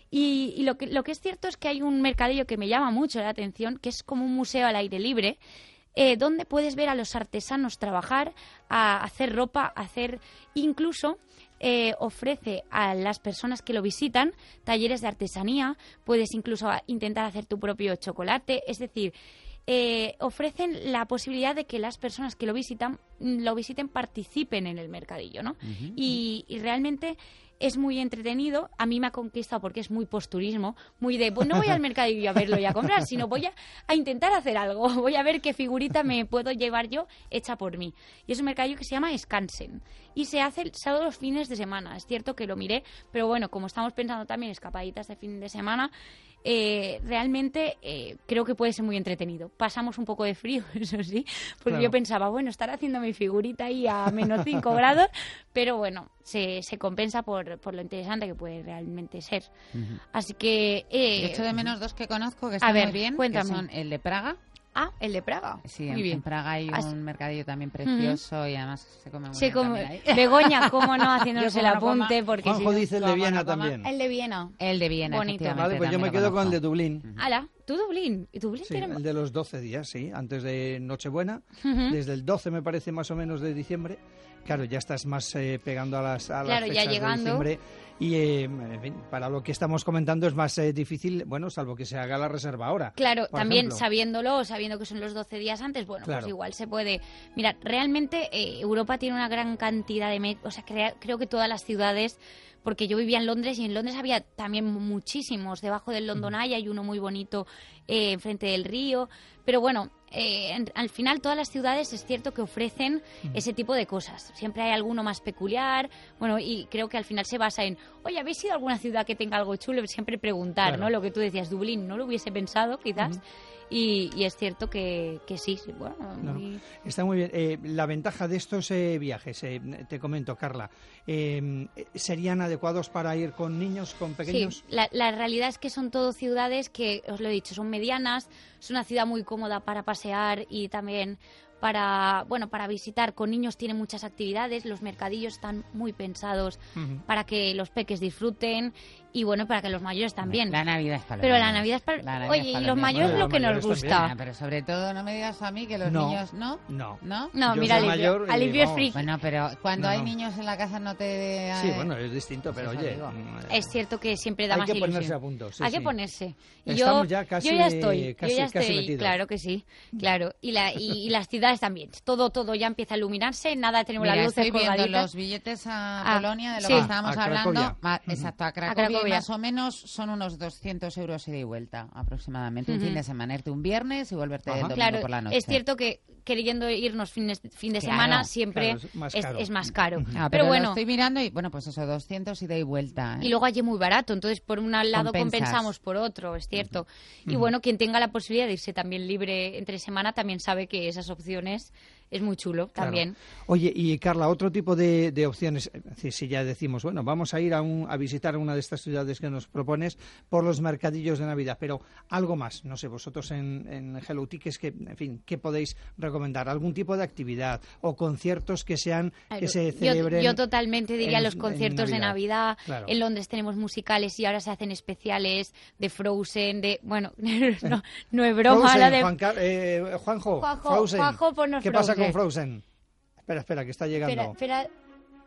Y, y lo, que, lo que es cierto es que hay un mercadillo que me llama mucho la atención, que es como un museo al aire libre, eh, donde puedes ver a los artesanos trabajar, a hacer ropa, a hacer incluso... Eh, ofrece a las personas que lo visitan talleres de artesanía, puedes incluso intentar hacer tu propio chocolate, es decir, eh, ofrecen la posibilidad de que las personas que lo visitan lo visiten participen en el mercadillo, ¿no? Uh-huh. Y, y realmente es muy entretenido, a mí me ha conquistado porque es muy posturismo, muy de, pues no voy al mercadillo a verlo y a comprar, sino voy a, a intentar hacer algo, voy a ver qué figurita me puedo llevar yo hecha por mí. Y es un mercadillo que se llama Skansen y se hace solo los fines de semana. Es cierto que lo miré, pero bueno, como estamos pensando también escapaditas de fin de semana, eh, realmente eh, creo que puede ser muy entretenido. Pasamos un poco de frío, eso sí, porque claro. Yo pensaba, bueno, estar haciendo mi figurita ahí a menos cinco grados, pero bueno, se, se compensa por, por lo interesante que puede realmente ser. Uh-huh. Así que... Eh, de hecho, de menos dos que conozco que están a ver, muy bien, cuéntame. que son el de Praga. Ah, el de Praga. Sí, muy en, bien. en Praga hay As... un mercadillo también precioso uh-huh. y además se come muy se bien come... ahí. Begoña, cómo no, haciéndonos el no apunte. Coma. Porque Juanjo si dice el de Viena también. El de Viena. El de Viena, bonito. Vale, pues yo me quedo con el de Dublín. Uh-huh. Ala, ¿tú Dublín? ¿Y Dublín sí, tiene... el de los doce días, sí, antes de Nochebuena. Uh-huh. Desde el doce, me parece, más o menos, de diciembre. Claro, ya estás más eh, pegando a las, a claro, las fechas ya llegando. de diciembre. Y eh, en fin, para lo que estamos comentando es más eh, difícil, bueno, salvo que se haga la reserva ahora. Claro, también ejemplo. sabiéndolo, sabiendo que son los doce días antes, bueno, claro. pues igual se puede... Mira, realmente eh, Europa tiene una gran cantidad de... Me- o sea, crea- creo que todas las ciudades... Porque yo vivía en Londres y en Londres había también muchísimos. Debajo del London Eye hay uno muy bonito eh, enfrente del río. Pero bueno, eh, en, al final todas las ciudades es cierto que ofrecen mm. ese tipo de cosas. Siempre hay alguno más peculiar, bueno, y creo que al final se basa en, oye, ¿habéis ido a alguna ciudad que tenga algo chulo? Siempre preguntar, claro. ¿no? Lo que tú decías, Dublín, no lo hubiese pensado quizás. Mm. Y, y es cierto que, que sí, sí, bueno. No, muy... Está muy bien. Eh, la ventaja de estos eh, viajes, eh, te comento, Carla, eh, ¿serían adecuados para ir con niños, con pequeños? Sí, la, la realidad es que son todo ciudades que, os lo he dicho, son medianas, es una ciudad muy cómoda para pasear y también para, bueno, para visitar. Con niños tiene muchas actividades, los mercadillos están muy pensados uh-huh. para que los peques disfruten y bueno, para que los mayores también. La Navidad es para los Pero niños. la Navidad es para... La Navidad Oye, es para y los mayores es lo que nos gusta. Ah, pero sobre todo no me digas a mí que los no, niños... ¿No? No. ¿No? No, Yo mira, Alivio, Alivio es freak. Bueno, pero cuando no, hay no. niños en la casa no te... Sí, bueno, es distinto, pero pues oye... Digo. Es cierto que siempre da hay más que ilusión. ponerse a punto, sí, Hay sí. que ponerse. Y Estamos yo, ya casi, yo ya estoy, casi, yo ya casi estoy, metidos. claro que sí, claro. Y, la, y, y las ciudades también. Todo, todo ya empieza a iluminarse, nada, tenemos Mira, las luces estoy viendo colgaditas. los billetes a Ah, Polonia, de lo sí. que estábamos A hablando. Cracovia. Ma- exacto, a Cracovia, A Cracovia. más o menos son unos doscientos euros ida y vuelta, aproximadamente. Un Ujú. fin de semana, irte un viernes y volverte el domingo Claro, por la noche. es cierto que queriendo irnos fines, fin de Claro, semana siempre claro, es más es, caro. es más caro. Ah, pero pero lo bueno, estoy mirando y, bueno, pues eso, doscientos ida y vuelta. ¿eh? y luego allí muy barato, entonces por un lado Compensas. compensamos, por otro, es cierto. Y Ujú. bueno, quien tenga la posibilidad de irse también libre entre semana también sabe que esas opciones es muy chulo Claro. también. Oye, y Carla, otro tipo de, de opciones, es decir, si ya decimos, bueno, vamos a ir a, un, a visitar una de estas ciudades que nos propones por los mercadillos de Navidad, pero algo más, no sé, vosotros en, en Hello Tickets, que, en fin, ¿qué podéis recomendar? ¿Algún tipo de actividad o conciertos que sean, que se Yo, celebren? yo totalmente diría en- los conciertos en de Navidad. Claro. En Londres tenemos musicales y ahora se hacen especiales de Frozen, de... Bueno, no, no es broma. Frozen, la de... Juan Car- eh, Juanjo, Juanjo, Frozen. Juanjo, ponnos ¿Qué pasa Frozen. con Frozen? Espera, espera, que está llegando. Espera, espera.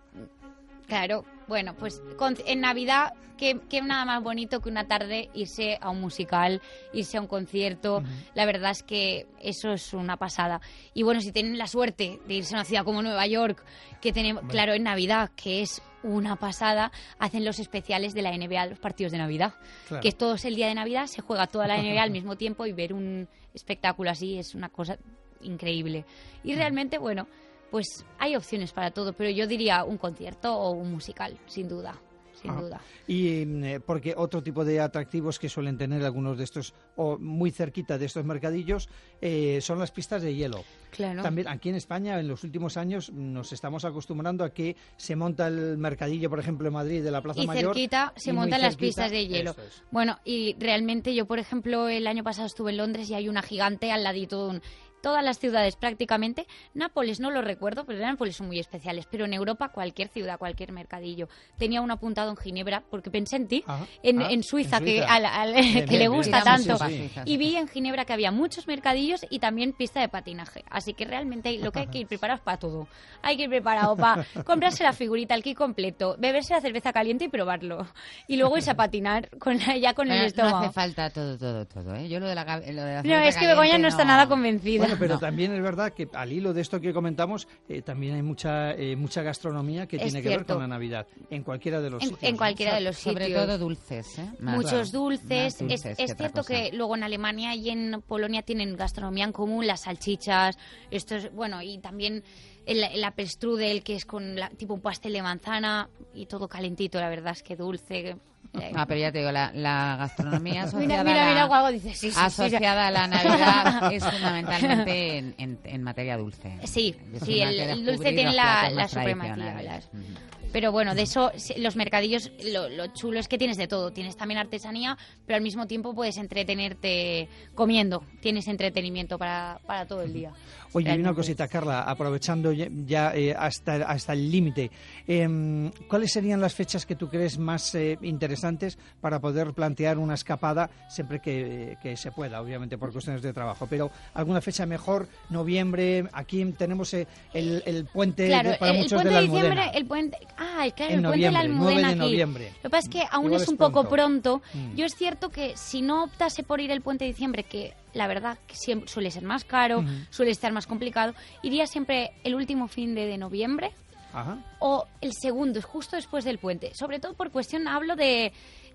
Claro, bueno, pues con- en Navidad, ¿qué, qué nada más bonito que una tarde irse a un musical, irse a un concierto. Uh-huh. La verdad es que eso es una pasada. Y bueno, si tienen la suerte de irse a una ciudad como Nueva York, que tenemos, bueno. claro, en Navidad, que es una pasada, hacen los especiales de la N B A, los partidos de Navidad. Claro. Que es todo el día de Navidad, se juega toda la N B A al mismo tiempo y ver un espectáculo así es una cosa increíble. Y realmente, bueno, pues hay opciones para todo, pero yo diría un concierto o un musical, sin duda, sin ah, duda. Y eh, porque otro tipo de atractivos que suelen tener algunos de estos, o muy cerquita de estos mercadillos, eh, son las pistas de hielo. Claro. También aquí en España, en los últimos años, nos estamos acostumbrando a que se monta el mercadillo, por ejemplo, en Madrid, de la Plaza y Mayor. Cerquita se y montan muy las cerquita, pistas de hielo. Es. Bueno, y realmente yo, por ejemplo, el año pasado estuve en Londres y hay una gigante al ladito de un... Todas las ciudades prácticamente, Nápoles no lo recuerdo, pero Nápoles son muy especiales, pero en Europa cualquier ciudad, cualquier mercadillo. Tenía uno apuntado en Ginebra, porque pensé en ti, Ajá. en, Ah, en, Suiza, en que, Suiza. al, al, Bien, que le bien, gusta bien. tanto. Sí, sí, sí. Y vi en Ginebra que había muchos mercadillos y también pista de patinaje. Así que realmente lo que hay que ir preparados para todo. Hay que ir preparado para comprarse la figurita, el kit completo, beberse la cerveza caliente y probarlo. Y luego irse a patinar con la, ya con Pero el estómago. No hace falta todo, todo, todo. ¿eh? Yo lo de la, lo de la No, es que Begoña no está nada convencida. Bueno, pero No. también es verdad que al hilo de esto que comentamos, eh, también hay mucha eh, mucha gastronomía que Es tiene que ver cierto. con la Navidad, en cualquiera de los En, sitios. en cualquiera de los Sobre sitios. todo dulces, ¿eh? Más, Muchos claro, dulces. más dulces Es, que es otra cierto cosa. que luego en Alemania y en Polonia tienen gastronomía en común, las salchichas, esto es, bueno, y también el, el apple strudel, que es con la, tipo un pastel de manzana y todo calentito, la verdad es que dulce. Eh, Ah, pero ya te digo, la, la gastronomía asociada, Mira, mira, a, la, mira, Guago dice, sí, sí, asociada sí. a la Navidad es fundamentalmente en, en, en materia dulce. Sí, Es sí, una el, que el descubrir dulce tiene los la, platos la más supremacía. tradicionales. ¿verdad? Pero bueno, de eso, sí, los mercadillos, lo, lo chulo es que tienes de todo. Tienes también artesanía, pero al mismo tiempo puedes entretenerte comiendo. Tienes entretenimiento para, para todo el día. Oye, y Realmente. una cosita, Carla, aprovechando ya, ya, eh, hasta, hasta el límite, eh, ¿cuáles serían las fechas que tú crees más eh, interesantes para poder plantear una escapada siempre que, que se pueda, obviamente por cuestiones de trabajo? Pero alguna fecha mejor, noviembre, aquí tenemos eh, el, el puente Claro, de, para el, el muchos puente de la de diciembre, Almudena. el puente, ah, claro, En el puente de la noviembre, Almudena nueve de aquí. noviembre. Lo que pasa es que aún Igual es es un poco pronto. pronto. Mm. Yo es cierto que si no optase por ir el puente de diciembre, que la verdad que siempre suele ser más caro, Ujú. suele estar más complicado, iría siempre el último fin de, de noviembre Ajá. o el segundo, justo después del puente. Sobre todo por cuestión, hablo de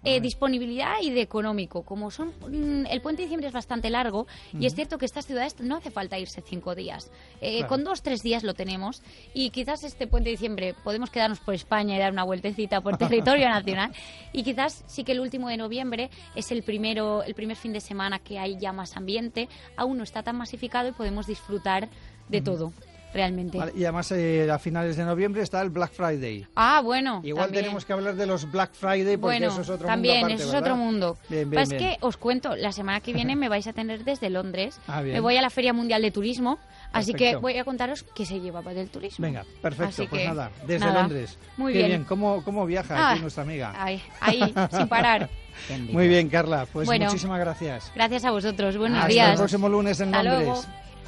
eh, disponibilidad y de económico. Como son mm, el puente de diciembre es bastante largo uh-huh. y es cierto que estas ciudades no hace falta irse cinco días. Eh, claro. Con dos, tres días lo tenemos y quizás este puente de diciembre podemos quedarnos por España y dar una vueltecita por territorio nacional y quizás sí que el último de noviembre es el primero, el primer fin de semana que hay ya más ambiente, aún no está tan masificado y podemos disfrutar de uh-huh. todo. Realmente. Vale, y además eh, a finales de noviembre está el Black Friday. Ah, bueno. Igual también. tenemos que hablar de los Black Friday porque bueno, eso es otro también, mundo aparte, eso es ¿verdad? otro mundo. Bien, bien, es bien. que os cuento, la semana que viene me vais a tener desde Londres. Ah, bien. Me voy a la Feria Mundial de Turismo, perfecto. Así que voy a contaros qué se llevaba del turismo. Venga, perfecto. Así pues que, nada, desde nada. Londres. Muy Qué bien. bien. ¿Cómo, cómo viaja ah, aquí nuestra amiga? Ahí, ahí sin parar. Muy bien, Carla. Pues bueno, muchísimas gracias. Gracias a vosotros. Buenos Hasta días. el próximo lunes en Hasta Londres. Luego.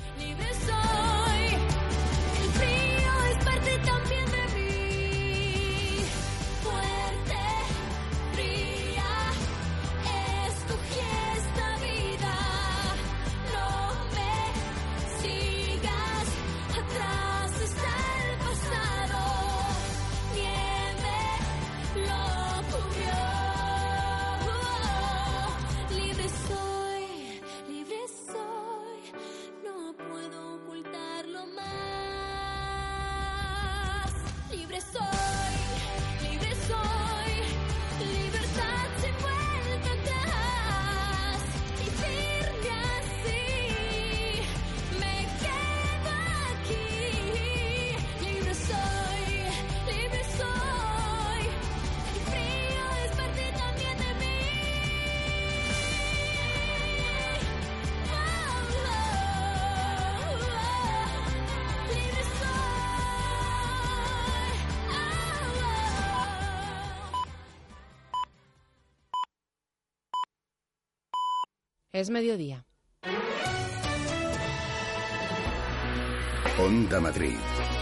Es mediodía. Onda Madrid,